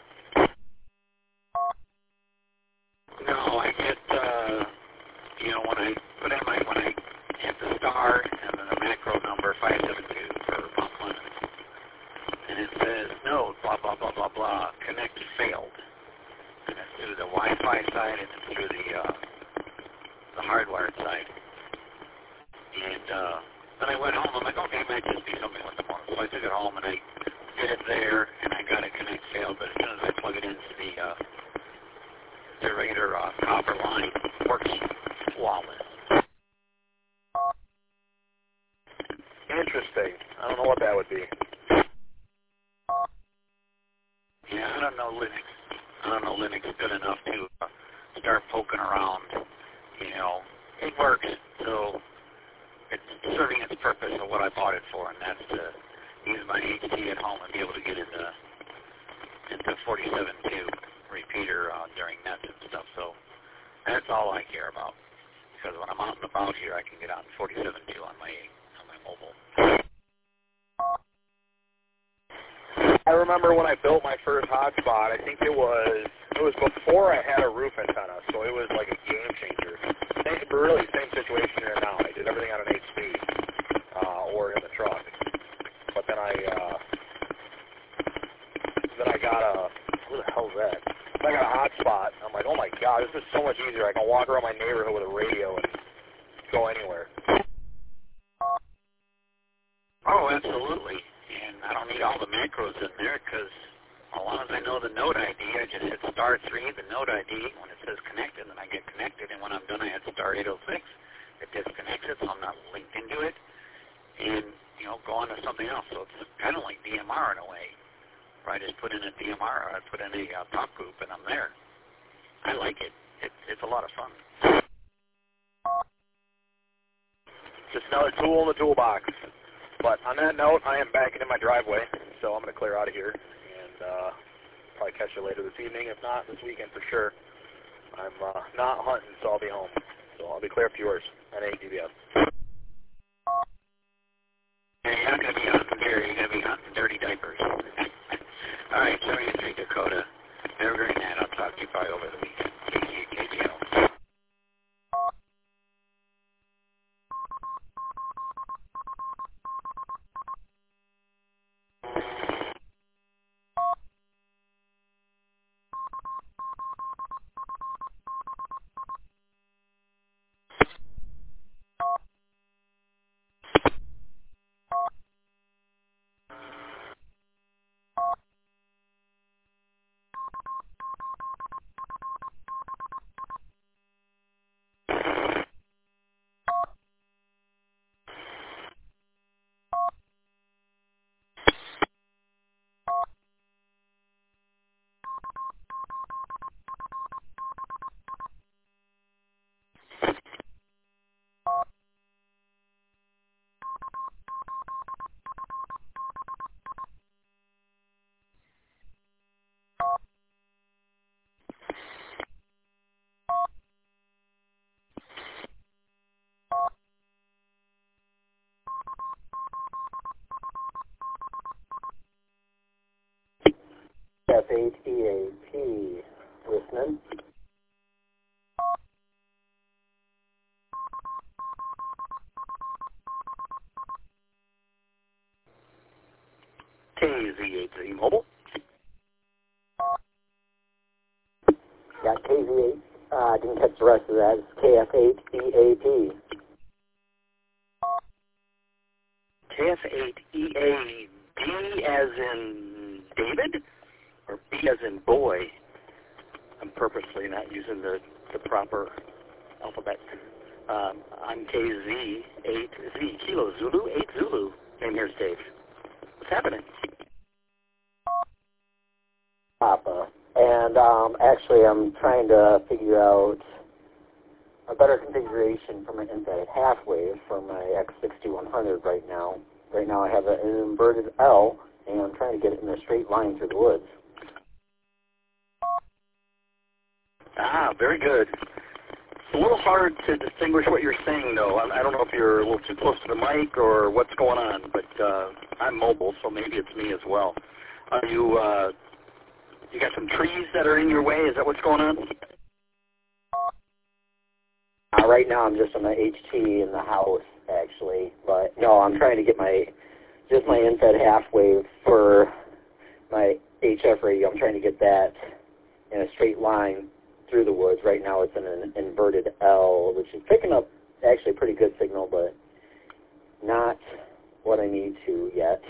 No, I get, uh, you know, when I put in my, when I hit the star and then the macro number five seven two for pump one, and it says, no, blah, blah, blah, blah, blah, connect failed. And it's through the Wi-Fi side and it's through the, uh, the hardwired side. And uh, then I went home. I'm like, okay, it might just be something with the modem. So I took it home and I did it there, and I got it connect failed. But as soon as I plug it into the uh, the regular uh, copper line, it works flawless. Interesting. I don't know what that would be. Yeah, I don't know Linux. I don't know Linux good enough to uh, start poking around. You know, it works. So it's serving its purpose of what I bought it for, and that's to use my H D at home and be able to get into into forty-seven two repeater uh, during nets and stuff. So that's all I care about. Because when I'm out and about here, I can get on forty-seven two on my Mobile. I remember when I built my first hotspot, I think it was it was before I had a roof antenna, so it was like a game changer. Same, really, same situation here now. I did everything on an H P uh, or in the truck, but then I uh, then I got a what the hell is that? Then I got a hotspot. I'm like, oh my god, this is so much easier. I can walk around my neighborhood with a radio and go anywhere. Oh, absolutely. And I don't need all the macros in there because as long as I know the node I D, I just hit star three, the node I D. When it says connected, then I get connected. And when I'm done, I hit star eight oh six. It disconnects it, so I'm not linked into it. And, you know, go on to something else. So it's kind of like D M R in a way. Where I just put in a D M R, or I put in a uh, top group, and I'm there. I like it. it. It's a lot of fun. Just another tool in the toolbox. But on that note, I am backing in my driveway, so I'm going to clear out of here. And uh, probably catch you later this evening. If not, this weekend for sure. I'm uh, not hunting, so I'll be home. So I'll be clear up to yours at A D B S. Yeah, you're not going to be hunting here. You're going to be hunting dirty diapers. All right, seventy-three Dakota. Evergreen, and I'll talk to you probably over the weekend. K G K G L. F H E A P, listening. K Z eight Z Mobile. Yeah, K Z eight. I uh, didn't catch the rest of that. It's K F eight B A P. K F eight E A D as in David? Or B as in boy? I'm purposely not using the, the proper alphabet. Um, I'm K Z eight Z. Kilo Zulu, eight Zulu. And here's Dave. What's happening? Papa. And um, actually, I'm trying to figure out a better configuration for my inside half wave for my X sixty-one hundred right now. Right now, I have an inverted L, and I'm trying to get it in a straight line through the woods. Ah, very good. It's a little hard to distinguish what you're saying, though. I, I don't know if you're a little too close to the mic or what's going on, but uh, I'm mobile, so maybe it's me as well. Are you, uh, you got some trees that are in your way? Is that what's going on? Uh, right now, I'm just on my H T in the house, actually. But, no, I'm trying to get my, just my inside half wave for my H F radio. I'm trying to get that in a straight line through the woods. Right now it's in an inverted L, which is picking up actually a pretty good signal, but not what I need to yet.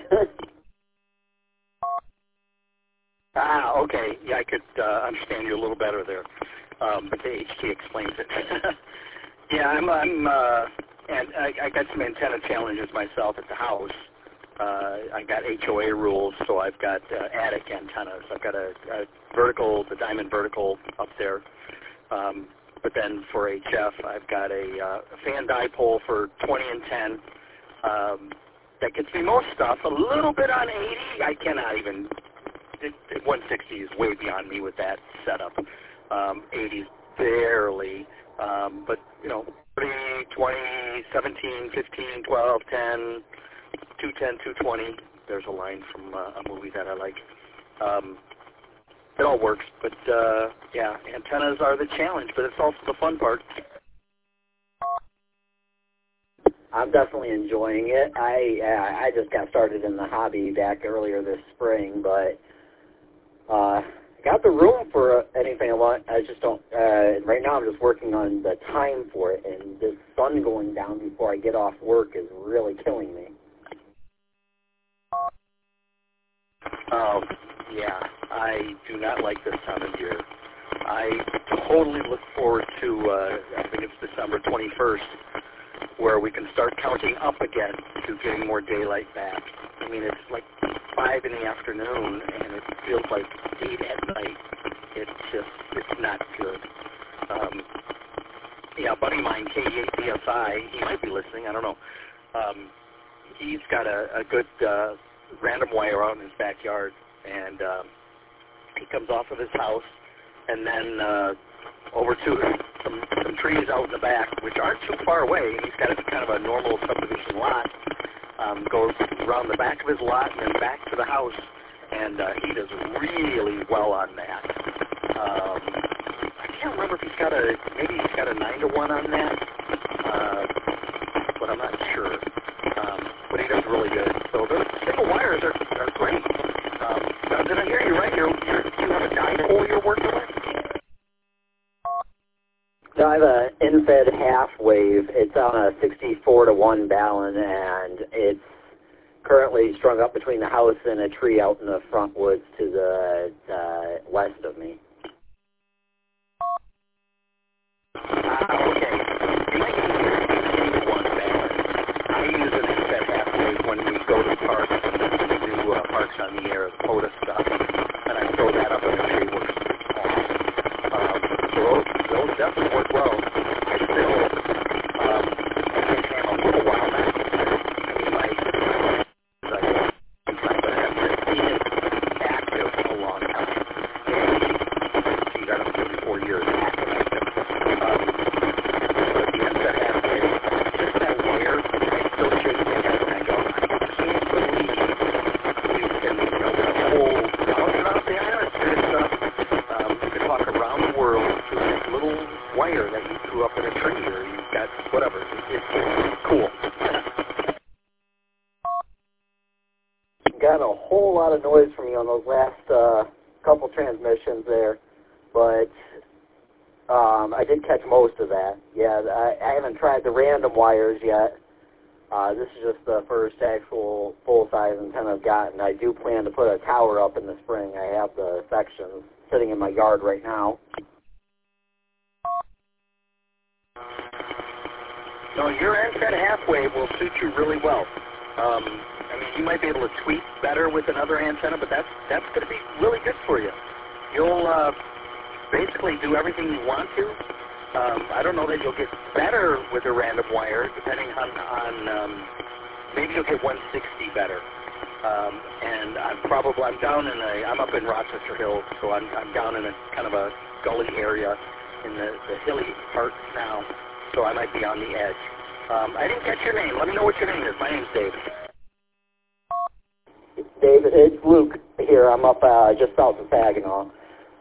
Ah, okay. Yeah, I could uh, understand you a little better there, um, but the H T explains it. Yeah, I'm, I'm uh, and I, I got some antenna challenges myself at the house. Uh, I got H O A rules, so I've got uh, attic antennas. I've got a, a vertical, the diamond vertical up there. Um, but then for H F, I've got a, uh, a fan dipole for twenty and ten. Um, that gets me most stuff. A little bit on eighty. I cannot even. It, it, one sixty is way beyond me with that setup. Um, eighty barely. Um, but, you know, thirty, twenty, seventeen, fifteen, twelve, ten, two ten, two twenty. There's a line from uh, a movie that I like. Um, it all works, but uh, yeah, antennas are the challenge, but it's also the fun part. I'm definitely enjoying it. I uh, I just got started in the hobby back earlier this spring, but uh, got the room for anything I want. I just don't. Uh, right now, I'm just working on the time for it, and the sun going down before I get off work is really killing me. Um, yeah, I do not like this time of year. I totally look forward to, uh, I think it's December twenty-first, where we can start counting up again to getting more daylight back. I mean, it's like five in the afternoon, and it feels like eight at night. It's just, it's not good. Um, yeah, a buddy of mine, K eight B S I, he might be listening, I don't know. Um, he's got a, a good uh, random wire out in his backyard, and um, he comes off of his house, and then uh, over to some, some trees out in the back, which aren't too far away. He's got a, kind of a normal subdivision lot. Um, goes around the back of his lot and then back to the house, and uh, he does really well on that. Um, I can't remember if he's got a, maybe he's got a nine to one on that, uh, but I'm not sure. Um, but he does really good. So those single wires are, are great. Um, now, did I hear you right? You're, you're, you have a dipole you're working with? So I have an infed half wave. It's on a sixty-four to one balun, and it's currently strung up between the house and a tree out in the front woods to the uh, west of me. Uh, okay. You might use one balun. I use an infed half wave when we go to parks, to do uh, parks on the air, POTA stuff, and I throw that up in the tree. Works awesome. Um, so those, those definitely work well. I still, um, I've been a little while now. I mean, my, I, but I haven't seen it active in a long time. And, geez, I don't know, four years active. Um, but the end of that halfway, just that wire, I still shake my head and I go, I can't believe we can, you know, the whole, out the island, it's, uh, um, you can talk around the world through this little wire that you threw up in a tree, or you've got whatever. It's, it's cool. Got a whole lot of noise from you on those last uh, couple transmissions there, but um, I did catch most of that. Yeah, I, I haven't tried the random wires yet. Uh, this is just the first actual full-size antenna I've gotten. I do plan to put a tower up in the spring. I have the sections sitting in my yard right now. No, your infed half wave will suit you really well. Um, I mean, you might be able to tweak better with another antenna, but that's that's going to be really good for you. You'll uh, basically do everything you want to. Um, I don't know that you'll get better with a random wire, depending on, on um, maybe you'll get one sixty better. Um, and I'm probably, I'm down in a, I'm up in Rochester Hills, so I'm, I'm down in a kind of a gully area in the, the hilly part now, so I might be on the edge. Um, I didn't catch your name. Let me know what your name is. My name's David. David, it's Luke here. I'm up uh, just south of Saginaw.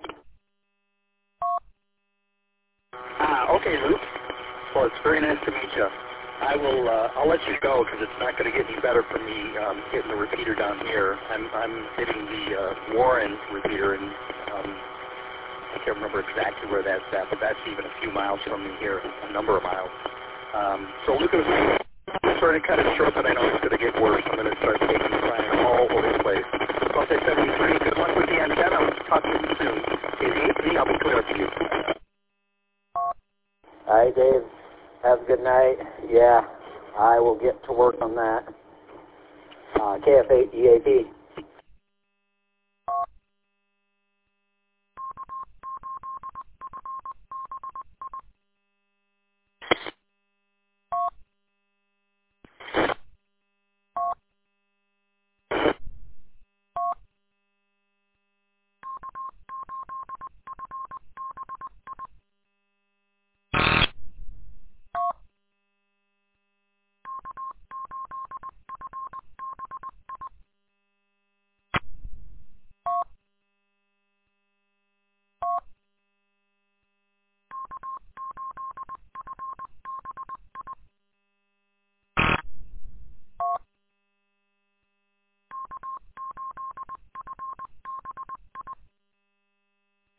Ah, okay, Luke. Well, it's very nice to meet you. I will. Uh, I'll let you go because it's not going to get any better for me um, getting the repeater down here. I'm I'm hitting the uh, Warren repeater, and um, I can't remember exactly where that's at, but that's even a few miles from me here, a number of miles. Um, so Luke, I'm sort of cut it short, but I know it's going to get worse. I'm going to start taking the flying all over the place. Plus, I seventy-three. Good luck with the antenna. I'll talk to you soon. It ain't me. I'll be clear to you. All right, Dave. Have a good night. Yeah, I will get to work on that. Uh, K F eight E A P.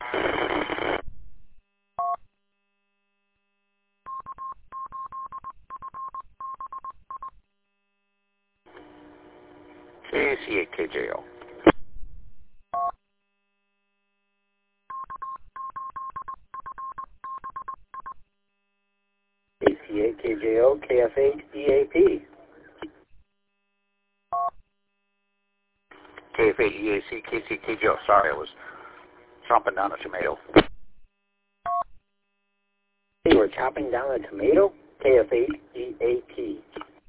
K A C eight K J O. A C eight K J O, K F eight E A P. K F eight E A C, K C K J O. Sorry, I was chomping down a tomato. You were chopping down a tomato? K F eight E A T.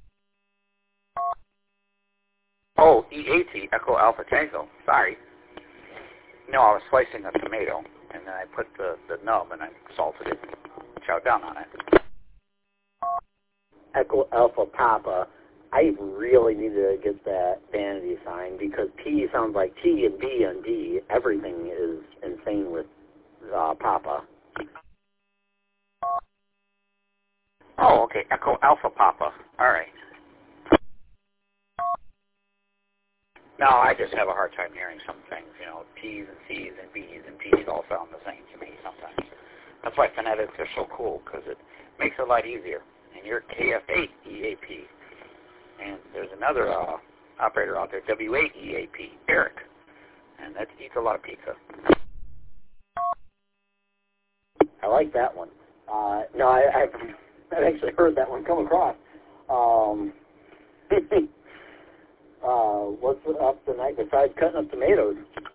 Oh, E A T, Echo Alpha Tango. Sorry. No, I was slicing a tomato, and then I put the, the nub, and I salted it, chowed down on it. Echo Alpha Papa. I really need to get that vanity sign because P sounds like T and B and D. Everything is insane with uh, Papa. Oh, okay. Echo Alpha Papa. All right. No, I just have a hard time hearing some things. You know, T's and C's and B's and P's all sound the same to me sometimes. That's why phonetics are so cool because it makes it a lot easier. And you're K F eight E A P. And there's another uh, operator out there, W eight E A P, Eric. And that eats a lot of pizza. I like that one. Uh, no, I, I've, I've actually heard that one come across. Um, uh, what's up tonight besides cutting up tomatoes?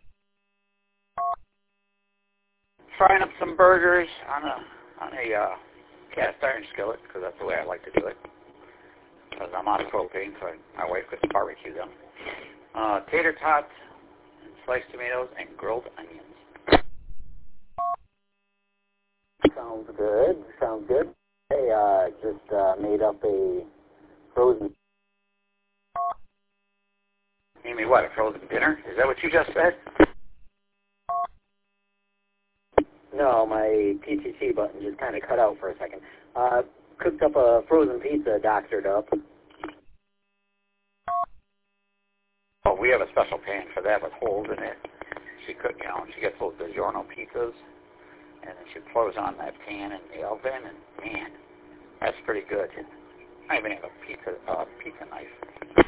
Frying up some burgers on a on a uh, cast iron skillet because that's the way I like to do it. Because I'm out of propane, so I, my wife couldn't barbecue them. Uh, tater tots, and sliced tomatoes, and grilled onions. Sounds good. Sounds good. Hey, uh, just uh, made up a frozen. You mean what, a frozen dinner? Is that what you just said? No, my P T T button just kind of cut out for a second. Uh, cooked up a frozen pizza, doctored up. Oh, we have a special pan for that with holes in it. She cook, you know, she gets those DiGiorno pizzas, and then she throws on that pan in the oven, and man, that's pretty good. I even have a pizza, uh, pizza knife.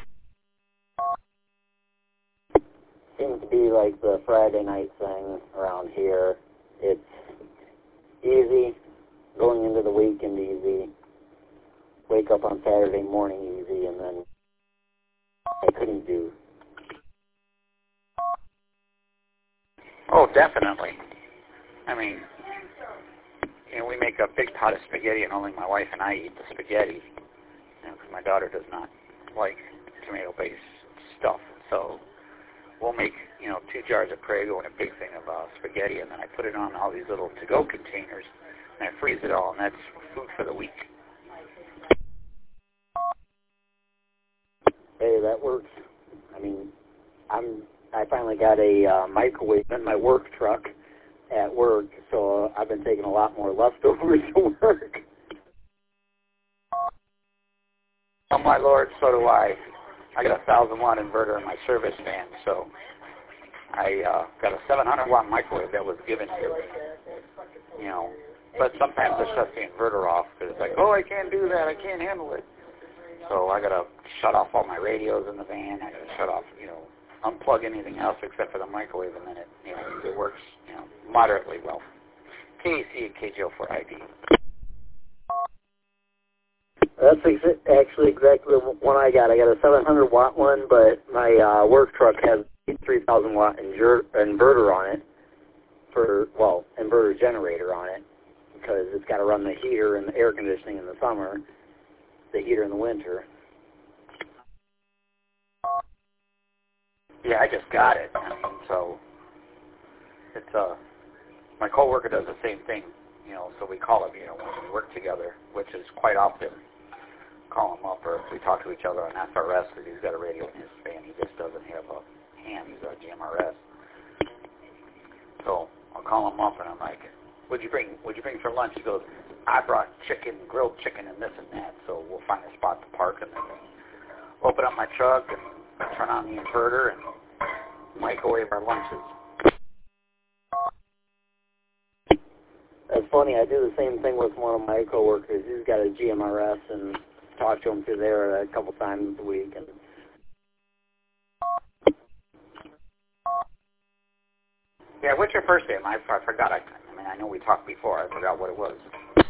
Seems to be like the Friday night thing around here. It's easy, going into the weekend easy, wake up on Saturday morning easy, and then I couldn't do. Oh, definitely. I mean, you know, we make a big pot of spaghetti, and only my wife and I eat the spaghetti, you know, because my daughter does not like tomato-based stuff. So we'll make, you know, two jars of Prego and a big thing of uh, spaghetti, and then I put it on all these little to-go containers, and I freeze it all, and that's food for the week. Hey, that works. I mean, I'm I finally got a uh, microwave in my work truck at work, so I've been taking a lot more leftovers to work. Oh my Lord, so do I. I got a thousand watt inverter in my service van, so I uh, got a seven hundred watt microwave that was given to me. You know, but sometimes it shuts the inverter off because it's like, oh, I can't do that, I can't handle it. So I got to shut off all my radios in the van. I got to shut off, you know, unplug anything else except for the microwave, and then it, you know, it works, you know, moderately well. K A C and K J O for I D. That's ex- actually exactly the one I got. I got a seven hundred watt one, but my uh, work truck has a three thousand watt inver- inverter on it for, well, inverter generator on it because it's got to run the heater and the air conditioning in the summer, the heater in the winter. Yeah, I just got it. I mean, so it's uh, my coworker does the same thing, you know. So we call him, you know, when we work together, which is quite often. Call him up, or if we talk to each other on S R S, because he's got a radio in his van. He just doesn't have a ham. He's on G M R S. So I'll call him up, and I'm like, "What'd you bring? What'd you bring for lunch?" He goes, "I brought chicken, grilled chicken, and this and that." So we'll find a spot to park, and then we'll open up my truck and turn on the inverter and microwave our lunches. funny. I do the same thing with one of my coworkers. He's got a G M R S, and talk to him through there a couple times a week. And yeah, what's your first name? I, I forgot. I, I mean, I know we talked before. I forgot what it was.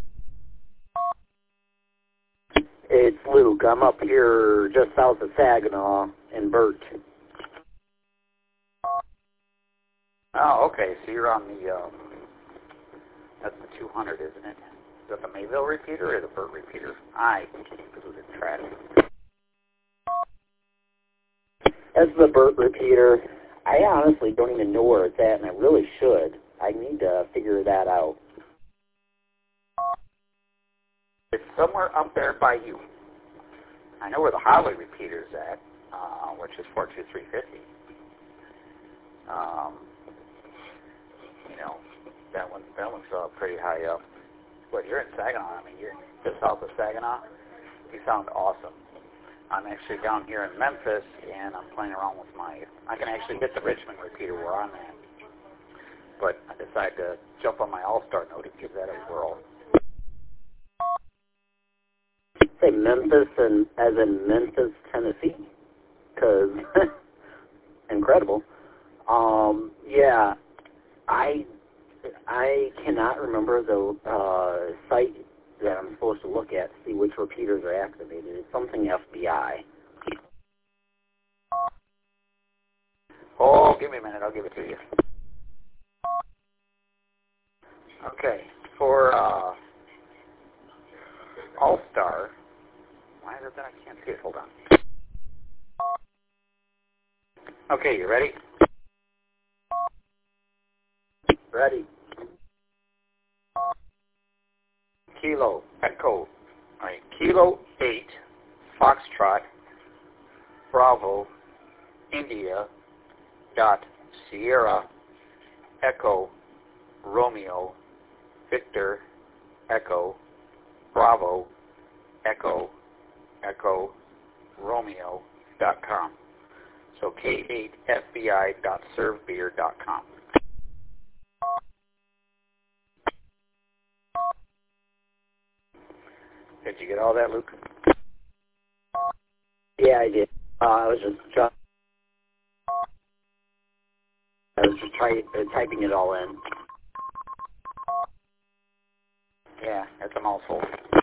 It's Luke. I'm up here just south of Saginaw in Burt. Oh, okay. So you're on the, um, that's the two hundred, isn't it? Is that the Mayville repeater or the Burt repeater? I included trash. That's the Burt repeater. I honestly don't even know where it's at, and I really should. I need to figure that out. It's somewhere up there by you. I know where the Holly repeater's at, uh, which is four two three fifty. Um, you know, that one, that one's uh, pretty high up. But you're in Saginaw. I mean, you're just south of Saginaw. You sound awesome. I'm actually down here in Memphis, and I'm playing around with my, I can actually get the Richmond repeater where I'm at. But I decided to jump on my All-Star note and give that a whirl. Say Memphis, and as in Memphis, Tennessee, because incredible. Um, yeah, I I cannot remember the uh, site that I'm supposed to look at to see which repeaters are activated. It's something F B I. Oh, give me a minute. I'll give it to you. Okay, for uh, All-Star. Why is it that I can't see it? Hold on. Okay, you ready? Ready. Kilo, Echo. All right, Kilo eight, Foxtrot, Bravo, India, dot, Sierra, Echo, Romeo, Victor, Echo, Bravo, Echo, Echo, Romeo, dot com. So K eight F B I dot servebeer dot com. Did you get all that, Luke? Yeah, I did. Uh, I was just try- I was just try- uh, typing it all in. Yeah, that's a mouthful.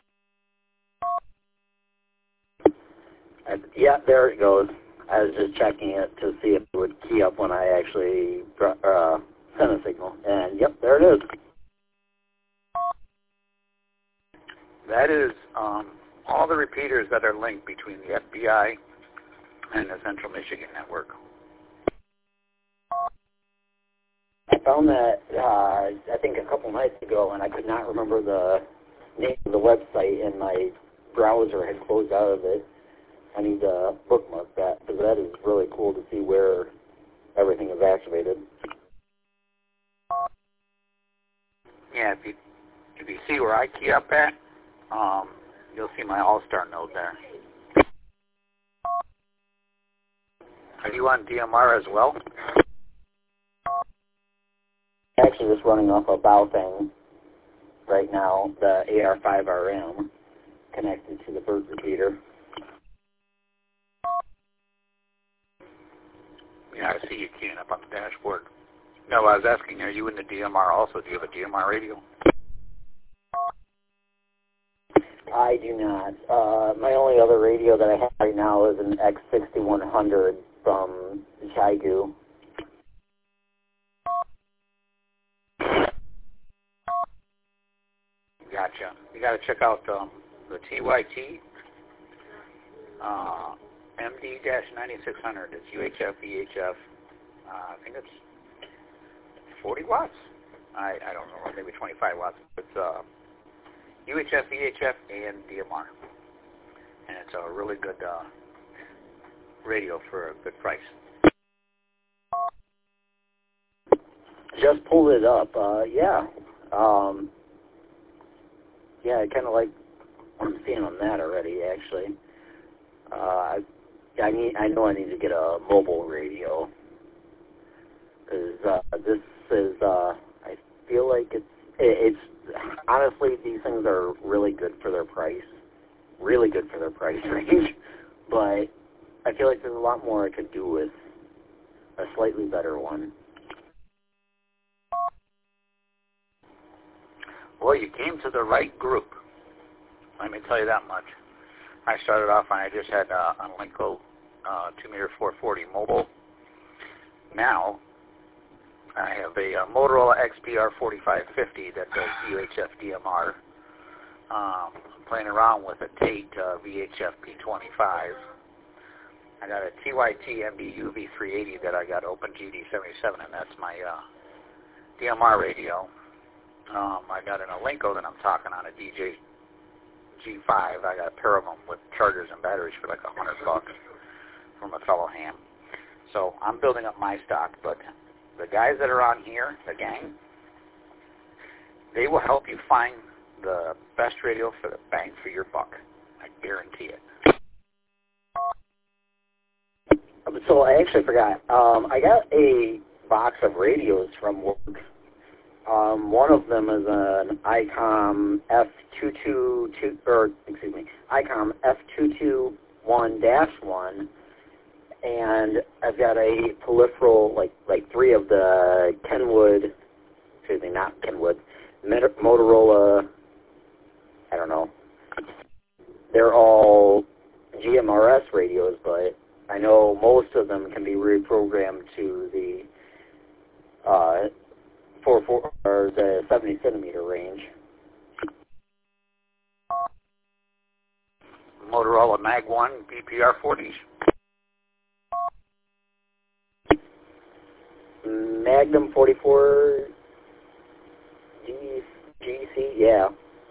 Uh, yeah, there it goes. I was just checking it to see if it would key up when I actually uh, sent a signal. And, yep, there it is. That is um, all the repeaters that are linked between the F B I and the Central Michigan Network. I found that, uh, I think, a couple nights ago, and I could not remember the name of the website, and my browser had closed out of it. I need to bookmark that, because that is really cool to see where everything is activated. Yeah, if you, if you see where I key up at, um, you'll see my All-Star node there. Are you on D M R as well? Actually just running off a bow thing right now, the A R five R M, connected to the Burt repeater. Yeah, I see you keying up on the dashboard. No, I was asking, are you in the D M R also? Do you have a D M R radio? I do not. Uh, my only other radio that I have right now is an X sixty-one hundred from Chigu. Gotcha. You got to check out um, the T Y T uh, M D ninety-six hundred. It's U H F, V H F. Uh, I think it's forty watts. I, I don't know, maybe twenty-five watts. It's uh, U H F, V H F, and D M R. And it's a really good uh, radio for a good price. Just pulled it up. Uh, yeah. Um, yeah, I kind of like what I'm seeing on that already, actually. Uh, I, I need. I know I need to get a mobile radio. Because uh, this is, uh, I feel like it's it, it's honestly, these things are really good for their price, really good for their price range, but I feel like there's a lot more I could do with a slightly better one. Well, you came to the right group. Let me tell you that much. I started off and I just had uh, a Lenco uh, two meter four forty mobile. Now, I have a, uh Motorola X P R forty-five fifty that does U H F D M R. Um, I'm playing around with a Tate uh, V H F P twenty-five. I got a T Y T M D U V three eighty that I got Open G D seventy-seven, and that's my uh, D M R radio. Um, I got an Alinco that I'm talking on, a D J G five. I got a pair of them with chargers and batteries for like a hundred bucks from a fellow ham. So I'm building up my stock, but the guys that are on here, the gang, they will help you find the best radio for the bang for your buck. I guarantee it. So I actually forgot. Um, I got a box of radios from work. Um, one of them is an ICOM F two twenty-two, or excuse me, ICOM F two twenty-one dash one, and I've got a peripheral, like like three of the Kenwood, excuse me, not Kenwood, Motorola, I don't know. They're all G M R S radios, but I know most of them can be reprogrammed to the uh, four four or the seventy centimeter range. Motorola Mag one B P R forties. Magnum forty-four G C, yeah.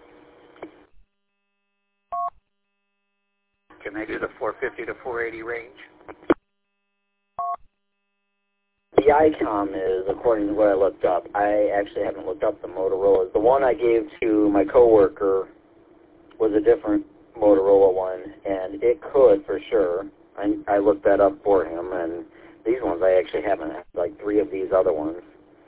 Can they do the four fifty to four eighty range? The ICOM is, according to what I looked up. I actually haven't looked up the Motorola's. The one I gave to my coworker was a different Motorola one, and it could for sure. I, I looked that up for him, and these ones I actually haven't had, like three of these other ones.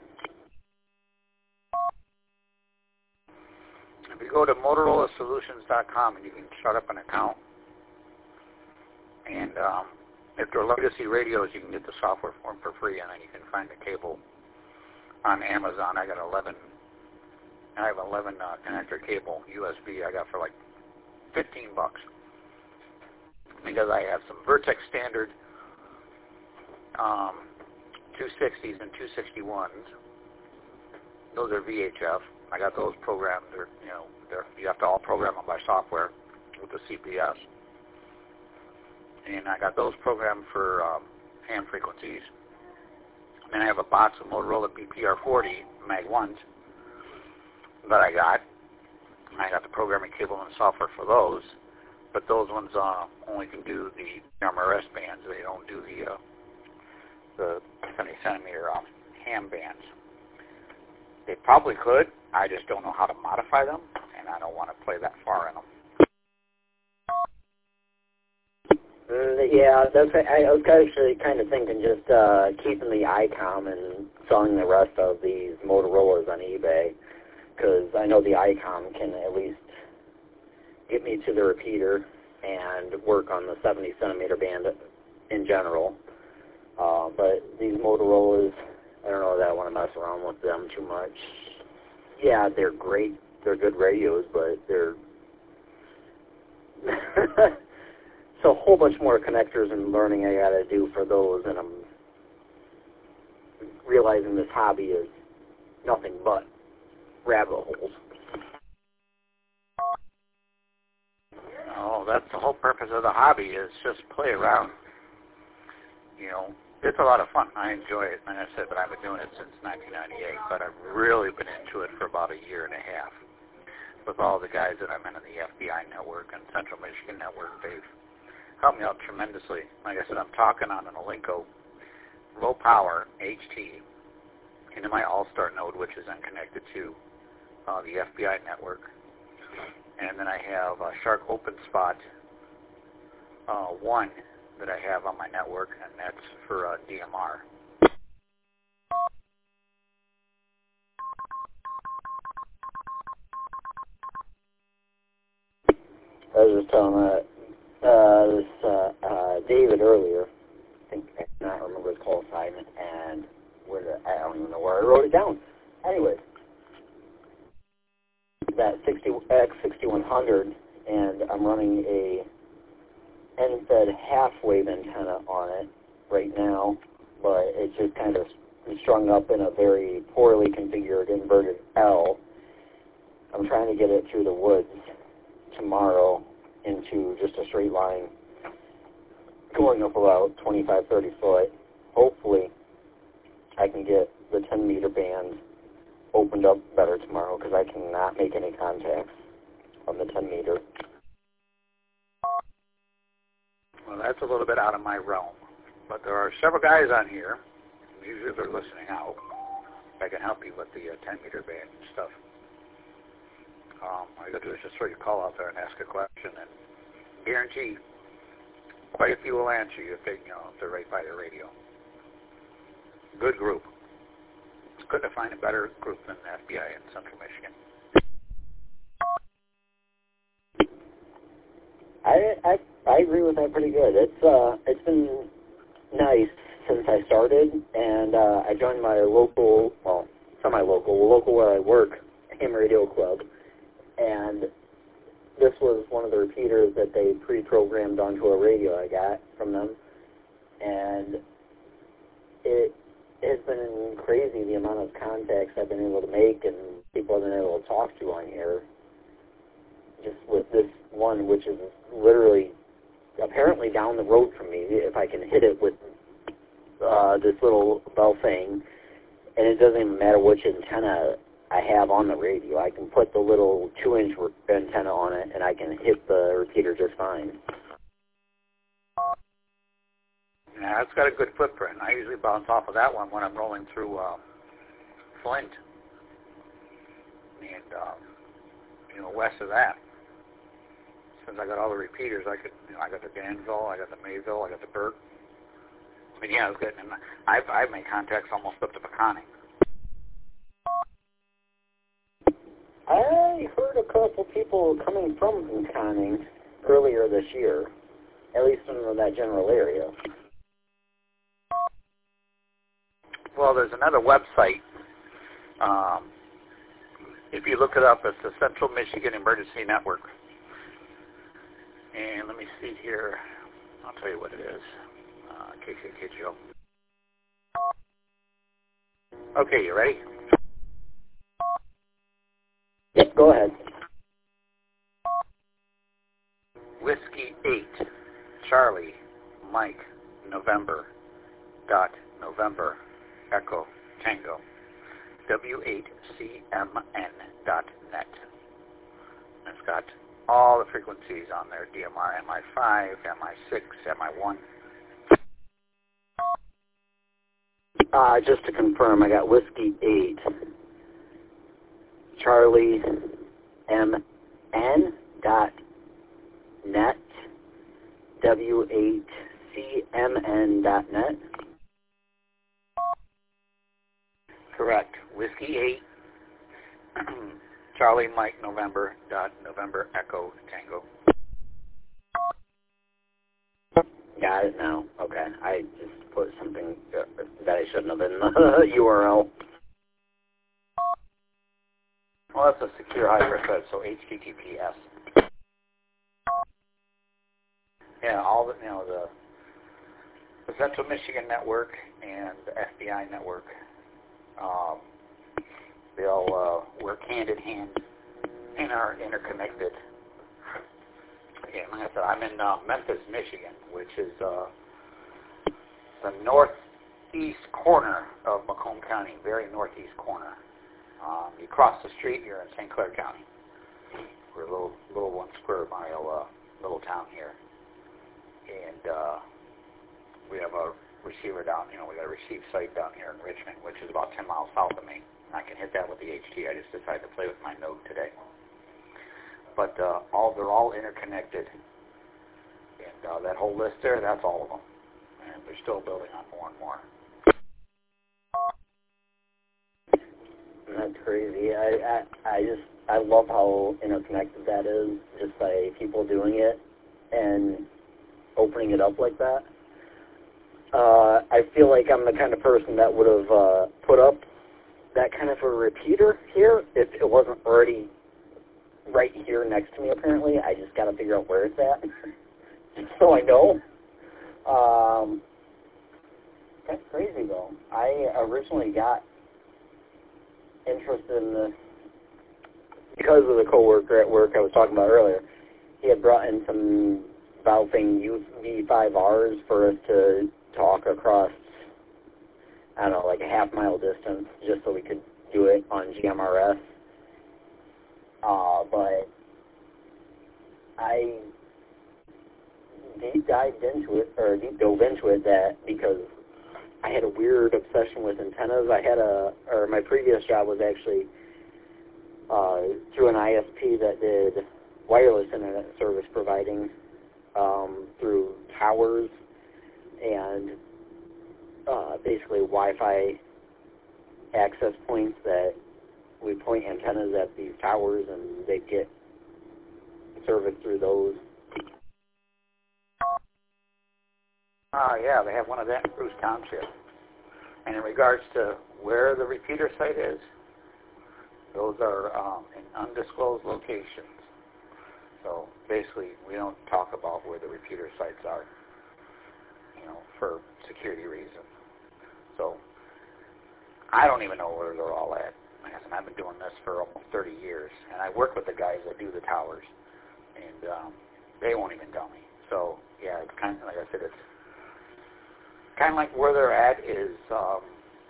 If you go to Motorola Solutions dot com and you can start up an account, and um, if they're legacy radios, you can get the software for them for free, and then you can find the cable on Amazon. I got eleven. I have eleven uh, connector cable U S B. I got for like fifteen bucks because I have some Vertex standard um, two sixties and two sixty-ones. Those are V H F. I got those programmed. They're, you know, they're, you have to all program them by software with the C P S. And I got those programmed for um, ham frequencies. And then I have a box of Motorola B P R forty Mag ones that I got. I got the programming cable and software for those, but those ones uh, only can do the M R S bands. They don't do the uh, the seventy centimeter um, ham bands. They probably could. I just don't know how to modify them, and I don't want to play that far in them. Mm, yeah, that's. I, I was actually kind of thinking just uh, keeping the ICOM and selling the rest of these Motorola's on eBay, because I know the ICOM can at least get me to the repeater and work on the seventy centimeter band in general. Uh, but these Motorola's, I don't know that I want to mess around with them too much. Yeah, they're great. They're good radios, but they're so a whole bunch more connectors and learning I got to do for those, and I'm realizing this hobby is nothing but rabbit holes. Oh, that's the whole purpose of the hobby, is just play around. You know, it's a lot of fun. I enjoy it. Like I said, but I've been doing it since nineteen ninety-eight, but I've really been into it for about a year and a half with all the guys that I'm in the F B I network and Central Michigan network. They've helped me out tremendously. Like I said, I'm talking on an Alinco low power H T into my All-Star node, which is then connected to uh, the F B I network. And then I have a Shark Open Spot uh, one that I have on my network, and that's for uh, D M R. I was just telling uh, uh, this uh, uh, David earlier. I think I cannot remember his call assignment, and where the, I don't even know where I wrote it down. Anyways, that sixty X sixty-one hundred, and I'm running a end-fed half-wave antenna on it right now, but it's just kind of strung up in a very poorly configured inverted L. I'm trying to get it through the woods tomorrow into just a straight line going up about twenty-five, thirty foot. Hopefully I can get the ten meter band opened up better tomorrow because I cannot make any contacts on the ten meter. Well, that's a little bit out of my realm. But there are several guys on here, usually they're listening out, that can help you with the uh, ten meter band and stuff. Um, all you got to do is just throw your call out there and ask a question, and guarantee quite a few will answer you if, they, you know, if they're right by the radio. Good group. Couldn't find a better group than the F B I in Central Michigan. I, I I agree with that pretty good. It's uh it's been nice since I started, and uh, I joined my local, well, semi-local, local where I work, Ham Radio Club, and this was one of the repeaters that they pre-programmed onto a radio I got from them, and it it's been crazy the amount of contacts I've been able to make and people I've been able to talk to on here. Just with this one, which is literally apparently down the road from me, if I can hit it with uh, this little bell thing, and it doesn't even matter which antenna I have on the radio. I can put the little two-inch antenna on it, and I can hit the repeater just fine. Yeah, it's got a good footprint. I usually bounce off of that one when I'm rolling through uh, Flint, and uh, you know, west of that. Since I got all the repeaters, I could, you know, I got the Danville, I got the Mayville, I got the Burke. I mean, yeah, I was getting, and I've I've made contacts almost up to Peconic. I heard a couple people coming from Conning earlier this year, at least in that general area. Well, there's another website. Um, if you look it up, it's the Central Michigan Emergency Network. And let me see here. I'll tell you what it is, uh, in case it gets you. Okay, you ready? Yep, go ahead. Whiskey eight, Charlie, Mike, November, dot, November, Echo, Tango, W eight C M N dot net. It's got all the frequencies on there, D M R, M I five, M I six, M I one. Uh, just to confirm, I got Whiskey eight, Charlie, M N dot net, W eight C M N dot net. Correct. Whiskey eight, Charlie, Mike, November, dot, November, Echo, Tango. Got it now. Okay. I just put something that I shouldn't have in the U R L. Well, that's a secure hyperthread, so H T T P S. Yeah, all the, you know, the, the Central Michigan Network and the F B I network, um, they all uh, work hand in hand and are interconnected. Yeah, like I said, I'm in uh, Memphis, Michigan, which is uh, the northeast corner of Macomb County, very northeast corner. Um, you cross the street, you're in Saint Clair County. We're a little, little one square mile uh, little town here, and uh, we have a receiver down. You know, we got a receive site down here in Richmond, which is about ten miles south of me. I can hit that with the H T. I just decided to play with my node today. But uh, all they're all interconnected, and uh, that whole list there, that's all of them. And they're still building on more and more. That's crazy. I, I I just I love how interconnected that is, just by people doing it and opening it up like that. Uh, I feel like I'm the kind of person that would have uh, put up that kind of a repeater here if it wasn't already right here next to me. Apparently, I just got to figure out where it's at, so I know. Um, that's crazy though. I originally got interested in this because of the coworker at work I was talking about earlier. He had brought in some Baofeng U V five Rs for us to talk across, I don't know, like a half mile distance, just so we could do it on G M R S. Uh, but I deep dived into it, or deep dove into it, that because I had a weird obsession with antennas. I had a, or my previous job was actually uh, through an I S P that did wireless internet service providing um, through towers and uh, basically Wi-Fi access points that we point antennas at these towers and they get service through those. Uh, yeah, they have one of that in Bruce Township. And in regards to where the repeater site is, those are um, in undisclosed locations. So basically, we don't talk about where the repeater sites are, you know, for security reasons. So I don't even know where they're all at. Like I said, I've been doing this for almost thirty years, and I work with the guys that do the towers, and um, they won't even tell me. So yeah, it's kind of, like I said, it's kind of like where they're at is, um,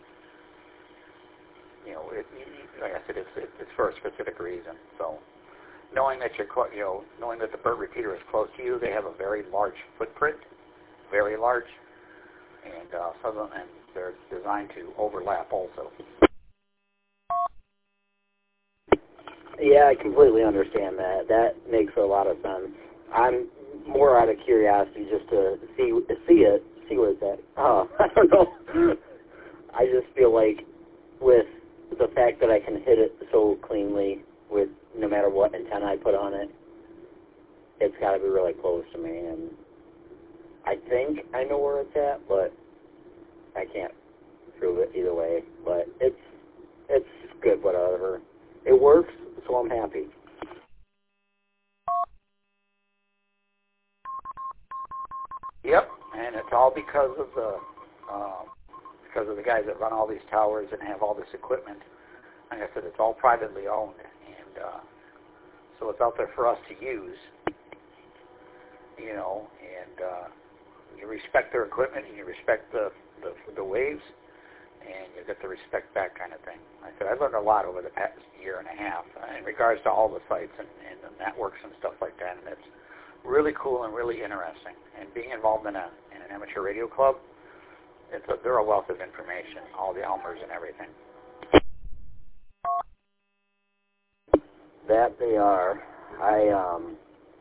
you know, it, like I said, it's, it's for a specific reason. So knowing that you're, you know, knowing that the bird repeater is close to you, they have a very large footprint, very large, and uh, some of them, and they're designed to overlap also. Yeah, I completely understand that. That makes a lot of sense. I'm more out of curiosity just to see see it, see what it's at. Oh, I don't know. I just feel like with the fact that I can hit it so cleanly with no matter what antenna I put on it, it's got to be really close to me. And I think I know where it's at, but I can't prove it either way. But it's it's good, whatever. It works, so I'm happy. Yep, and it's all because of the um, because of the guys that run all these towers and have all this equipment. Like I said, it's all privately owned, and uh, so it's out there for us to use. You know, and uh, you respect their equipment, and you respect the, the the waves, and you get the respect back kind of thing. Like I said, I've learned a lot over the past year and a half in regards to all the sites and, and the networks and stuff like that, and it's really cool and really interesting. And being involved in a in an amateur radio club, it's a, they're a wealth of information, all the Elmers and everything. That they are. I um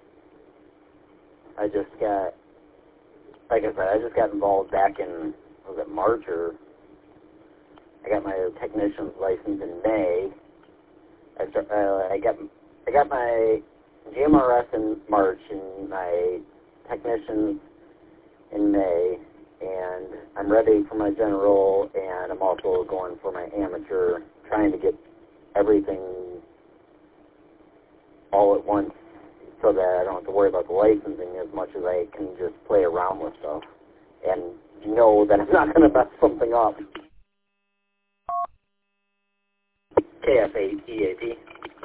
I just got, like I said, I just got involved back in, was it March, or I got my technician's license in May. I start, uh, I got I got my G M R S in March and my technician in May, and I'm ready for my general, and I'm also going for my amateur, trying to get everything all at once so that I don't have to worry about the licensing as much as I can just play around with stuff and know that I'm not going to mess something up. K F A E A P.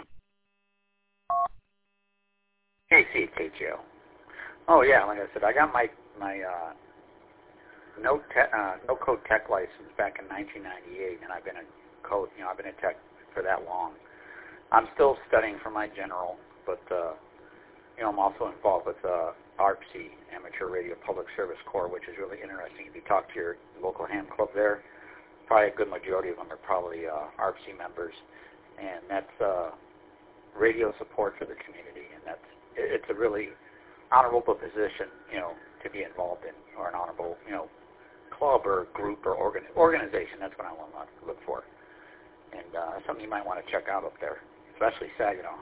K C K J O. Oh yeah, like I said, I got my my uh, no te- uh, no code tech license back in nineteen ninety-eight, and I've been in code. You know, I've been in tech for that long. I'm still studying for my general, but uh, you know, I'm also involved with uh, A R P C, Amateur Radio Public Service Corps, which is really interesting. If you talk to your local ham club there, probably a good majority of them are probably uh, A R P C members, and that's uh, radio support for the community, and that's it's a really honorable position, you know, to be involved in, or an honorable, you know, club or group or organ- organization. That's what I want to look for. and uh, something you might want to check out up there, especially Saginaw.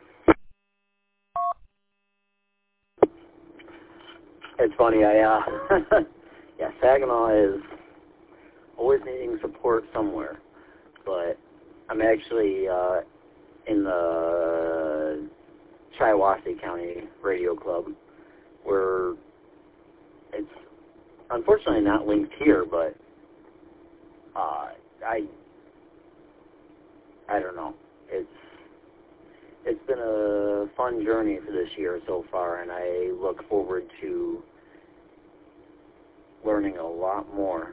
It's funny, I, uh, yeah, Saginaw is always needing support somewhere, but I'm actually uh, in the Shiawassee County Radio Club, where it's unfortunately not linked here, but uh, I, I don't know, it's It's been a fun journey for this year so far, and I look forward to learning a lot more.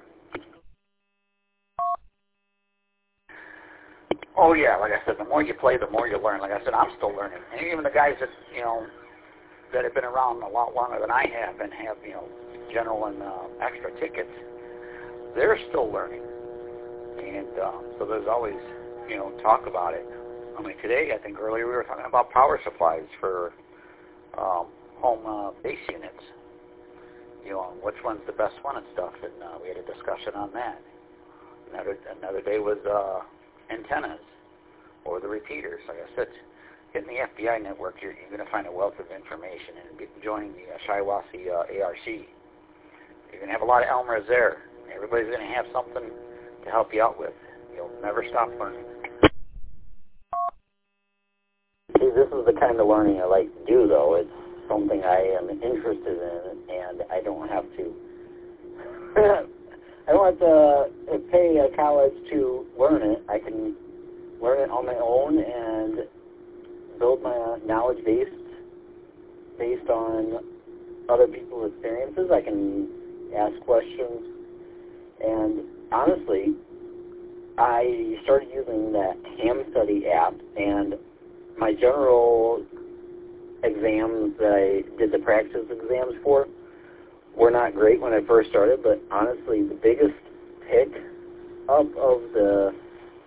Oh, yeah, like I said, the more you play, the more you learn. Like I said, I'm still learning. And even the guys that, you know, that have been around a lot longer than I have and have, you know, general and uh, extra tickets, they're still learning. And uh, so there's always, you know, talk about it. I mean, today, I think earlier we were talking about power supplies for um, home uh, base units. You know, which one's the best one and stuff, and uh, we had a discussion on that. Another another day was uh, antennas or the repeaters. Like I said, hitting the F B I network, you're, you're going to find a wealth of information, and get, joining the uh, Shiawassee uh, A R C. You're going to have a lot of Elmers there. Everybody's going to have something to help you out with. You'll never stop learning. See, this is the kind of learning I like to do, though. It's something I am interested in, and I don't have to. I don't have to pay a college to learn it. I can learn it on my own and build my knowledge base based on other people's experiences. I can ask questions, and honestly, I started using that Ham Study app, and my general exams that I did the practice exams for were not great when I first started, but honestly, the biggest pick up of the,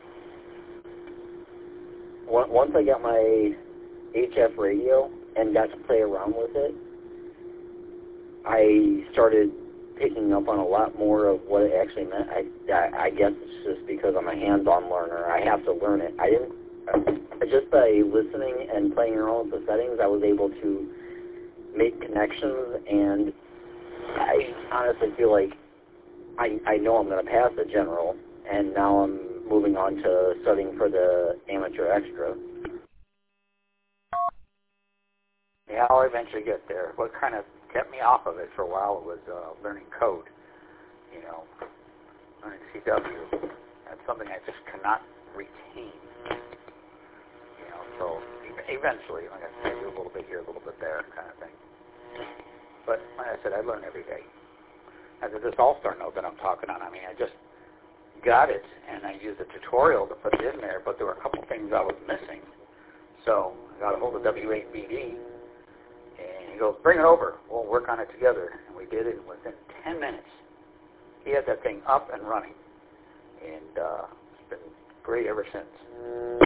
once I got my H F radio and got to play around with it, I started picking up on a lot more of what it actually meant. I, I, I guess it's just because I'm a hands-on learner. I have to learn it. I didn't, just by listening and playing around with the settings, I was able to make connections, and I honestly feel like I, I know I'm going to pass the general, and now I'm moving on to studying for the amateur extra. Yeah, I'll eventually get there. What kind of kept me off of it for a while was uh, learning code, you know, learning C W. That's something I just cannot retain. You know, so eventually, like I said, I do a little bit here, a little bit there kind of thing. But like I said, I learn every day. As this All-Star note that I'm talking on, I mean, I just got it, and I used a tutorial to put it in there, but there were a couple things I was missing. So I got a hold of W eight B D, and he goes, bring it over. We'll work on it together. And we did it within ten minutes. He had that thing up and running, and uh, it's been great ever since.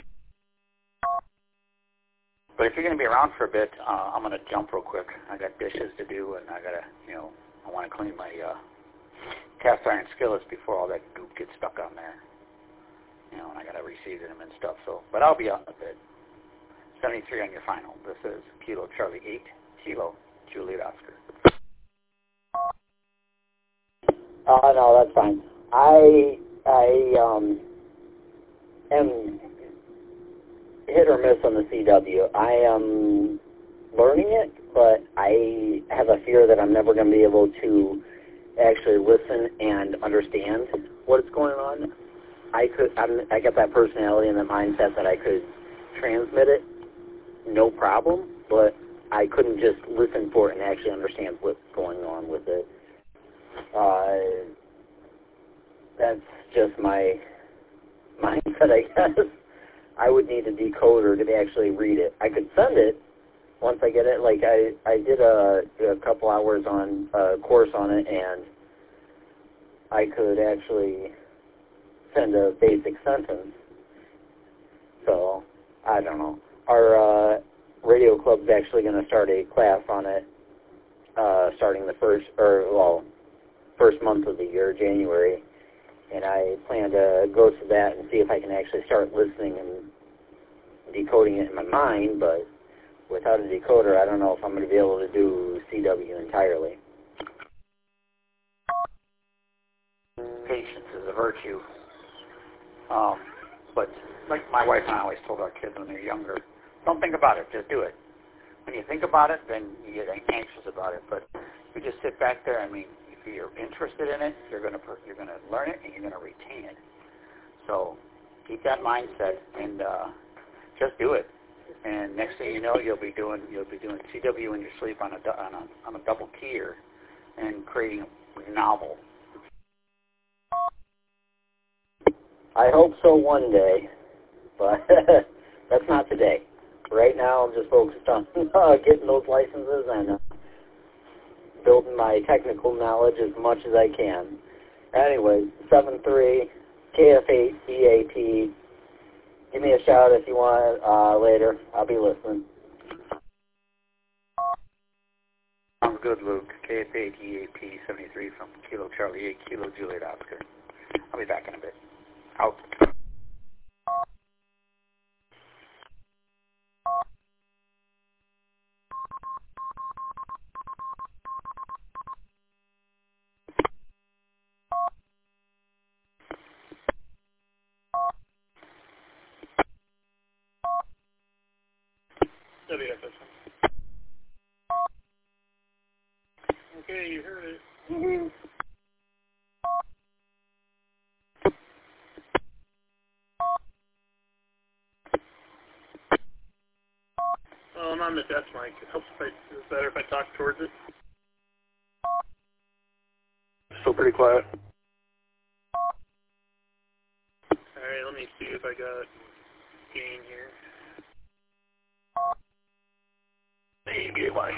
But if you're going to be around for a bit, uh, I'm going to jump real quick. I got dishes to do, and I got to, you know, I want to clean my uh, cast iron skillets before all that goop gets stuck on there. You know, and I got to reseason them and stuff. So, but I'll be out in a bit. seventy-three on your final. This is Kilo Charlie eight, Kilo Juliet Oscar. Uh, no, that's fine. I I um am hit or miss on the C W. I am learning it, but I have a fear that I'm never going to be able to actually listen and understand what's going on. I could, I'm, I got that personality and the mindset that I could transmit it, no problem, but I couldn't just listen for it and actually understand what's going on with it. Uh, that's just my mindset, I guess. I would need a decoder to actually read it. I could send it once I get it. Like I, I did a, a couple hours on a course on it, and I could actually send a basic sentence. So I don't know. Our uh, radio club's actually going to start a class on it, uh, starting the first or well, first month of the year, January, and I plan to go to that and see if I can actually start listening and decoding it in my mind, but without a decoder, I don't know if I'm going to be able to do C W entirely. Patience is a virtue. Um, but like my wife and I always told our kids when they're younger, don't think about it, just do it. When you think about it, then you get anxious about it. But you just sit back there. I mean, if you're interested in it, you're going to you're going to learn it and you're going to retain it. So keep that mindset and uh, just do it. And next thing you know, you'll be doing you'll be doing C W in your sleep on a on a on a double keyer and creating a novel. I hope so one day, but that's not today. Right now, I'm just focused on uh, getting those licenses and uh, building my technical knowledge as much as I can. Anyway, seven three K F eight E A P. Give me a shout if you want uh, later. I'll be listening. Sounds good, Luke. K F eight E A P seventy-three from Kilo Charlie eight, Kilo Juliet Oscar. I'll be back in a bit. Out. W F S. Okay, you heard it. Mm-hmm. Well, I'm on the desk mic. It helps if I, it's better if I talk towards it. Still pretty quiet. Alright, let me see if I got gain here. A Y.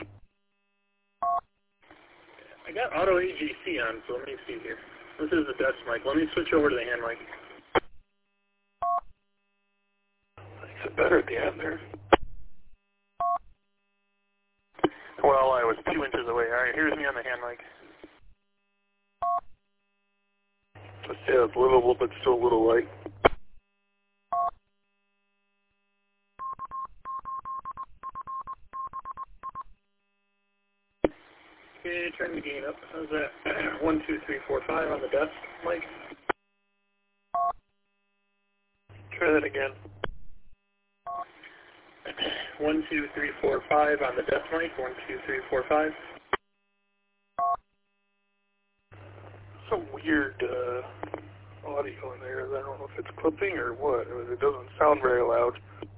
I got auto A G C on, so let me see here. This is the desk mic. Let me switch over to the hand mic. Makes it better at the end there. Well, I was two inches away. Alright, here's me on the hand mic. Let's say it's livable, but still a little light. Okay, turn the gain up. How's that? One, two, three, four, five on the desk mic. Try that again. One, two, three, four, five on the desk mic. One, two, three, four, five. Some weird uh, audio in there. I don't know if it's clipping or what. It doesn't sound very loud.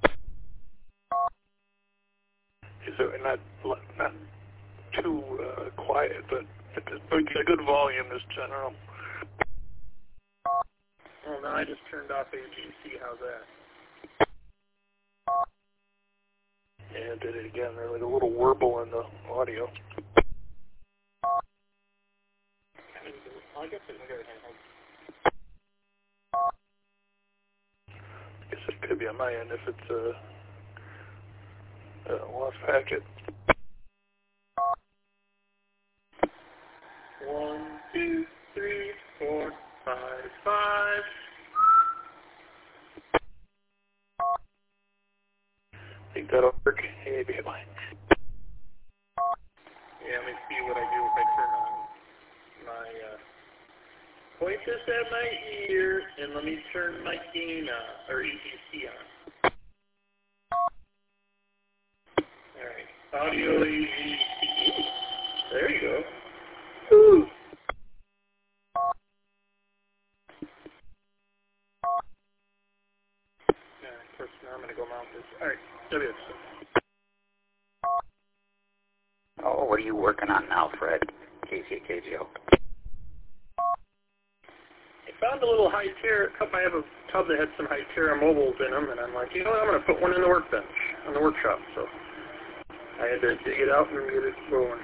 Is it not not too uh, quiet, but it's a good volume is general. Well, now I just turned off A G C. How's that? Yeah, I did it again. There's like a little warble in the audio. I guess it could be on my end if it's a, a lost packet. One, two, three, four, five, five. Think that'll work? Maybe it might. Yeah, let me see what I do if I turn on my uh, point this at my ear, and let me turn my gain on, or E G C on. Alright, audio E G C. There you go. Ooh. Yeah, of course, now I'm going to go mount this. Alright, W F S. Oh, what are you working on now, Fred? K C K G O. I found a little Hytera cup. I have a tub that had some Hytera mobiles in them, and I'm like, you know what, I'm going to put one in the workbench, on the workshop. So I had to dig it out and get it going.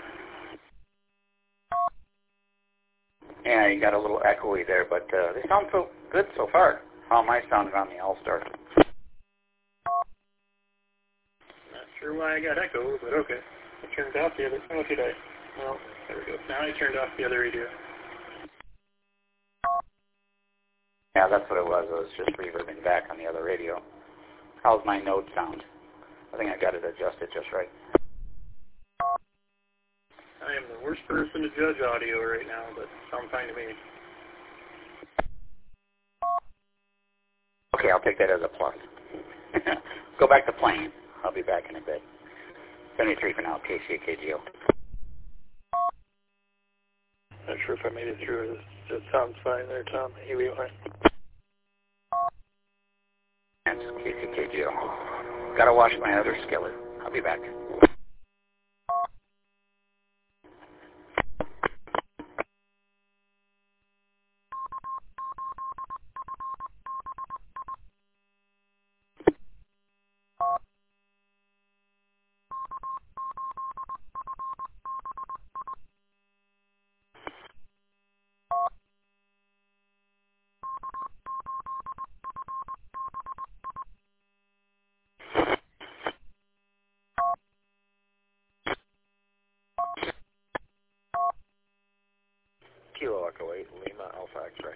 Yeah, you got a little echoey there, but uh, they sound so good so far. How am I sounding on the All-Star? Not sure why I got echo, but okay. I turned off the other. Oh, did I? Well, there we go. Now I turned off the other radio. Yeah, that's what it was. It was just reverbing back on the other radio. How's my Node sound? I think I got it adjusted just right. I am the worst person to judge audio right now, but sounds fine to me. Okay, I'll take that as a plus. Go back to playing. I'll be back in a bit. seventy-three for now, K C K G O. Not sure if I made it through. That sounds fine there, Tom. Here we are. And K C K G O. Gotta wash my other skillet. I'll be back. Kilo Echo eight, Lima Alpha X-ray.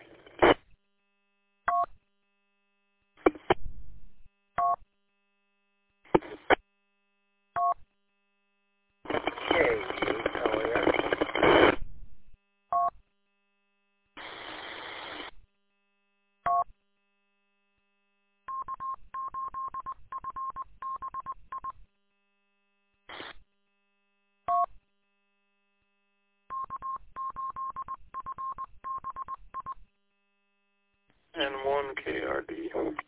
Hey, how are you? And one K R D.